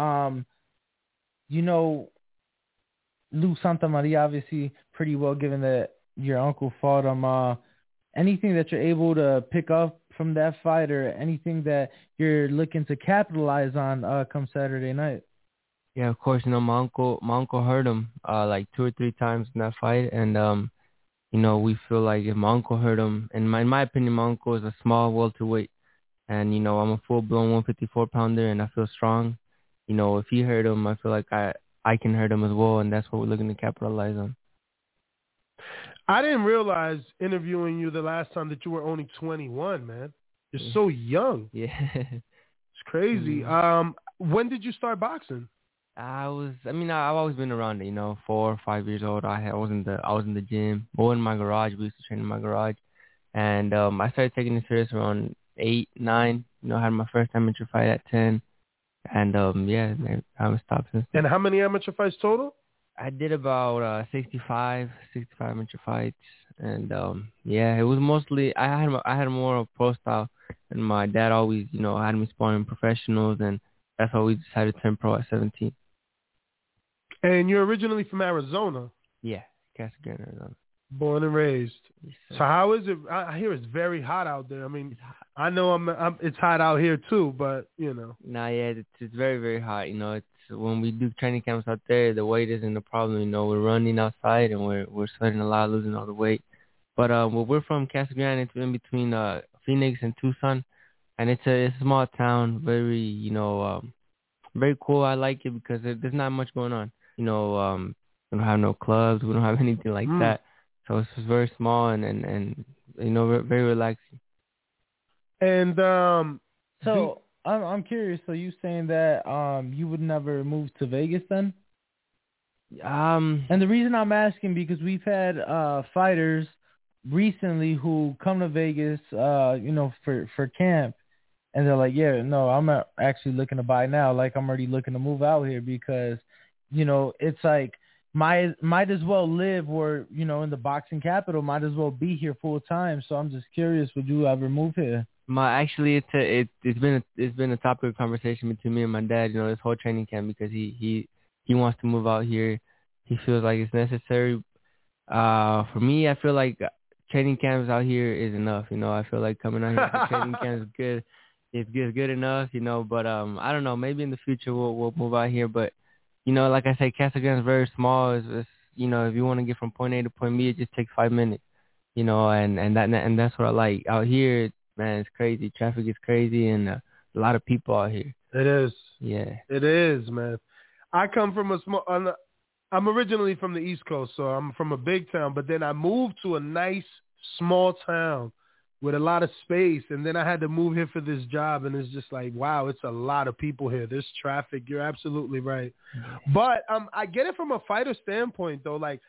You know, Lou Santamaria, obviously, pretty well, given that your uncle fought him. Anything that you're able to pick up from that fight, or anything that you're looking to capitalize on come Saturday night? Yeah, of course. You know, my uncle hurt him like 2 or 3 times in that fight, and you know, we feel like if my uncle hurt him, and in my opinion, my uncle is a small welterweight, and you know, I'm a full-blown 154 pounder, and I feel strong. You know, if he hurt him, I feel like I can hurt him as well, and that's what we're looking to capitalize on. I didn't realize interviewing you the last time that you were only 21, man. You're so young. Yeah. It's crazy. When did you start boxing? I've always been around it, you know, 4 or 5 years old. I was in the gym, or in my garage. We used to train in my garage. And I started taking it serious around 8, 9. You know, I had my first amateur fight at 10. And yeah, I haven't stopped since. And how many amateur fights total? I did about 65 amateur fights, and yeah, it was mostly I had more of a pro style, and my dad always, you know, had me sparring professionals, and that's why we decided to turn pro at 17. And you're originally from Arizona? Yeah, Casa Grande, Arizona. Born and raised. Yes, so how is it? I hear it's very hot out there. I mean, I know it's hot out here too, but you know. Nah, yeah, it's very, very hot. You know, it's when we do training camps out there, the weight isn't a problem. You know, we're running outside and we're sweating a lot, losing all the weight. But we're from Casa Grande. It's in between Phoenix and Tucson, and it's a small town. Very, you know, very cool. I like it because there's not much going on. You know, we don't have no clubs. We don't have anything like that. So it's just very small and you know, very relaxing. And so I'm curious. So you saying that you would never move to Vegas then? And the reason I'm asking, because we've had fighters recently who come to Vegas, you know, for camp, and they're like, yeah, no, I'm not actually looking to buy now. Like, I'm already looking to move out here because, you know, it's like, might as well live where, you know, in the boxing capital, might as well be here full time. So I'm just curious, would you ever move here? It's been a topic of conversation between me and my dad, you know, this whole training camp, because he wants to move out here. He feels like it's necessary. For me, I feel like training camps out here is enough. You know, I feel like coming out here for training camps is good. It's good enough, you know. But I don't know. Maybe in the future we'll move out here. But you know, like I said, Casa Grande is very small. It's you know, if you want to get from point A to point B, it just takes 5 minutes. You know, and that's what I like out here. Man, it's crazy. Traffic is crazy, and a lot of people out here. It is. Yeah. It is, man. I come from I'm originally from the East Coast, so I'm from a big town, but then I moved to a nice small town with a lot of space, and then I had to move here for this job, and it's just like, wow, it's a lot of people here. There's traffic. You're absolutely right. But I get it from a fighter standpoint, though. Like,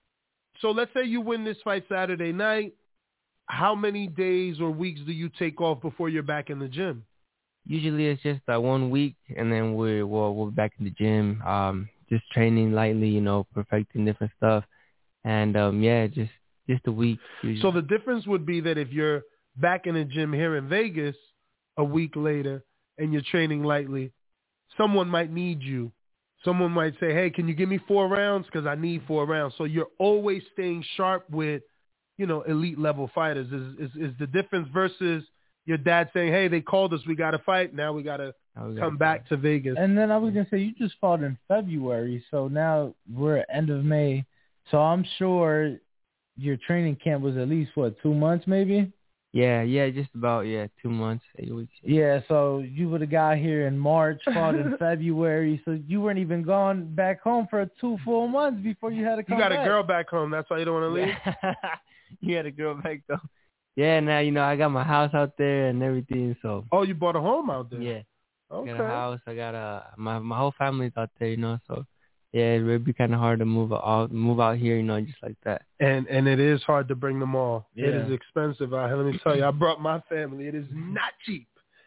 so let's say you win this fight Saturday night. How many days or weeks do you take off before you're back in the gym? Usually it's just 1 week, and then we're back in the gym, just training lightly, you know, perfecting different stuff, and yeah, just a week. Usually. So the difference would be that if you're back in the gym here in Vegas a week later and you're training lightly, someone might need you. Someone might say, hey, can you give me 4 rounds? Because I need 4 rounds. So you're always staying sharp with, you know, elite level fighters. Is the difference versus your dad saying, hey, they called us, we got to fight. Now we got to come back to Vegas. And then I was going to say, you just fought in February. So now we're end of May. So I'm sure your training camp was at least, 2 months maybe? Yeah, just about, 2 months, 8 weeks. Yeah, so you would have got here in March, fought in February, so you weren't even gone back home for 2 full months before you had to come back. You got a girl back home, that's why you don't want to leave? You had a girl back home. Yeah, now, you know, I got my house out there and everything, so. Oh, you bought a home out there? Yeah. Okay. I got a house, I got my whole family's out there, you know, so. Yeah, it would be kind of hard to move out here, you know, just like that. And it is hard to bring them all. Yeah. It is expensive out here. Let me tell you, I brought my family. It is not cheap.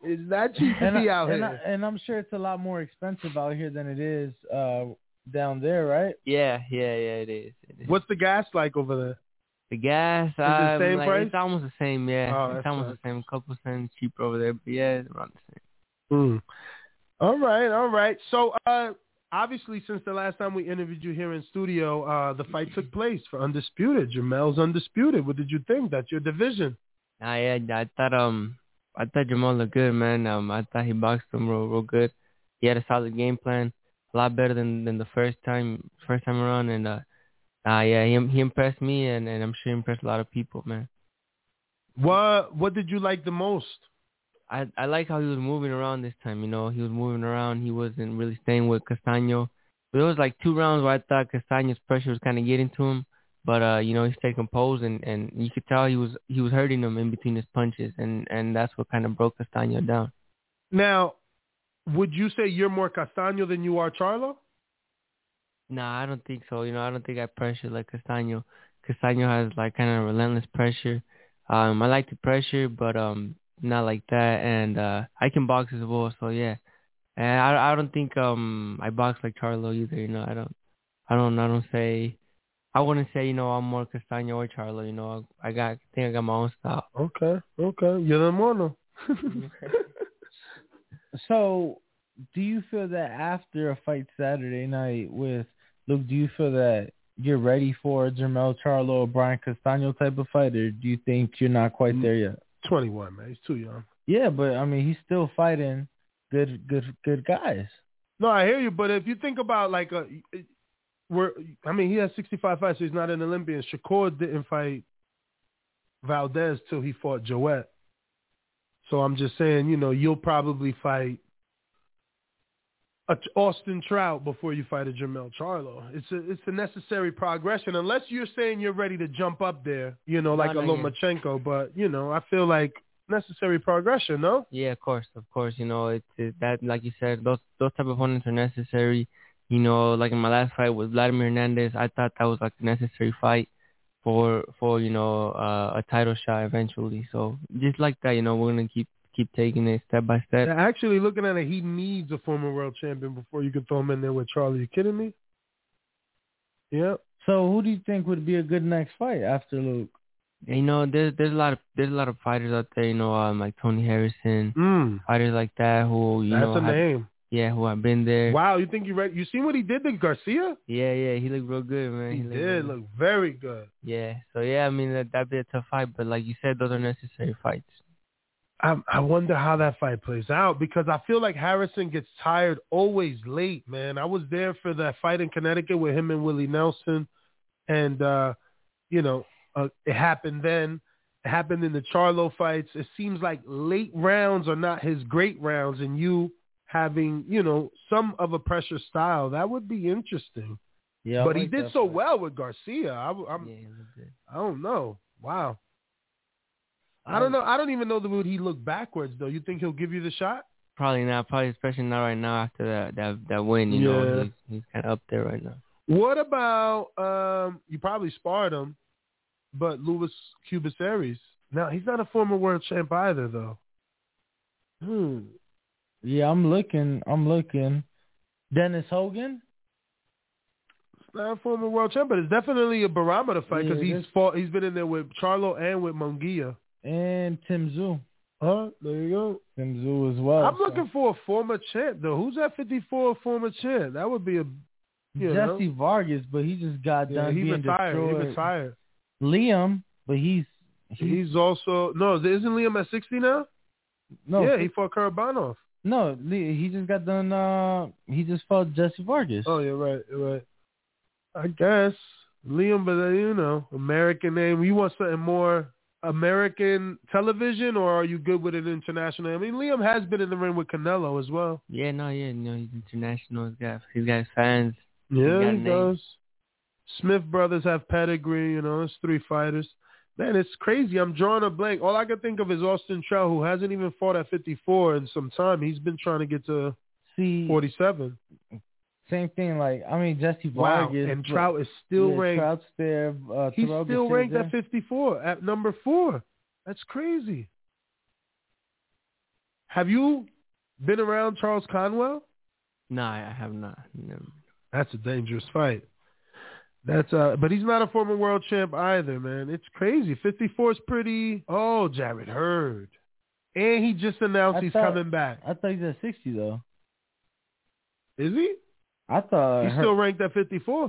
It's not cheap to be out here. And I'm sure it's a lot more expensive out here than it is down there, right? Yeah, it is. What's the gas like over there? The gas, is it the same price? It's almost the same, yeah. Oh, it's almost the same, a couple cents cheaper over there, but yeah, it's around the same. All right. So, obviously, since the last time we interviewed you here in studio, the fight took place for Undisputed. Jamel's Undisputed. What did you think? That's your division. I thought Jamal looked good, man. I thought he boxed him real good. He had a solid game plan, a lot better than the first time around, and he impressed me, and I'm sure he impressed a lot of people, man. What did you like the most? I like how he was moving around this time. He was moving around. He wasn't really staying with Castaño. But there was like 2 rounds where I thought Castaño's pressure was kind of getting to him. But he stayed composed, and you could tell he was hurting him in between his punches, and that's what kind of broke Castaño down. Now, would you say you're more Castaño than you are Charlo? Nah, I don't think so. I don't think I pressure like Castaño. Castaño has like kind of relentless pressure. I like the pressure, but not like that, and I can box as well. So yeah, and I don't think I box like Charlo either. I wouldn't say I'm more Castaño or Charlo. I think I got my own style. Okay, you're the mono. So, do you feel that after a fight Saturday night with Luke, do you feel that you're ready for a Jermell Charlo or Brian Castaño type of fight, or do you think you're not quite there yet? 21, man. He's too young. Yeah, but I mean, he's still fighting good guys. No, I hear you, but if you think about he has 65 fights, so he's not an Olympian. Shakur didn't fight Valdez till he fought Joet. So I'm just saying, you'll probably fight Austin Trout before you fight a Jermell Charlo. It's a necessary progression, unless you're saying you're ready to jump up there, like a Lomachenko. But I feel like necessary progression, no? Yeah, of course. It's that, like you said, those type of opponents are necessary. Like in my last fight with Vladimir Hernandez, I thought that was like a necessary fight for a title shot eventually. So just like that, we're gonna keep taking it step by step. Yeah, actually, looking at it, he needs a former world champion before you can throw him in there with Charlie. You kidding me? Yeah. So who do you think would be a good next fight after Luke? There's a lot of fighters out there. Like Tony Harrison, fighters like that who that's a name. Yeah, who have been there. Wow, you think you ready? You seen what he did to Garcia? Yeah, he looked real good, man. He did look very good. Yeah, so yeah, I mean that'd be a tough fight, but like you said, those are necessary fights. I wonder how that fight plays out, because I feel like Harrison gets tired always late, man. I was there for that fight in Connecticut with him and Willie Nelson, and it happened then. It happened in the Charlo fights. It seems like late rounds are not his great rounds, and you having, some of a pressure style, that would be interesting. Yeah, but he did so well with Garcia. I don't know. Wow. I don't know. I don't even know would he look backwards though. You think he'll give you the shot? Probably not. Probably especially not right now after that win. He's kind of up there right now. What about you probably sparred him, but Luis Cubaceres? Now he's not a former world champ either though. Yeah, I'm looking. Dennis Hogan? It's not a former world champ, but it's definitely a barometer fight because he's been in there with Charlo and with Munguia. And Tim Tszyu. There you go. Tim Tszyu as well. I'm looking for a former champ, though. Who's at 54 a former champ? That would be a... Jesse Vargas, but he just got done being retired. destroyed. He retired. Liam, but he's also... No, isn't Liam at 60 now? No. Yeah, he fought Karabanov. No, he just got done... he just fought Jesse Vargas. Oh, you're right. I guess. Liam, but American name. You want something more... American television, or are you good with an international? I mean, Liam has been in the ring with Canelo as well. Yeah, he's international. He's got fans. Yeah, he does. Smith brothers have pedigree. It's 3 fighters. Man, it's crazy. I'm drawing a blank. All I can think of is Austin Trout, who hasn't even fought at 54 in some time. He's been trying to get to 47. Same thing, Jesse Vargas. And Trout is still ranked. Trout's there. He's still ranked at 54, at number 4. That's crazy. Have you been around Charles Conwell? No, I have not. Never. That's a dangerous fight. But he's not a former world champ either, man. It's crazy. 54 is pretty. Oh, Jarrett Hurd. And he just announced he's coming back. I thought he's at 60, though. Is he? I thought he's still ranked at 54.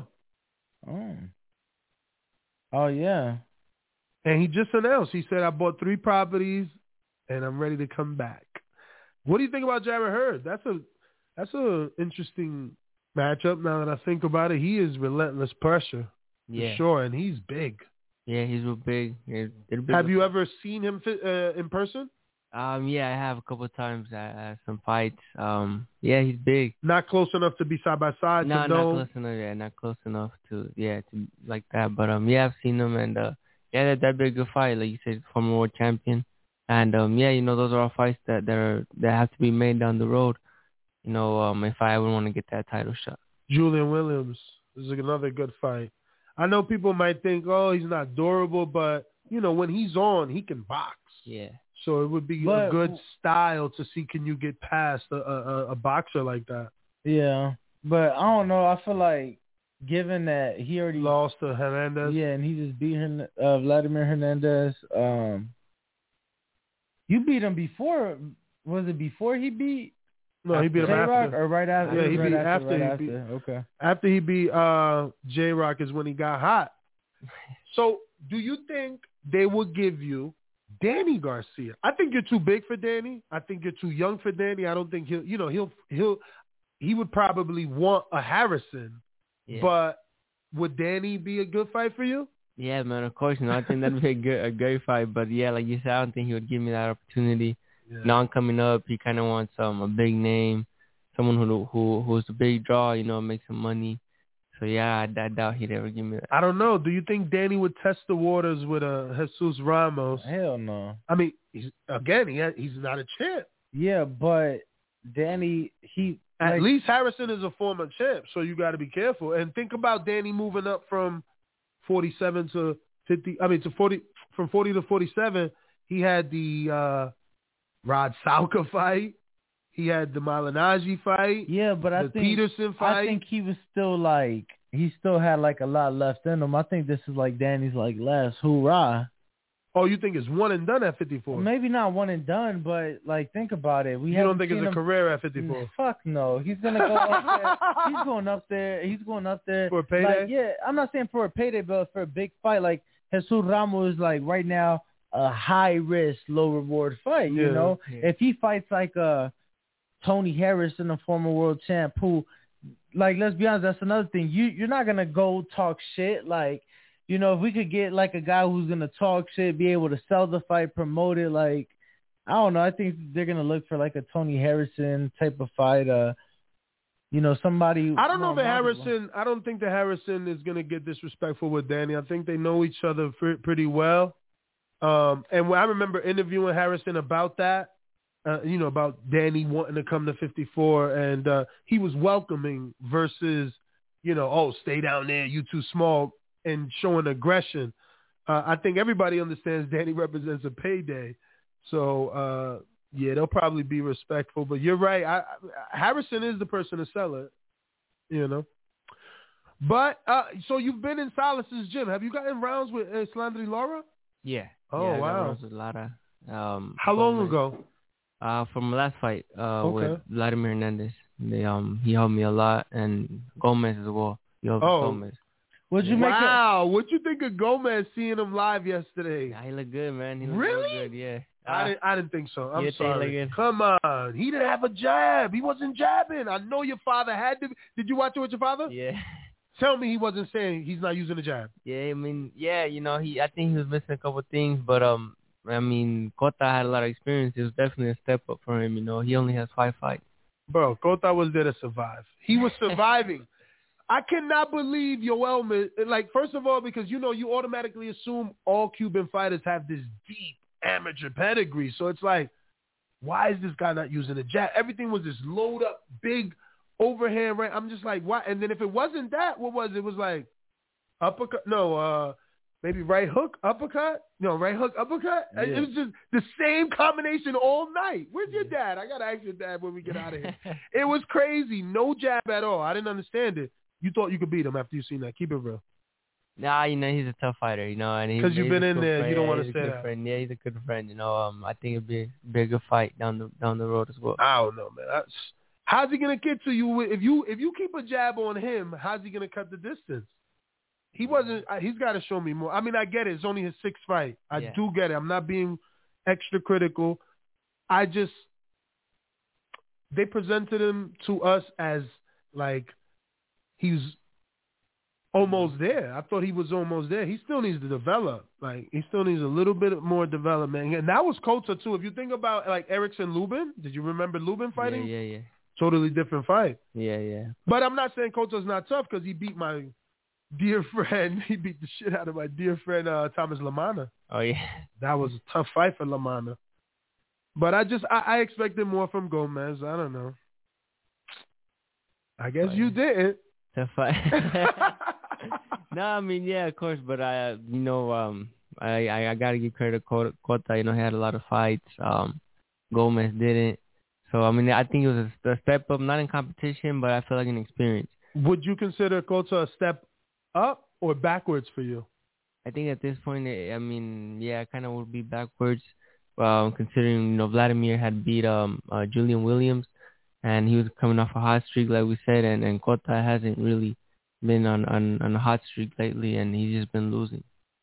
Oh, yeah. And he just announced. He said, I bought 3 properties, and I'm ready to come back. What do you think about Jarrett Hurd? That's a interesting matchup. Now that I think about it, he is relentless pressure, for sure, and he's big. Yeah, he's real big. Have you ever seen him in person? Yeah, I have a couple of times at some fights. Yeah, he's big. Not close enough to be side by side. No, not close enough. Yeah, not close enough to like that. But yeah, I've seen him, and yeah, that'd be a good fight, like you said, former world champion. And yeah, you know, those are all fights that have to be made down the road. You know, if I ever want to get that title shot. Julian Williams is another good fight. I know people might think, oh, he's not durable, but you know, when he's on, he can box. Yeah. So it would be a good style to see, can you get past a boxer like that? Yeah, but I don't know. I feel like, given that he already lost to Hernandez. Yeah, and he just beat Vladimir Hernandez. You beat him before. Was it before he beat? No, he beat him after. Or right after? Yeah, he beat after. Okay. After he beat J-Rock is when he got hot. So do you think they will give you Danny Garcia? I think you're too big for Danny. I think you're too young for Danny. I don't think he would probably want a Harrison. Yeah. But would Danny be a good fight for you? Yeah, man, of course. I think that'd be a great fight. But yeah, like you said, I don't think he would give me that opportunity. Yeah. Now I'm coming up. He kind of wants a big name, someone who's a big draw. You know, make some money. So yeah, I doubt he'd ever give me that. I don't know. Do you think Danny would test the waters with Jesus Ramos? Hell no. I mean, he's not a champ. Yeah, but Danny, at least Harrison is a former champ, so you got to be careful. And think about Danny moving up from 47 to 50. I mean, from 40 to 47. He had the Rod Salka fight. He had the Malignaggi fight. Yeah, but I think Peterson fight. I think he was still he still had a lot left in him. I think this is Danny's last hoorah. Oh, you think it's one and done at 54? Maybe not one and done, but think about it. You don't think it's a career at 54? Fuck no. He's gonna go up there. He's going up there for a payday. Yeah, I'm not saying for a payday, but for a big fight. Jesus Ramos is right now a high risk, low reward fight. Yeah. You know, if he fights Tony Harrison, a former world champ, who, let's be honest, that's another thing. You're not gonna go talk shit. You know, if we could get a guy who's gonna talk shit, be able to sell the fight, promote it, I don't know. I think they're gonna look for a Tony Harrison type of fight. You know, somebody. I don't know that Harrison. I don't think that Harrison is gonna get disrespectful with Danny. I think they know each other pretty well. And when I remember interviewing Harrison about that. You know, about Danny wanting to come to 54, and he was welcoming versus, you know, oh, stay down there, you too small, and showing aggression. I think everybody understands Danny represents a payday. So, yeah, they'll probably be respectful. But you're right. Harrison is the person to sell it, you know. But, so you've been in Salas's gym. Have you gotten rounds with Slandri Lara? Yeah. Oh, yeah, wow. I got rounds with Lara. How long ago? From last fight with Vladimir Hernandez. He helped me a lot, and Gomez as well. He helped Gomez. What'd you think of Gomez seeing him live yesterday? Yeah, he looked good, man. He looked really good, yeah. I didn't think so. I'm Yeah, sorry. Come on. He didn't have a jab. He wasn't jabbing. I know your father had to. Did you watch it with your father? Yeah. Tell me he wasn't saying he's not using a jab. Yeah, I mean, yeah, you know, I think he was missing a couple of things, but I mean, Cota had a lot of experience. It was definitely a step up for him. You know, he only has 5 fights. Bro, Cota was there to survive. He was surviving. I cannot believe Yoel, first of all, because, you know, you automatically assume all Cuban fighters have this deep amateur pedigree. So it's why is this guy not using a jab? Everything was this load up, big overhand right. I'm just why? And then if it wasn't that, what was it? It was uppercut. No, maybe right hook, uppercut. No, right hook, uppercut. Yeah. It was just the same combination all night. Where's your dad? I got to ask your dad when we get out of here. It was crazy. No jab at all. I didn't understand it. You thought you could beat him after you seen that. Keep it real. Nah, he's a tough fighter, and because you've been in there, you don't want to say that. Friend. Yeah, he's a good friend, I think it'd be a good fight down the road as well. I don't know, man. How's he gonna get to you if you keep a jab on him? How's he gonna cut the distance? He wasn't. He's got to show me more. I mean, I get it. It's only his 6th fight. I do get it. I'm not being extra critical. They presented him to us as like he's almost there. I thought he was almost there. He still needs to develop. Like, he still needs a little bit more development. And that was Kota, too. If you think about, like, Erickson Lubin, did you remember Lubin fighting? Yeah. Totally different fight. Yeah. But I'm not saying Kota's not tough because he beat my dear friend. He beat the shit out of my dear friend Thomas Lamana. Oh, yeah. That was a tough fight for Lamana. But I expected more from Gomez. I don't know. I guess you didn't. Tough fight. No, I mean, yeah, of course, but I gotta give credit to Kota. He had a lot of fights. Gomez didn't. So I mean, I think it was a step up, not in competition, but I feel like an experience. Would you consider Kota a step up or backwards for you? I think at this point, I mean, yeah, it kind of would be backwards, considering Vladimir had beat Julian Williams, and he was coming off a hot streak, like we said, and Kota hasn't really been on a hot streak lately, and he's just been losing.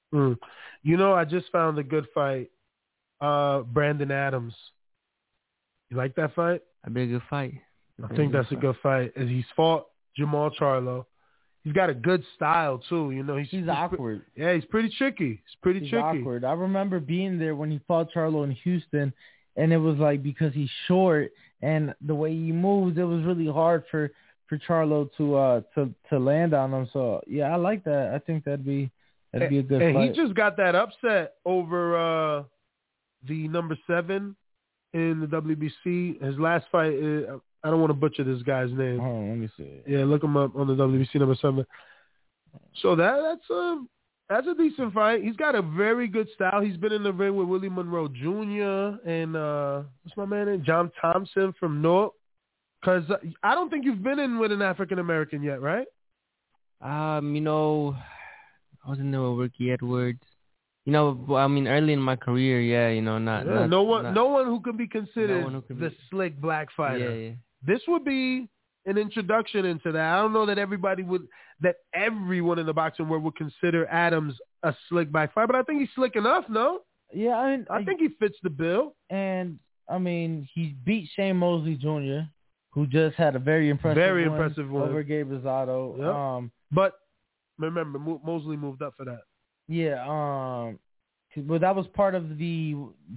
I just found a good fight. Brandon Adams. You like that fight? That'd be a good fight. I think that's a good fight. He's fought Jamal Charlo. He's got a good style too. He's awkward. He's pretty tricky. He's awkward. I remember being there when he fought Charlo in Houston, and it was like because he's short and the way he moves, it was really hard for Charlo to land on him. So yeah, I like that. I think that'd be a good fight. And he just got that upset over the number 7 in the WBC. His last fight, I don't want to butcher this guy's name. Oh, let me see. Yeah, look him up on the WBC number 7. So that's a decent fight. He's got a very good style. He's been in the ring with Willie Monroe Jr. and what's my man name? John Thompson from North. Because I don't think you've been in with an African American yet, right? I was in there with Ricky Edwards. I mean, early in my career, no one who can be considered the slick black fighter. Yeah. This would be an introduction into that. I don't know that everyone in the boxing world would consider Adams a slick black fighter, but I think he's slick enough, no? Yeah, I think he fits the bill. And I mean, he beat Shane Mosley Jr., who just had a very impressive win over Gabe Rosado. Yep. But remember, Mosley moved up for that. Yeah, but that was part of the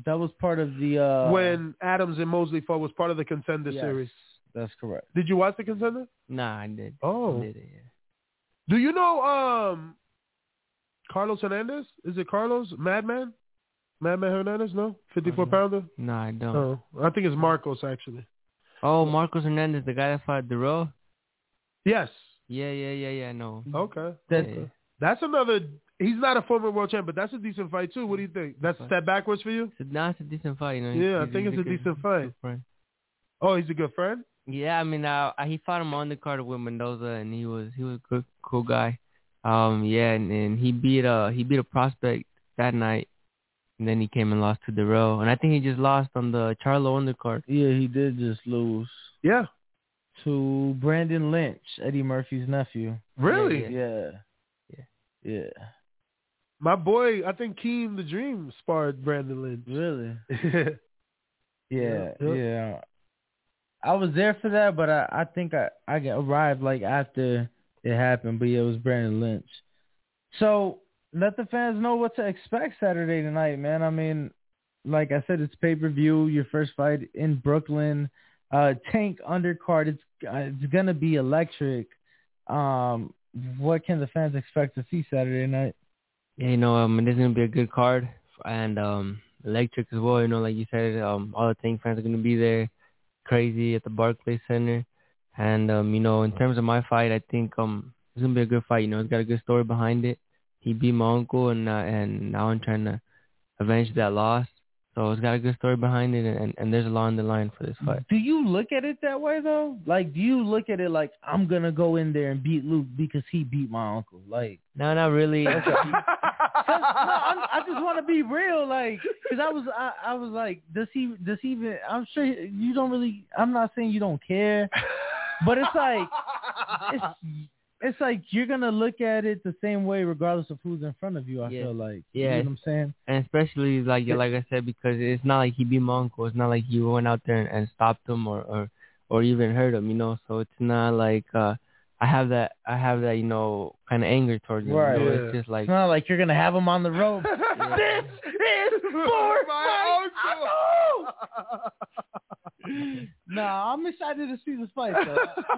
when Adams and Mosley fought was part of the Contender series. That's correct. Did you watch the Contender? Nah, I did. Oh, I did it, yeah. Do you know Carlos Hernandez? Is it Carlos Madman Hernandez? No, 54-pounder. No, I don't. Oh, I think it's Marcos actually. Oh, Marcos Hernandez, the guy that fought Darrell? Yes. Yeah, I know. Okay. That's another. He's not a former world champ, but that's a decent fight too. What do you think? That's a step backwards for you? No, it's a decent fight. I think it's a decent fight. Oh, he's a good friend? Yeah, I mean, he fought him on the card with Mendoza, and he was a good, cool guy. And he beat a prospect that night, and then he came and lost to Darrell, and I think he just lost on the Charlo undercard. Yeah, he did just lose. Yeah. To Brandon Lynch, Eddie Murphy's nephew. Really? Yeah. My boy, I think Keem the Dream sparred Brandon Lynch. Really? Yeah. I was there for that, but I think I arrived like after it happened. But yeah, it was Brandon Lynch. So let the fans know what to expect Saturday night, man. I mean, like I said, it's pay-per-view, your first fight in Brooklyn. Tank undercard, it's gonna be electric. What can the fans expect to see Saturday night? Yeah, there's gonna be a good card and electric as well. Like you said, all the Tank fans are gonna be there, crazy at the Barclays Center. And in terms of my fight, I think it's gonna be a good fight. It's got a good story behind it. he beat my uncle, and now I'm trying to avenge that loss. So it's got a good story behind it, and there's a lot on the line for this fight. Do you look at it that way though? Like, do you look at it like I'm gonna go in there and beat Luke because he beat my uncle? Like, no, not really. Okay. I just want to be real, like, because I was like, does he even? I'm sure you don't really. I'm not saying you don't care, but it's like it's like you're gonna look at it the same way regardless of who's in front of you. I feel like, you know what I'm saying? And especially like I said, because it's not like he beat my uncle. It's not like he went out there and stopped him or even hurt him, you know. So it's not like I have that you know, kind of anger towards him. Right. You know? It's just like, it's not like you're gonna have him on the rope. This is for my uncle. Nah, I'm excited to see this fight, though.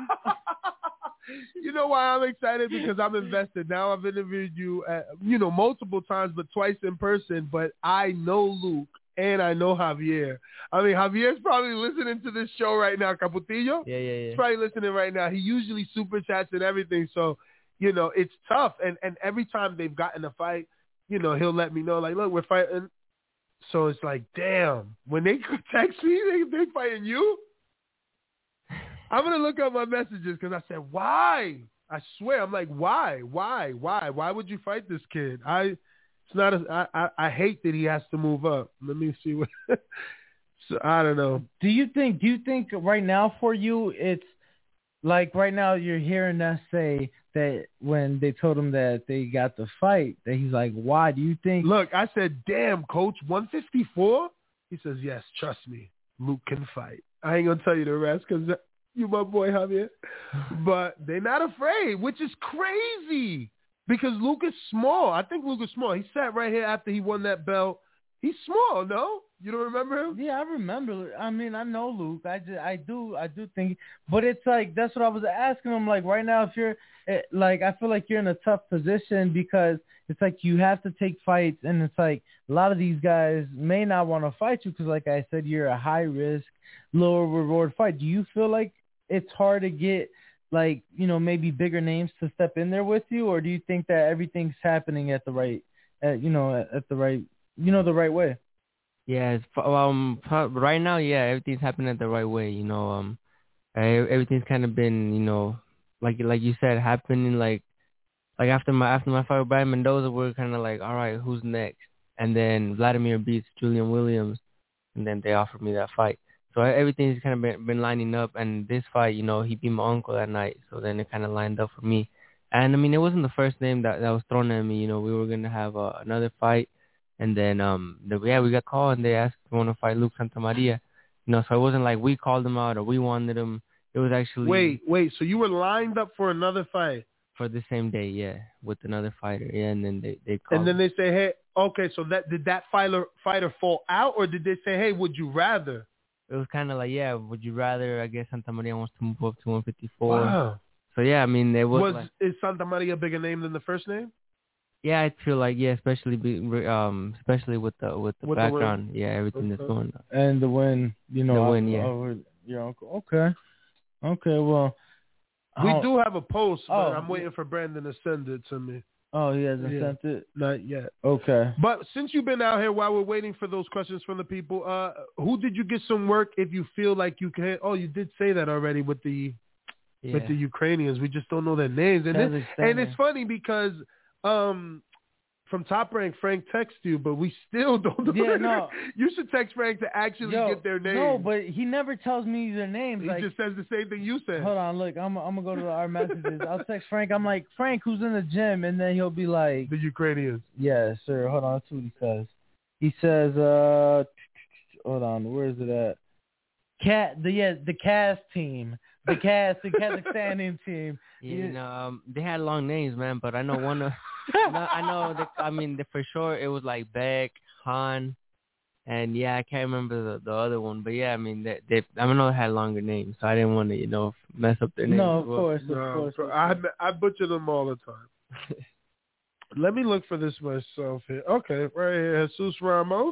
You know why I'm excited? Because I'm invested. Now I've interviewed you, multiple times, but twice in person. But I know Luke and I know Javier. I mean, Javier's probably listening to this show right now, Caputillo. Yeah. He's probably listening right now. He usually super chats and everything. So, you know, it's tough. And every time they've gotten a fight, you know, he'll let me know, like, look, we're fighting. So it's like, damn, when they text me, they fighting you? I'm going to look up my messages because I said, why? I swear, I'm like, why? Why would you fight this kid? I hate that he has to move up. Let me see what. So, I don't know. Do you think right now for you, it's like right now you're hearing us say that when they told him that they got the fight, that he's like, why do you think? Look, I said, damn, coach, 154? He says, yes, trust me, Luke can fight. I ain't going to tell you the rest because you my boy, Javier. But they're not afraid, which is crazy because Luke is small. I think Luke is small. He sat right here after he won that belt. He's small, no? You don't remember him? Yeah, I remember. I mean, I know Luke. I do think. But it's like, that's what I was asking him. Like, right now, if you're, like, I feel like you're in a tough position because it's like you have to take fights. And it's like a lot of these guys may not want to fight you because, like I said, you're a high-risk, lower-reward fight. Do you feel like it's hard to get, like, you know, maybe bigger names to step in there with you? Or do you think that everything's happening at the right, the right way? Yeah, right now, yeah, everything's happening the right way. You know, everything's kind of been, you know, like you said, happening like after my fight with Brian Mendoza, we're kind of like, all right, who's next? And then Vladimir beats Julian Williams, and then they offered me that fight. So everything's kind of been lining up, and this fight, you know, he beat my uncle that night, so then it kind of lined up for me. And I mean, it wasn't the first name that was thrown at me. You know, we were gonna have another fight. And then, we got called and they asked if we want to fight Luke Santamaria. You know, so it wasn't like we called him out or we wanted him. It was actually... Wait, so you were lined up for another fight? For the same day, yeah, with another fighter, yeah, and then they called. And then they say, hey, okay, so did that fighter fall out or did they say, hey, would you rather? It was kind of like, yeah, would you rather? I guess Santamaria wants to move up to 154. Wow. So, yeah, I mean, it was like, is Santamaria a bigger name than the first name? Yeah, I feel like, yeah, especially with the background, everything that's going on. And the win, you know, over your uncle. Okay, well, we do have a post, but I'm waiting for Brandon to send it to me. Oh, he hasn't sent it? Not yet. Okay. But since you've been out here while we're waiting for those questions from the people, who did you get some work if you feel like you can? Oh, you did say that already with the Ukrainians. We just don't know their names. And it's funny because from Top Rank, Frank texts you, but we still don't know. Yeah, no. You should text Frank to actually get their names. No, but he never tells me their names. He just says the same thing you said. Hold on, look, I'm going to go to our messages. I'll text Frank. I'm like, Frank, who's in the gym? And then he'll be like... The Ukrainians. Yeah, sir. Hold on, that's what he says. He says, hold on, where is it at? The CAS team. The Kazakhstani team. Yeah, they had long names, man, but I know one of... I know that, I mean, for sure it was like Beck, Han, and I can't remember the other one, but I mean, I know they had longer names, so I didn't want to, mess up their names. No, of course. I butcher them all the time. Let me look for this myself here. Okay, right here, Jesus Ramos.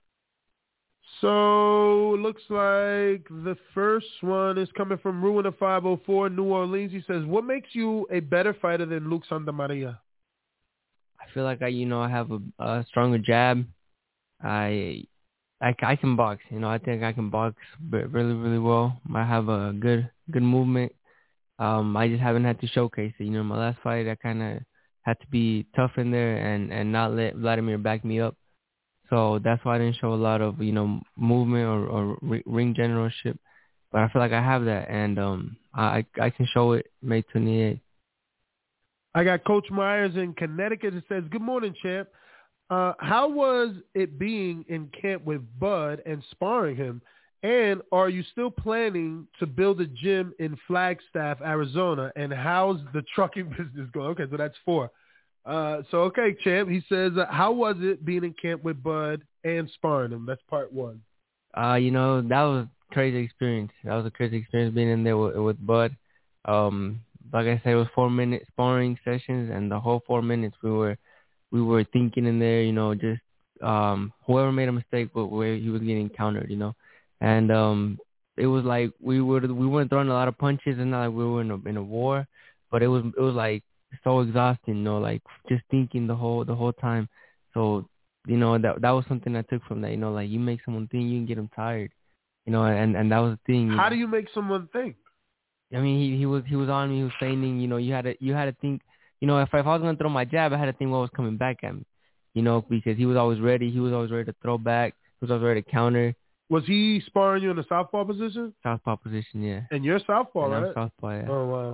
So, looks like the first one is coming from Ruin of 504, New Orleans. He says, what makes you a better fighter than Luke Santamaria? I feel like I have a stronger jab. I can box. I think I can box really, really well. I have a good movement. I just haven't had to showcase it. My last fight, I kind of had to be tough in there and not let Vladimir back me up. So that's why I didn't show a lot of, movement or ring generalship. But I feel like I have that, and I can show it May 28th. I got Coach Myers in Connecticut. It says, good morning, champ. How was it being in camp with Bud and sparring him? And are you still planning to build a gym in Flagstaff, Arizona? And how's the trucking business going? Okay, so that's 4. Okay, champ. He says, how was it being in camp with Bud and sparring him? That's part 1. That was a crazy experience. That was a crazy experience being in there with Bud. Like I said, it was 4-minute sparring sessions, and the whole 4 minutes we were thinking in there, just whoever made a mistake, but where he was getting countered, and it was like we weren't throwing a lot of punches, and not like we were in a war, but it was like so exhausting, like just thinking the whole time. So that was something I took from that, like you make someone think, you can get them tired, and that was the thing. How do you make someone think? I mean, he was on me, he was feigning, you had to think, if I was going to throw my jab, I had to think what was coming back at me, because he was always ready. He was always ready to throw back. He was always ready to counter. Was he sparring you in the southpaw position? Southpaw position, yeah. And you're southpaw, right? I'm southpaw, yeah. Oh, wow.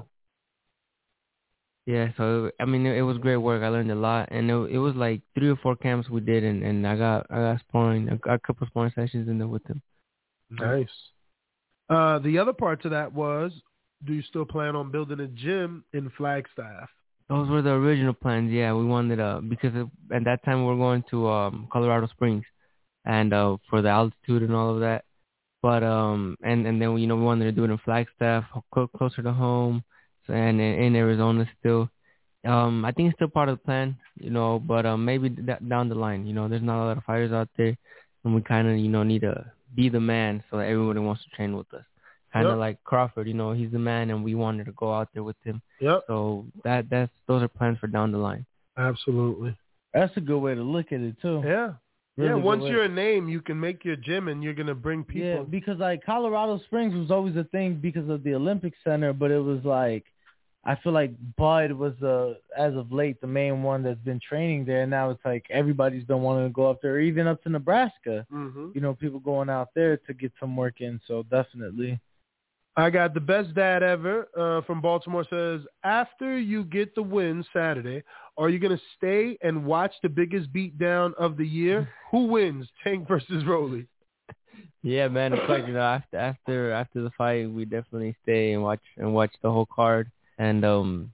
Yeah, so, I mean, it was great work. I learned a lot. And it was like 3 or 4 camps we did, and I got sparring, a couple of sparring sessions in there with him. Nice. The other part to that was, do you still plan on building a gym in Flagstaff? Those were the original plans, yeah. We wanted because at that time we were going to Colorado Springs, and for the altitude and all of that. But and then we wanted to do it in Flagstaff, closer to home, and in Arizona still. I think it's still part of the plan, but maybe down the line, there's not a lot of fighters out there, and we kind of need to be the man so that everybody wants to train with us. Kind of like Crawford, he's the man, and we wanted to go out there with him. Yep. So those are plans for down the line. Absolutely. That's a good way to look at it too. Yeah. Really once you're a name, you can make your gym, and you're gonna bring people. Yeah, because like Colorado Springs was always a thing because of the Olympic Center, but it was like I feel like Bud was as of late the main one that's been training there. And now it's like everybody's been wanting to go up there, even up to Nebraska. Mm-hmm. People going out there to get some work in. So definitely. I got the best dad ever from Baltimore says, after you get the win Saturday, are you going to stay and watch the biggest beatdown of the year? Who wins, Tank versus Rolly? Yeah, man. Of course, after the fight, we definitely stay and watch the whole card. And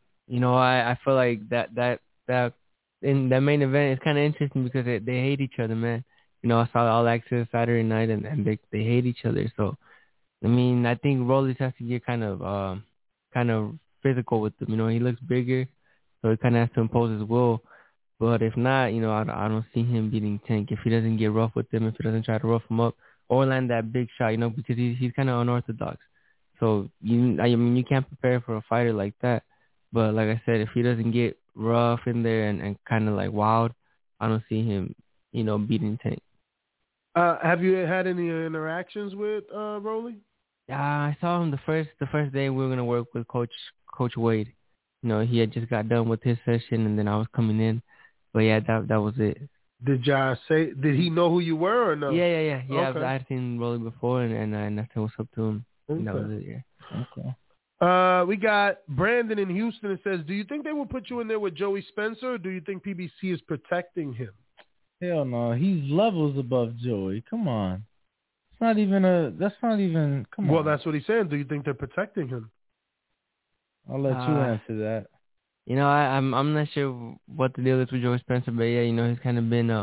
I feel like that in that main event is kind of interesting because they hate each other, man. I saw All Access Saturday night, and they hate each other. So. I mean, I think Rolly has to get kind of physical with him. He looks bigger, so he kind of has to impose his will. But if not, I don't see him beating Tank if he doesn't get rough with him, if he doesn't try to rough him up or land that big shot, because he's kind of unorthodox. So you can't prepare for a fighter like that. But like I said, if he doesn't get rough in there and kind of like wild, I don't see him, beating Tank. Have you had any interactions with Rolly? I saw him the first day we were gonna work with Coach Wade. He had just got done with his session, and then I was coming in. But yeah, that was it. Did he know who you were or no? Yeah. Okay. I had seen Rolly before, and I said what's up to him. Okay. And that was it. Yeah. Okay. We got Brandon in Houston. It says, do you think they will put you in there with Joey Spencer, or do you think PBC is protecting him? Hell no, he's levels above Joey. Come on. That's not even, come on. Well, that's what he's saying. Do you think they're protecting him? I'll let you answer that. I'm not sure what the deal is with Joey Spencer, but yeah, he's kind of been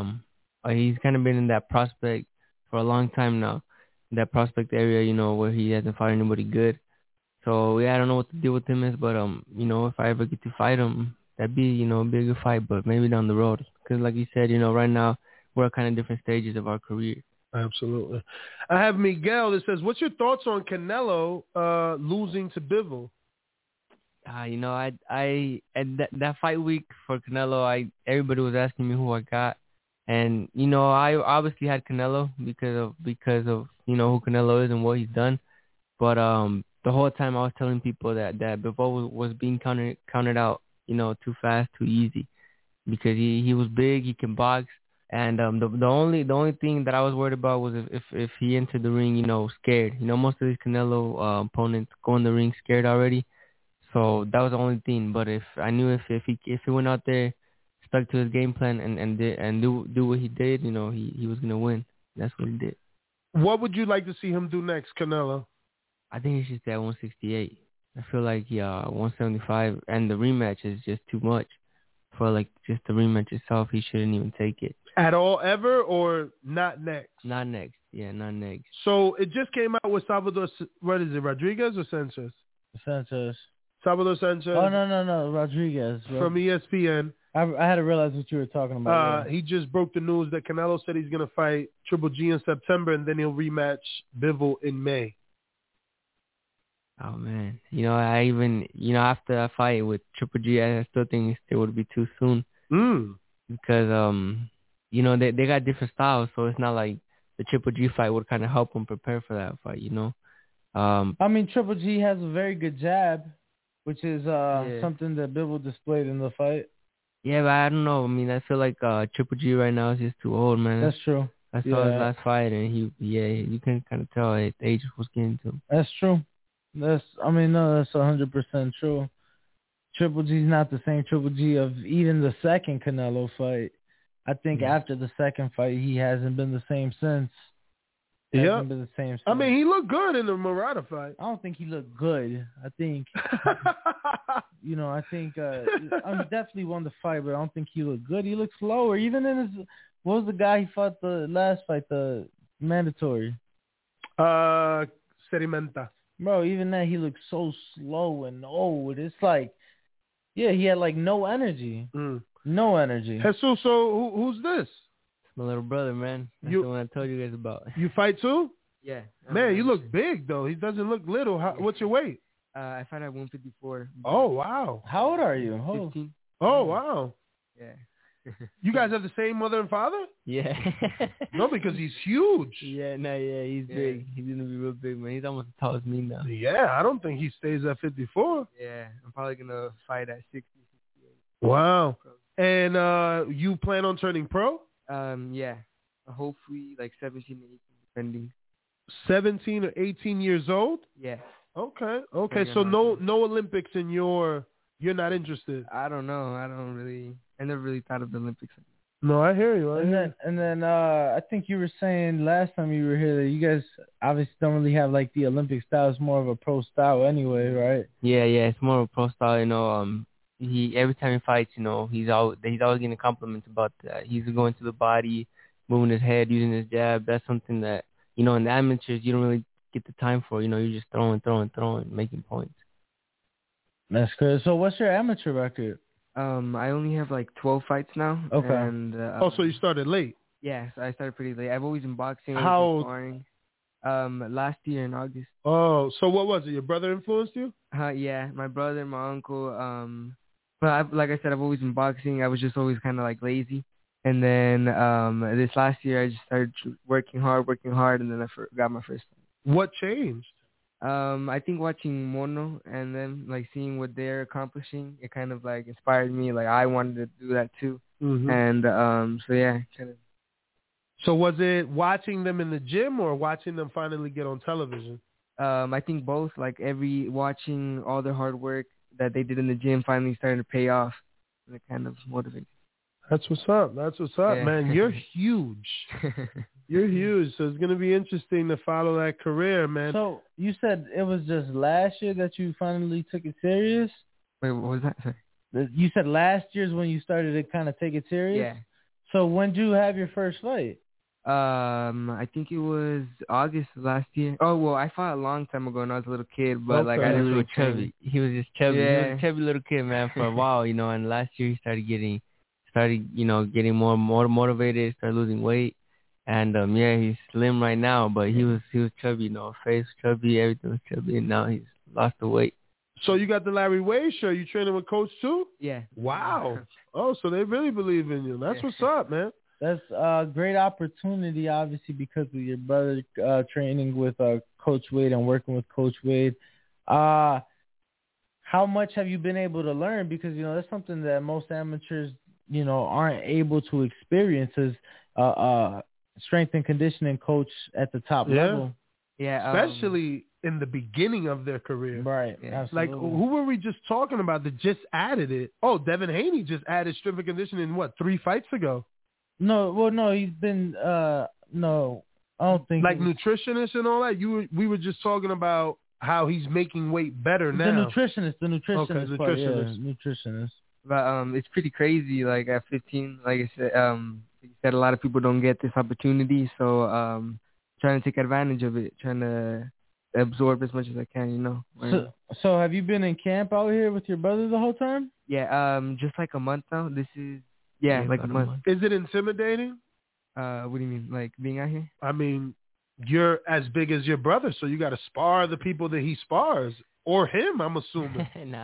in that prospect for a long time now. That prospect area, where he hasn't fought anybody good. So yeah, I don't know what the deal with him is, but if I ever get to fight him, that'd be a big fight, but maybe down the road. Because like you said, right now we're at kind of different stages of our career. Absolutely. I have Miguel that says, what's your thoughts on Canelo losing to Bivol? That fight week for Canelo, everybody was asking me who I got, and I obviously had Canelo because of who Canelo is and what he's done, but the whole time I was telling people that Bivol was being counted out, too fast, too easy, because he was big, he can box, and the only thing that I was worried about was if he entered the ring, scared. Most of these Canelo opponents go in the ring scared already. So that was the only thing. But if I knew if he went out there, stuck to his game plan and do what he did, he was gonna win. That's what he did. What would you like to see him do next, Canelo? I think he should stay at 168. I feel like 175 and the rematch is just too much. For like just the rematch itself, he shouldn't even take it. At all, ever, or not next? Not next. Yeah, not next. So it just came out with Salvador. What is it, Rodriguez or Sanchez? Sanchez. Salvador Sanchez. Oh no, Rodriguez from ESPN. I had to realize what you were talking about. He just broke the news that Canelo said he's gonna fight Triple G in September, and then he'll rematch Bivol in May. Oh man, I even after that fight with Triple G, I still think it would be too soon. Because they got different styles, so it's not like the Triple G fight would kind of help him prepare for that fight. I mean, Triple G has a very good jab, which is something that Bivol displayed in the fight. Yeah, but I don't know. I mean, I feel like Triple G right now is just too old, man. That's true. I saw his last fight, and you can kind of tell the age was getting to him. That's true. That's 100% true. Triple G's not the same Triple G of even the second Canelo fight. I think after the second fight, he hasn't been the same since. Yeah, been the same since. I mean, he looked good in the Murata fight. I don't think he looked good. I think, I think definitely won the fight, but I don't think he looked good. He looked slower. Even in his, what was the guy he fought the last fight, the mandatory? Sedimenta. Bro, even then he looked so slow and old. It's like, he had like no energy. No energy. Jesus, so who's this? It's my little brother, man. That's the one I told you guys about. You fight too? Yeah. Man, you look big though. He doesn't look little. What's your weight? I fight at 154. Oh wow. How old are you? 15. Oh wow. Yeah. You guys have the same mother and father? Yeah. No, because he's huge. Yeah, he's big. He's gonna be real big, man. He's almost as tall as me now. Yeah, I don't think he stays at 54. Yeah, I'm probably gonna fight at 60, 68. Wow. And you plan on turning pro? Yeah. Hopefully like 17 or 18, depending. 17 or 18 years old? Yeah. Okay. So no Olympics in you're not interested? I don't know. I never really thought of the Olympics. No, I hear you. And then I think you were saying last time you were here that you guys obviously don't really have like the Olympic style. It's more of a pro style anyway, right? Yeah. It's more of a pro style. He every time he fights, he's always getting compliments about that. He's going to the body, moving his head, using his jab. That's something that in the amateurs you don't really get the time for. You're just throwing, making points. That's good. So what's your amateur record? I only have like 12 fights now. Okay. And, so you started late? Yeah, so I started pretty late. I've always been boxing. How old? Last year in August. Oh, so what was it? Your brother influenced you? Yeah, my brother, my uncle. But like I said, I've always been boxing. I was just always kind of like lazy. And then this last year, I just started working hard, and then I got my first fight. What changed? I think watching Mono and then like seeing what they're accomplishing, it kind of like inspired me. Like I wanted to do that too. Mm-hmm. And so yeah, kind of. So was it watching them in the gym or watching them finally get on television? I think both. Like watching all their hard work that they did in the gym finally started to pay off, and it kind of motivated. That's what's up. Yeah. Man. You're huge. You're huge. So it's going to be interesting to follow that career, man. So you said it was just last year that you finally took it serious? Wait, what was that? Sorry. You said last year's when you started to kind of take it serious? Yeah. So when did you have your first fight? I think it was August last year. Oh, well, I fought a long time ago when I was a little kid, but like I didn't really chubby. He was just chubby. Yeah. He was a chubby little kid, man, for a while, and last year he started getting more motivated, started losing weight. And he's slim right now, but he was chubby, face chubby, everything was chubby, and now he's lost the weight. So you got the Larry Wade show. You training with Coach too? Yeah. Wow. Oh, so they really believe in you. That's what's up, man. That's a great opportunity, obviously, because of your brother training with Coach Wade and working with Coach Wade. How much have you been able to learn? Because, that's something that most amateurs, aren't able to experience as strength and conditioning coach at the top level. Yeah. Especially in the beginning of their career. Right. Yeah. Like, who were we just talking about that just added it? Oh, Devin Haney just added strength and conditioning, 3 fights ago? No, he's been, no, I don't think. Like nutritionist and all that? We were just talking about how he's making weight better now. The nutritionist. Okay, nutritionist. But it's pretty crazy. Like at 15, like I said, a lot of people don't get this opportunity. So trying to take advantage of it, trying to absorb as much as I can, So have you been in camp out here with your brother the whole time? Yeah, just like a month now. This is like a month. Is it intimidating? What do you mean, like being out here? I mean, you're as big as your brother, so you got to spar the people that he spars, or him, I'm assuming.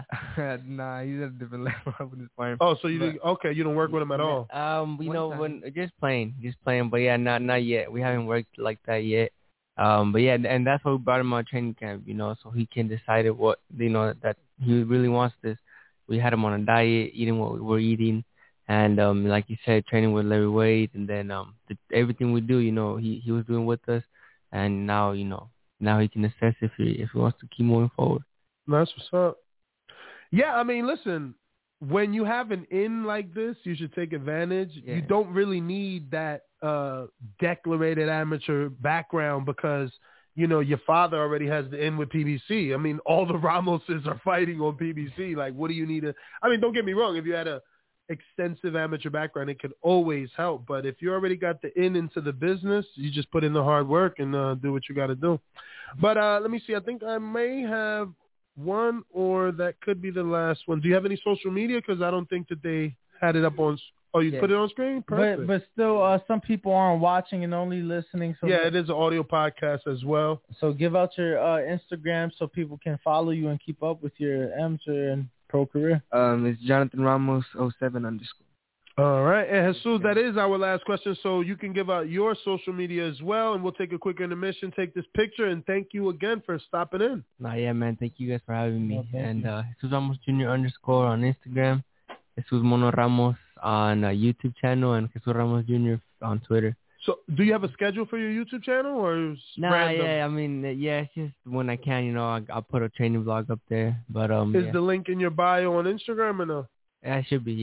Nah, he's at a different level. I wouldn't spar him. Oh, so you don't work with him at all? When just playing, but yeah, not yet. We haven't worked like that yet. But yeah, and that's why we brought him on training camp, so he can decide what, that he really wants this. We had him on a diet, eating what we were eating. And like you said, training with Larry Wade, and then everything we do, he was doing with us, and now he can assess if he wants to keep moving forward. That's what's up. Yeah, I mean, listen, when you have an in like this, you should take advantage. Yeah. You don't really need that declarated amateur background because your father already has the in with PBC. I mean, all the Ramoses are fighting on PBC. Like, what do you need to? I mean, don't get me wrong. If you had a extensive amateur background, it could always help, but if you already got the into the business, you just put in the hard work and do what you got to do. But let me see, I think I may have one, or that could be the last one. Do you have any social media? Because I don't think that they had it up on. Oh, you put it on screen? Perfect. But still, some people aren't watching and only listening. So it is an audio podcast as well. So give out your Instagram so people can follow you and keep up with your amateur and pro career. It's Jonathan Ramos 07_. All right. And Jesus, that is our last question. So you can give out your social media as well, and we'll take a quick intermission, take this picture, and thank you again for stopping in. Yeah, man. Thank you guys for having me. And Jesus Ramos Jr. _ on Instagram, Jesus Mono Ramos on YouTube channel, and Jesus Ramos Jr. on Twitter. So do you have a schedule for your YouTube channel, or is random? Yeah, I mean, it's just when I can, I'll put a training vlog up there. But is the link in your bio on Instagram or no? Yeah, it should be.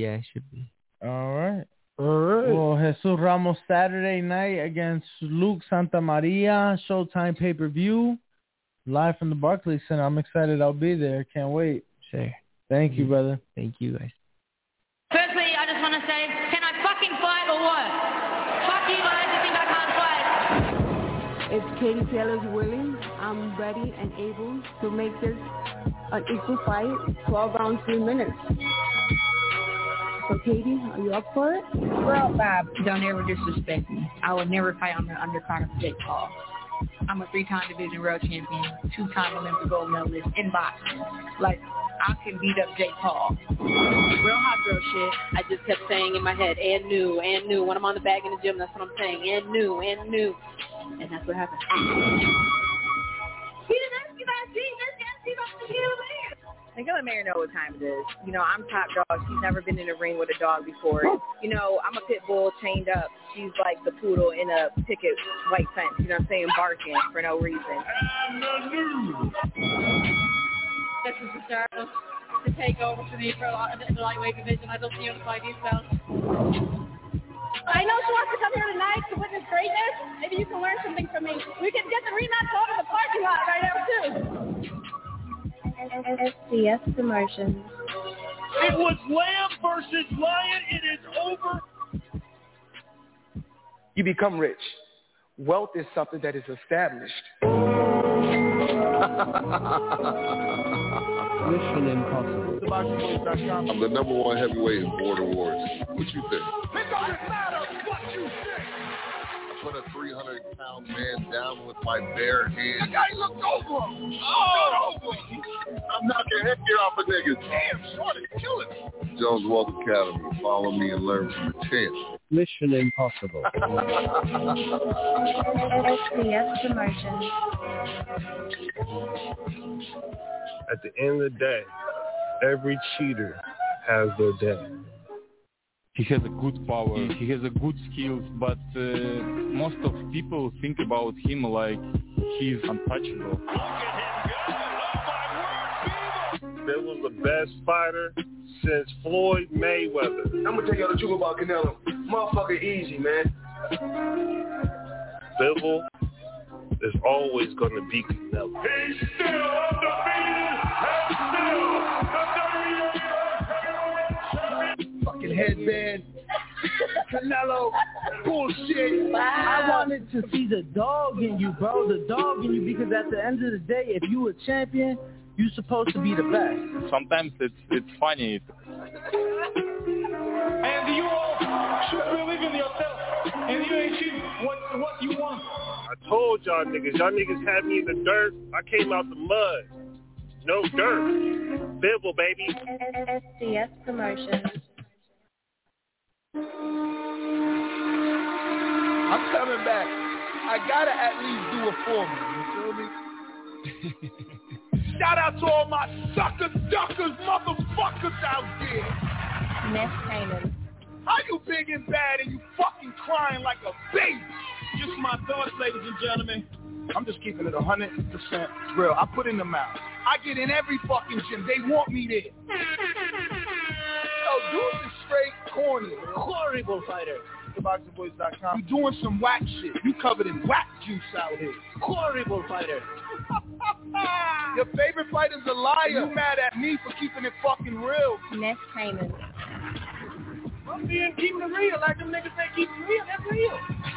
All right. Well, Jesus Ramos Saturday night against Luke Santamaria, Showtime pay-per-view, live from the Barclays Center. I'm excited. I'll be there. Can't wait. Sure. Thank you, brother. Thank you, guys. Firstly, I just want to say, can I fucking fight or what? Fuck you guys, you think I can't fight? If Katie Taylor's willing, I'm ready and able to make this an equal fight, 12 rounds, 3 minutes. So, Katie, are you up for it? Girl, Bob, don't ever disrespect me. I would never fight on the undercard of Jake Paul. I'm a 3-time division world champion, 2-time Olympic gold medalist in boxing. Like, I can beat up Jake Paul. Real hot girl shit. I just kept saying in my head, and new. When I'm on the bag in the gym, that's what I'm saying. And new. And that's what happened. He didn't ask you about Jesus. He asked you about the Gila Mayor. And Gila Mayor know what time it is. I'm top dog. She's never been in a ring with a dog before. I'm a pit bull chained up. She's like the poodle in a picket white fence. You know what I'm saying? Barking for no reason. This is the start to take over for me for the lightweight division. I don't see you on the fight yourself. I know she wants to come here tonight to witness greatness. Maybe you can learn something from me. We can get the rematch over the parking lot right now, too. SDS Promotions. It was Lamb versus Lion. It is over. You become rich. Wealth is something that is established. Mission Impossible. I'm the #1 heavyweight in Border Wars. What you think? It doesn't matter what you think. put a 300-pound man down with my bare hands. The guy looked over him. Oh! I'm knocking headgear off of niggas. Damn, shorty, killing me. Jones Walk Academy. Follow me and learn from the champ. Mission Impossible. SBS Promotions. At the end of the day, every cheater has their day. He has a good power, he has a good skills, but most of people think about him like he's untouchable. Bill was the best fighter since Floyd Mayweather. I'm gonna tell y'all the truth about Canelo. Motherfucker easy, man. Bivol is always gonna be Canelo. He's still undefeated and still the Fucking headband. Canelo. Bullshit. Wow. I wanted to see the dog in you, bro. The dog in you, because at the end of the day, if you a champion, you're supposed to be the best. Sometimes it's funny. And you all should believe in yourself and you achieve what you want. I told y'all niggas had me in the dirt. I came out the mud. No dirt. Bivol, baby. SBS Promotions. I'm coming back. I gotta at least do it for me. You feel me? Shout out to all my suckers, duckers, motherfuckers out there. Ness Canaan. How you big and bad and you fucking crying like a baby? Just my thoughts, ladies and gentlemen. I'm just keeping it 100% real. I put in the mouth. I get in every fucking gym. They want me there. Yo, dudes is straight corny. Horrible fighter. TheBoxingVoice.com. You doing some whack shit. You covered in whack juice out here. Horrible fighter. Your favorite fighter's a liar. You mad at me for keeping it fucking real. Ness Canaan. I'm being keeping it real. Like them niggas say keep it real. That's real.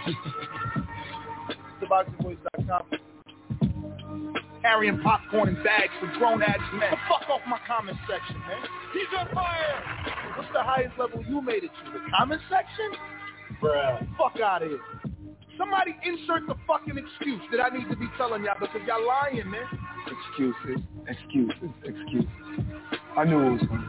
TheBoxingVoice.com. Carrying popcorn in bags for grown-ass men. The fuck off my comment section, man. He's on fire. What's the highest level you made it to? The comment section? Bruh. Fuck out of here. Somebody insert the fucking excuse that I need to be telling y'all because y'all lying, man. Excuses. I knew it was coming.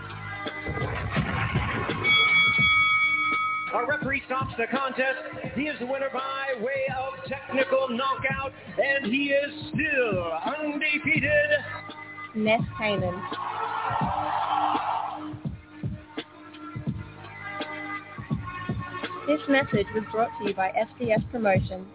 Our referee stops the contest. He is the winner by way of technical knockout, and he is still undefeated. Ness Canaan. This message was brought to you by SDS Promotions.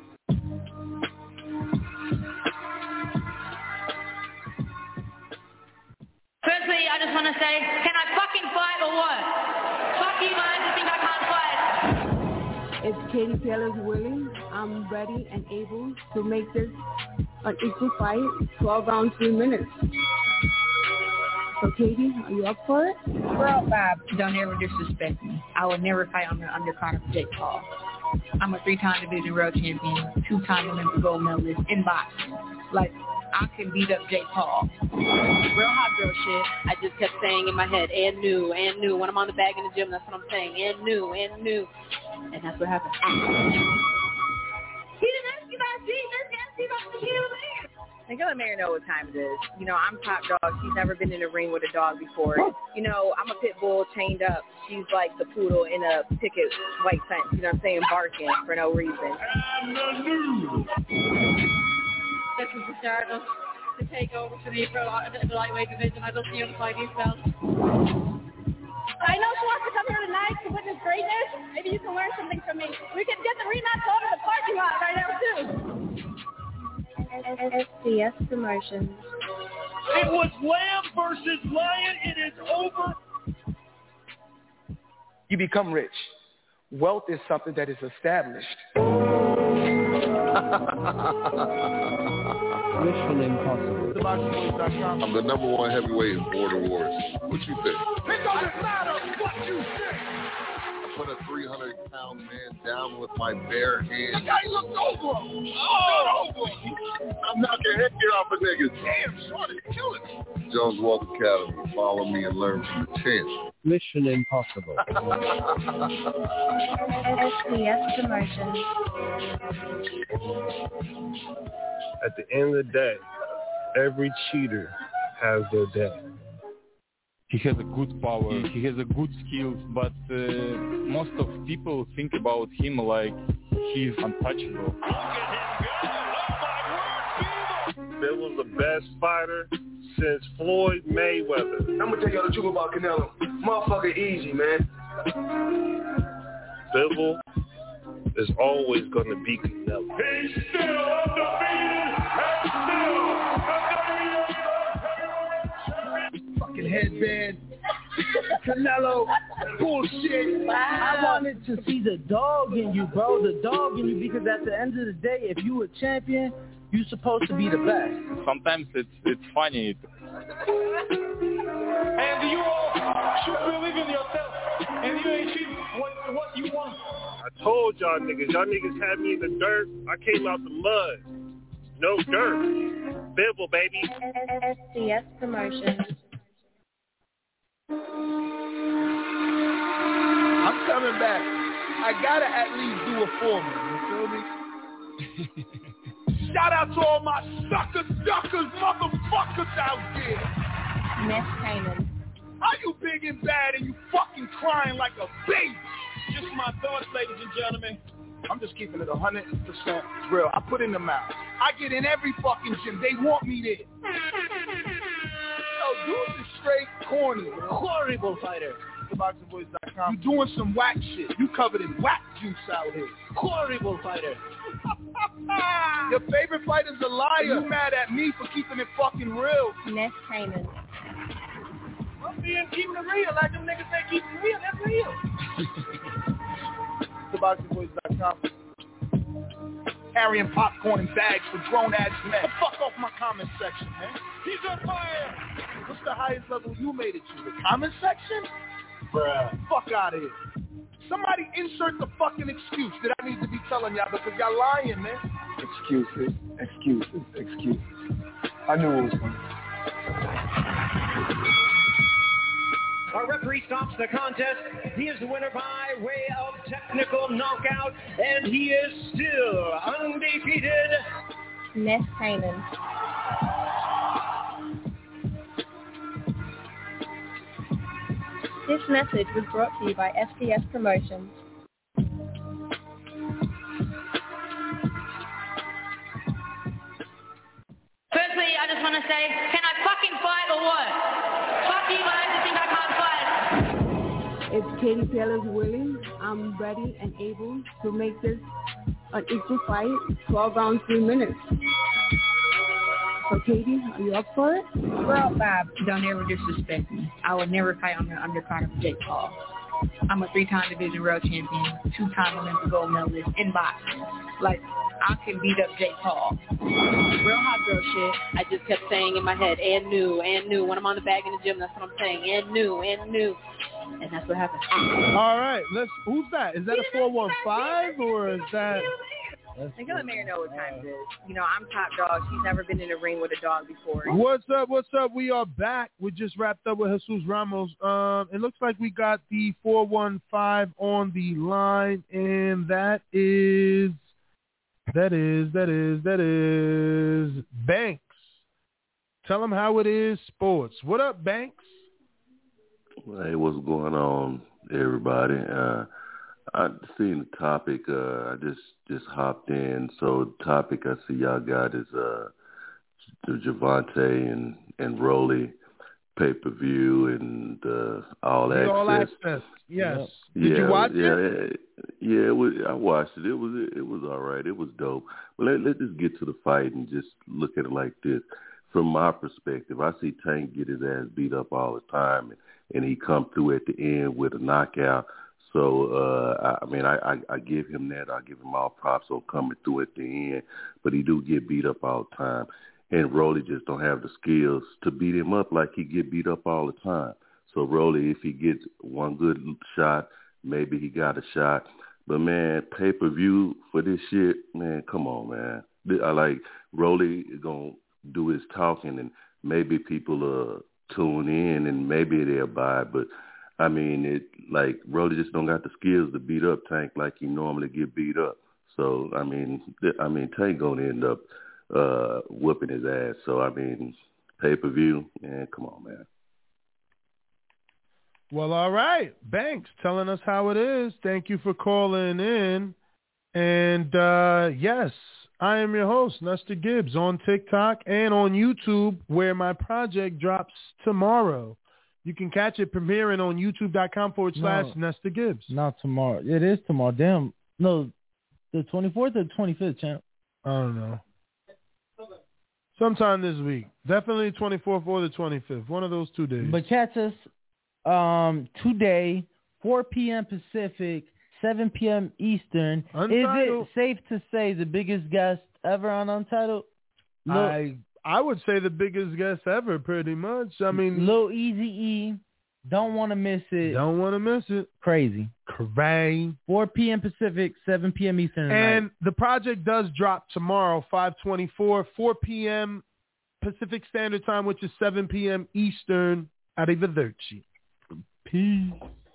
Firstly, I just want to say, can I fucking fight or what? Fuck you guys who think I can't fight. It's Katie Taylor's Willie. I'm ready and able to make this an equal fight, 12 rounds, 3 minutes. So, Katie, are you up for it? Girl, Bob, don't ever disrespect me. I would never fight on the undercard of Jake Paul. I'm a 3-time division world champion, 2-time Olympic gold medalist in boxing. Like, I can beat up Jake Paul. Real hot girl shit. I just kept saying in my head, and new. When I'm on the bag in the gym, that's what I'm saying. And new. And that's what happened. He didn't ask you about Jesus. He asked you about the Killer Bear. And let Mary know what time it is. You know, I'm top dog. She's never been in a ring with a dog before. You know, I'm a pit bull chained up. She's like the poodle in a picket white fence. You know what I'm saying? Barking for no reason. And the news. This is the Stardust to take over for the lightweight division. I don't see him fight these belts. I know she wants to come here tonight to witness greatness. Maybe you can learn something from me. We can get the rematch over the parking lot right now, too. SDS Promotions. It was Lamb versus Lion. It is over. You become rich. Wealth is something that is established. Mission Impossible. I'm the #1 heavyweight in Border Wars. What you think? It doesn't matter what you think. put a 300-pound man down with my bare hands. The guy looked over him. Oh! I'm knocking headgear off of niggas. Damn, son, it's killing me. Jones Walk Academy. Follow me and learn from the champ. Mission Impossible. SDS Promotions. At the end of the day, every cheater has their day. He has a good power, he has a good skills, but most of people think about him like he's untouchable. Bill was the best fighter since Floyd Mayweather. I'm gonna tell y'all the truth about Canelo. Motherfucker easy, man. Bivol is always gonna be Canelo. He's still undefeated and still Fucking headband. Canelo. Bullshit. I wanted to see the dog in you, bro. The dog in you, because at the end of the day, if you a champion, you're supposed to be the best. Sometimes it's funny. And you all should believe in yourself and you achieve what you want. I told y'all niggas had me in the dirt. I came out the mud. No dirt. Bivol, baby. SDS Promotions. I'm coming back. I gotta at least do a foreman. You feel me? Shout out to all my suckers, motherfuckers out there. Miss Kanan. How you big and bad and you fucking crying like a baby? Just my thoughts, ladies and gentlemen. I'm just keeping it 100% real. I put in the mouth. I get in every fucking gym. They want me there. Yo, dudes is straight corny. Horrible fighter. TheBoxingVoice.com. You doing some whack shit. You covered in whack juice out here. Horrible fighter. Your favorite fighter's a liar. You mad at me for keeping it fucking real. Miss Kanan. I'm being keeping it real. Like them niggas say keep it real. That's real. TheBoxingVoice.com. Carrying popcorn in bags for grown-ass men. Fuck off my comment section, man. He's on fire. What's the highest level you made it to? The comment section? Bruh. Fuck out of here. Somebody insert the fucking excuse that I need to be telling y'all because y'all lying, man. Excuses. I knew it was coming. Our referee stops the contest. He is the winner by way of technical knockout, and he is still undefeated. Miss Kanan. This message was brought to you by SDS Promotions. Firstly, I just want to say, can I fucking fight or what? Fuck you guys who think I can't fight. It's Katie Taylor's Willie. I'm ready and able to make this an equal fight, 12 rounds, 3 minutes. So, Katie, are you up for it? Well, Bob, don't ever disrespect me. I would never fight on the undercard of Jake Paul. I'm a 3-time division world champion, 2-time Olympic gold medalist in boxing. Like, I can beat up Jake Paul. Real hot girl shit. I just kept saying in my head, and new. When I'm on the bag in the gym, that's what I'm saying. And new. And that's what happened. All right, who's that? Is that a 415 or is that? I gotta let Mary know what time it is. You know, I'm top dog. She's never been in a ring with a dog before. What's up? We are back. We just wrapped up with Jesus Ramos. It looks like we got the 415 on the line, and that is Banks. Tell them how it is, sports. What up, Banks? Hey, what's going on, everybody? I seen the topic. I just hopped in. So the topic I see y'all got is the Gervonta and Rolly pay-per-view and All Access. All Access, yes. Did you watch it? Yeah, I watched it. It was all right. It was dope. But let's just get to the fight and just look at it like this. From my perspective, I see Tank get his ass beat up all the time, and he come through at the end with a knockout. So, I give him that. I give him all props on coming through at the end. But he do get beat up all the time. And Rolly just don't have the skills to beat him up like he get beat up all the time. So, Rolly, if he gets one good shot, maybe he got a shot. But, man, pay-per-view for this shit, man, come on, man. I like Rolly going to do his talking, and maybe people tune in, and maybe they'll buy it. But, I mean, Rolly just don't got the skills to beat up Tank like he normally get beat up. So, I mean, Tank going to end up whooping his ass. So, I mean, pay-per-view, man, come on, man. Well, all right. Banks telling us how it is. Thank you for calling in. And, yes, I am your host, Nestor Gibbs, on TikTok and on YouTube, where my project drops tomorrow. You can catch it premiering on youtube.com/Nestor Gibbs. Not tomorrow. It is tomorrow. Damn. No, the 24th or the 25th, champ? I don't know. Sometime this week. Definitely 24th or the 25th. One of those 2 days. But catch us today, 4 p.m. Pacific, 7 p.m. Eastern. Untitled. Is it safe to say the biggest guest ever on Untitled? I would say the biggest guest ever, pretty much. I mean, Lil Eazy-E. Don't want to miss it. Don't want to miss it. Crazy. 4 p.m. Pacific, 7 p.m. Eastern. And the project does drop tomorrow, 5/24, 4 p.m. Pacific Standard Time, which is 7 p.m. Eastern. Arrivederci. Peace.